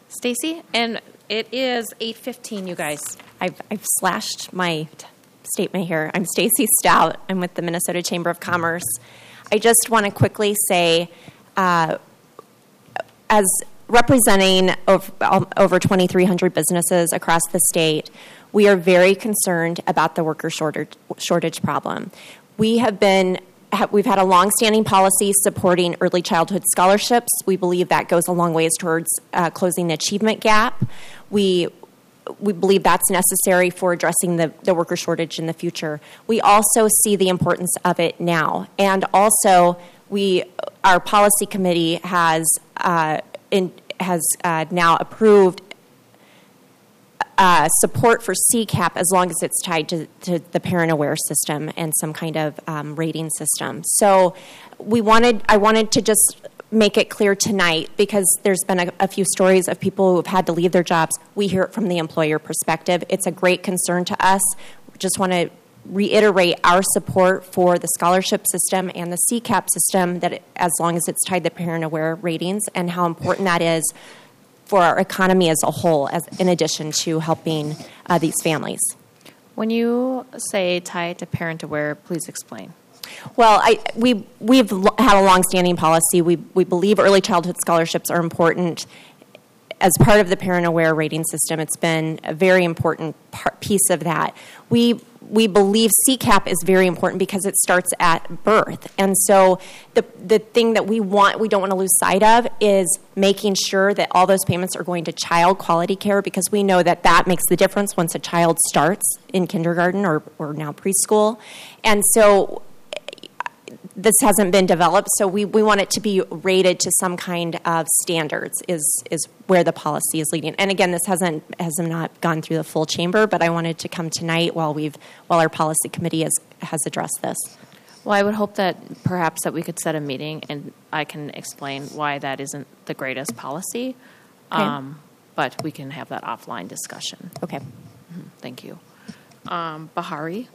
Stacy, and it is 8:15, you guys. I've slashed my statement here. I'm Stacy Stout. I'm with the Minnesota Chamber of Commerce. I just want to quickly say, as representing over 2,300 businesses across the state, we are very concerned about the worker shortage problem. We've had a long-standing policy supporting early childhood scholarships. We believe that goes a long ways towards closing the achievement gap. We believe that's necessary for addressing the worker shortage in the future. We also see the importance of it now. And also, our policy committee has now approved support for CCAP as long as it's tied to the Parent Aware system and some kind of rating system. So I wanted to just make it clear tonight, because there's been a few stories of people who have had to leave their jobs. We hear it from the employer perspective. It's a great concern to us. We just want to reiterate our support for the scholarship system and the CCAP system, that as long as it's tied to Parent Aware ratings, and how important that is for our economy as a whole, in addition to helping these families. When you say tied to Parent Aware, please explain. Well, we've had a long-standing policy. We believe early childhood scholarships are important. As part of the Parent Aware rating system, it's been a very important piece of that. We believe CCAP is very important because it starts at birth. And so the thing that we don't want to lose sight of is making sure that all those payments are going to child quality care, because we know that makes the difference once a child starts in kindergarten or now preschool. And so this hasn't been developed, so we want it to be rated to some kind of standards is where the policy is leading. And again, this has not gone through the full chamber, but I wanted to come tonight while our policy committee has addressed this. Well, I would hope that perhaps that we could set a meeting and I can explain why that isn't the greatest policy, Okay. But we can have that offline discussion. Okay. Thank you. Bahari?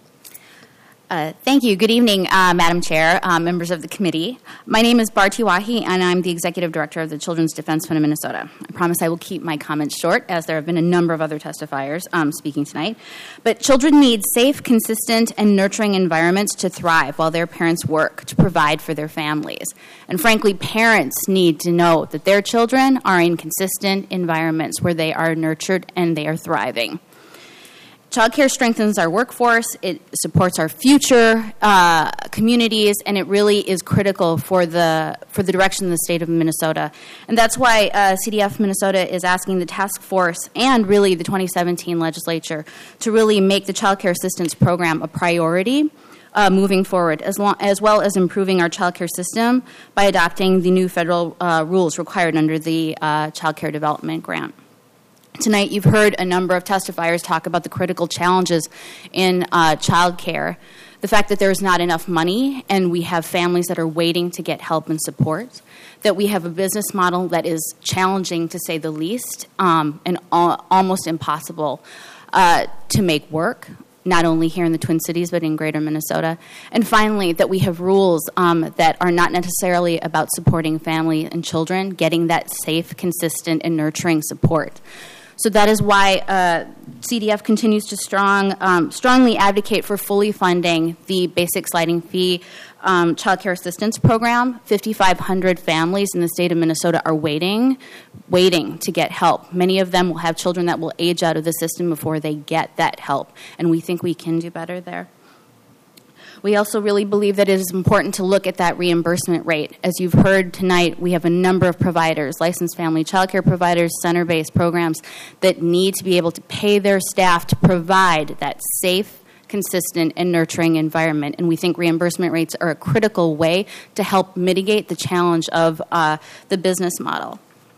Thank you. Good evening, Madam Chair, members of the committee. My name is Bharti Wahi, and I'm the Executive Director of the Children's Defense Fund of Minnesota. I promise I will keep my comments short, as there have been a number of other testifiers speaking tonight. But children need safe, consistent, and nurturing environments to thrive while their parents work to provide for their families. And frankly, parents need to know that their children are in consistent environments where they are nurtured and they are thriving. Childcare strengthens our workforce, it supports our future communities, and it really is critical for the direction of the state of Minnesota. And that's why CDF Minnesota is asking the task force and really the 2017 legislature to really make the childcare assistance program a priority moving forward, as well as improving our childcare system by adopting the new federal rules required under the Child Care Development Grant. Tonight, you've heard a number of testifiers talk about the critical challenges in child care, the fact that there's not enough money and we have families that are waiting to get help and support, that we have a business model that is challenging, to say the least, and almost impossible to make work, not only here in the Twin Cities, but in greater Minnesota. And finally, that we have rules that are not necessarily about supporting family and children, getting that safe, consistent, and nurturing support. So that is why CDF continues to strongly advocate for fully funding the basic sliding fee child care assistance program. 5,500 families in the state of Minnesota are waiting to get help. Many of them will have children that will age out of the system before they get that help, and we think we can do better there. We also really believe that it is important to look at that reimbursement rate. As you've heard tonight, we have a number of providers, licensed family child care providers, center-based programs, that need to be able to pay their staff to provide that safe, consistent, and nurturing environment. And we think reimbursement rates are a critical way to help mitigate the challenge of the business model.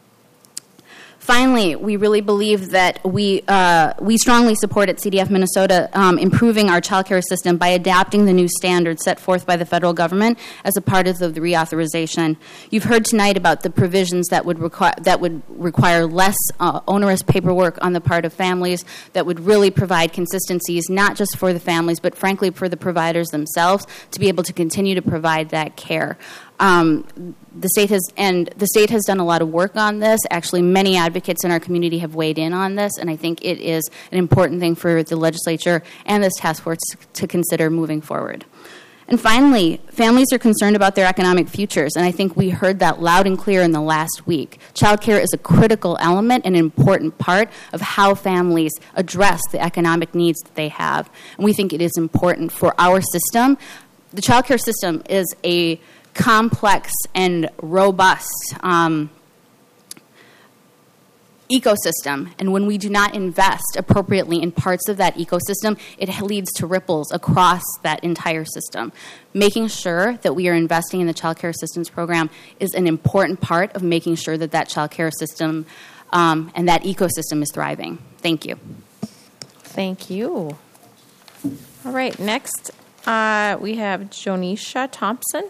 Finally, we really believe that we strongly support at CDF Minnesota improving our child care system by adapting the new standards set forth by the federal government as a part of the reauthorization. You've heard tonight about the provisions that would require less onerous paperwork on the part of families, that would really provide consistencies not just for the families, but frankly for the providers themselves to be able to continue to provide that care. The state has done a lot of work on this. Actually, many advocates in our community have weighed in on this, and I think it is an important thing for the legislature and this task force to consider moving forward. And finally, families are concerned about their economic futures, and I think we heard that loud and clear in the last week. Child care is a critical element and an important part of how families address the economic needs that they have. And we think it is important for our system. The child care system is a complex and robust ecosystem, and when we do not invest appropriately in parts of that ecosystem, it leads to ripples across that entire system. Making sure that we are investing in the child care assistance program is an important part of making sure that that child care system and that ecosystem is thriving. Thank you. Thank you. All right, next we have Jonisha Thompson.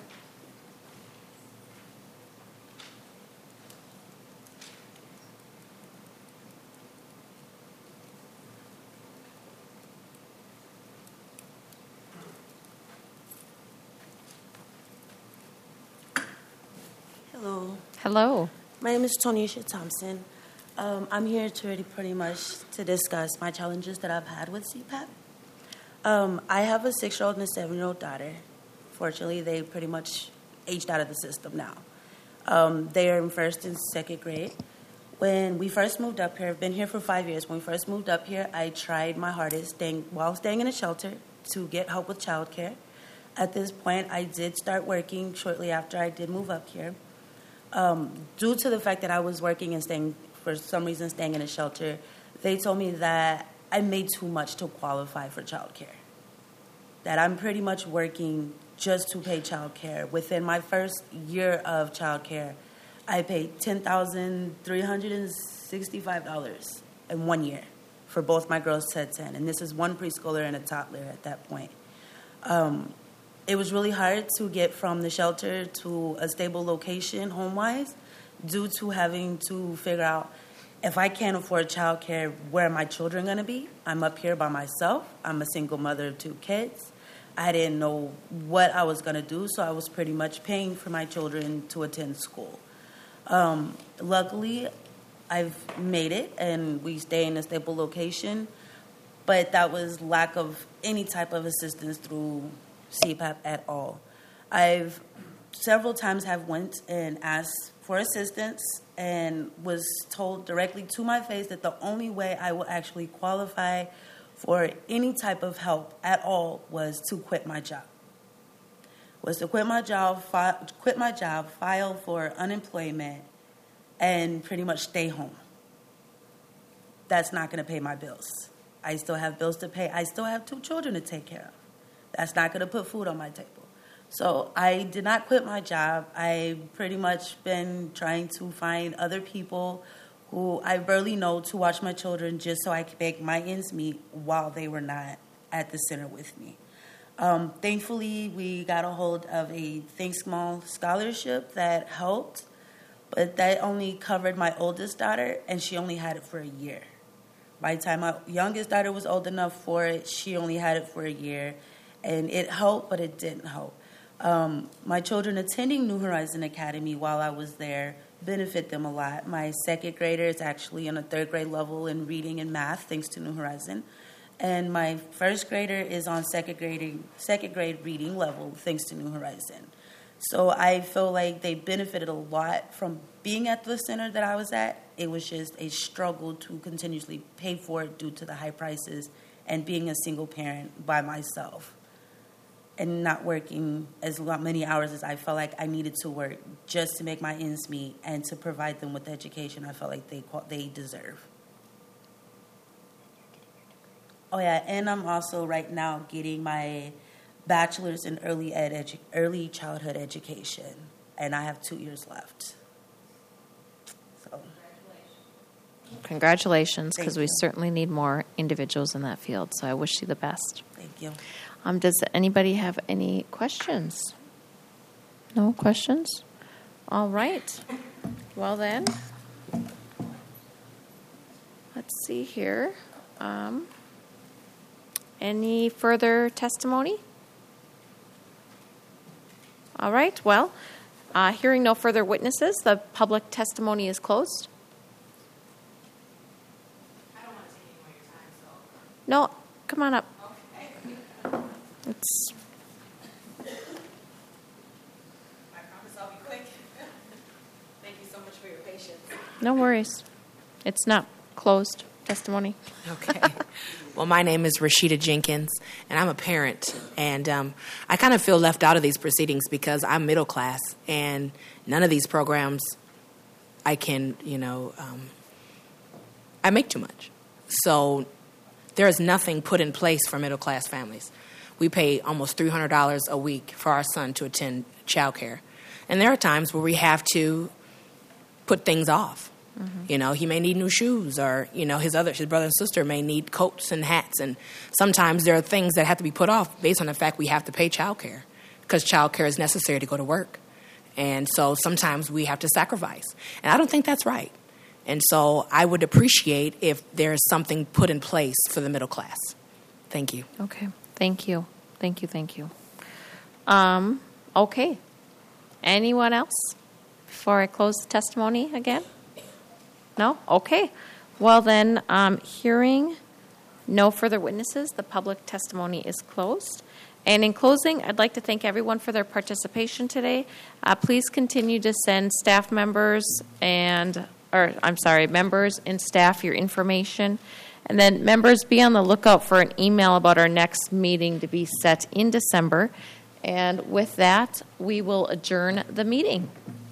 Hello. Hello. My name is Tonisha Thompson. I'm here to really pretty much to discuss my challenges that I've had with CPAP. I have a 6-year-old and a 7-year-old daughter. Fortunately, they pretty much aged out of the system now. They are in 1st and 2nd grade. When we first moved up here, I've been here for 5 years. When we first moved up here, I tried my hardest while staying in a shelter to get help with childcare. At this point, I did start working shortly after I did move up here. Due to the fact that I was working and staying in a shelter, they told me that I made too much to qualify for child care. That I'm pretty much working just to pay child care. Within my first year of child care, I paid $10,365 in 1 year for both my girls 10, and this is one preschooler and a toddler at that point. It was really hard to get from the shelter to a stable location home-wise due to having to figure out if I can't afford child care, where are my children going to be? I'm up here by myself. I'm a single mother of 2 kids. I didn't know what I was going to do, so I was pretty much paying for my children to attend school. Luckily, I've made it, and we stay in a stable location, but that was lack of any type of assistance through CPAP at all. I've several times have went and asked for assistance and was told directly to my face that the only way I will actually qualify for any type of help at all was to quit my job. File for unemployment, and pretty much stay home. That's not going to pay my bills. I still have bills to pay. I still have 2 children to take care of. That's not going to put food on my table. So I did not quit my job. I've pretty much been trying to find other people who I barely know to watch my children just so I could make my ends meet while they were not at the center with me. Thankfully, we got a hold of a Think Small scholarship that helped, but that only covered my oldest daughter, and she only had it for a year. By the time my youngest daughter was old enough for it, she only had it for a year. And it helped, but it didn't help. My children attending New Horizon Academy while I was there benefit them a lot. My 2nd grader is actually on a 3rd grade level in reading and math, thanks to New Horizon. And my 1st grader is on 2nd grade reading level, thanks to New Horizon. So I feel like they benefited a lot from being at the center that I was at. It was just a struggle to continuously pay for it due to the high prices and being a single parent by myself, and not working as many hours as I felt like I needed to work just to make my ends meet and to provide them with the education I felt like they deserve. Oh yeah, and I'm also right now getting my bachelor's in early childhood education, and I have 2 years left. So, congratulations, because we you. certainly need more individuals in that field. So I wish you the best. Thank you. Does anybody have any questions? No questions? All right. Well then, let's see here. Any further testimony? All right. Well, Hearing no further witnesses, the public testimony is closed. No, come on up. It's. I promise I'll be quick. Thank you so much for your patience. No worries. It's not closed testimony. Okay. Well, my name is Rashida Jenkins, and I'm a parent. And I kind of feel left out of these proceedings because I'm middle class, and none of these programs I can, I make too much. So there is nothing put in place for middle class families. We pay almost $300 a week for our son to attend childcare. And there are times where we have to put things off. Mm-hmm. He may need new shoes, or, his brother and sister may need coats and hats. And sometimes there are things that have to be put off based on the fact we have to pay childcare, because childcare is necessary to go to work. And so sometimes we have to sacrifice. And I don't think that's right. And so I would appreciate if there's something put in place for the middle class. Thank you. Okay. Thank you. Okay. Anyone else before I close the testimony again? No? Okay. Well then, hearing no further witnesses, the public testimony is closed. And in closing, I'd like to thank everyone for their participation today. Please continue to send members and staff your information. And then members, be on the lookout for an email about our next meeting to be set in December. And with that, we will adjourn the meeting.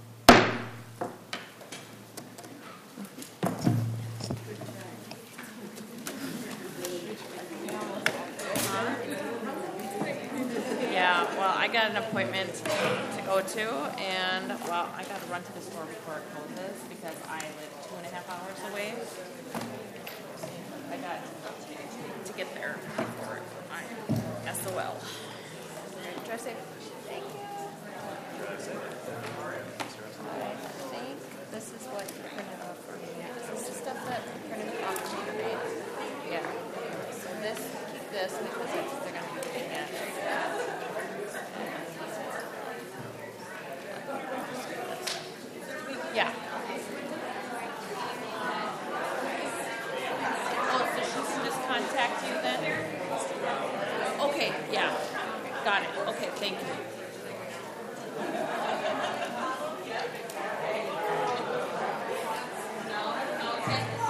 Yeah, well, I got an appointment to go to, and, I got to run to the store before it closes because I live 2.5 hours away. I got to get there before I SOL. Drive safe. Thank you. I think this is what you printed off for me. This is the stuff that printed off for me today. Yeah. So keep this because they're going to be looking at it. Yeah. Oh, so she can just contact you then? Okay, yeah. Got it. Okay, thank you. Okay.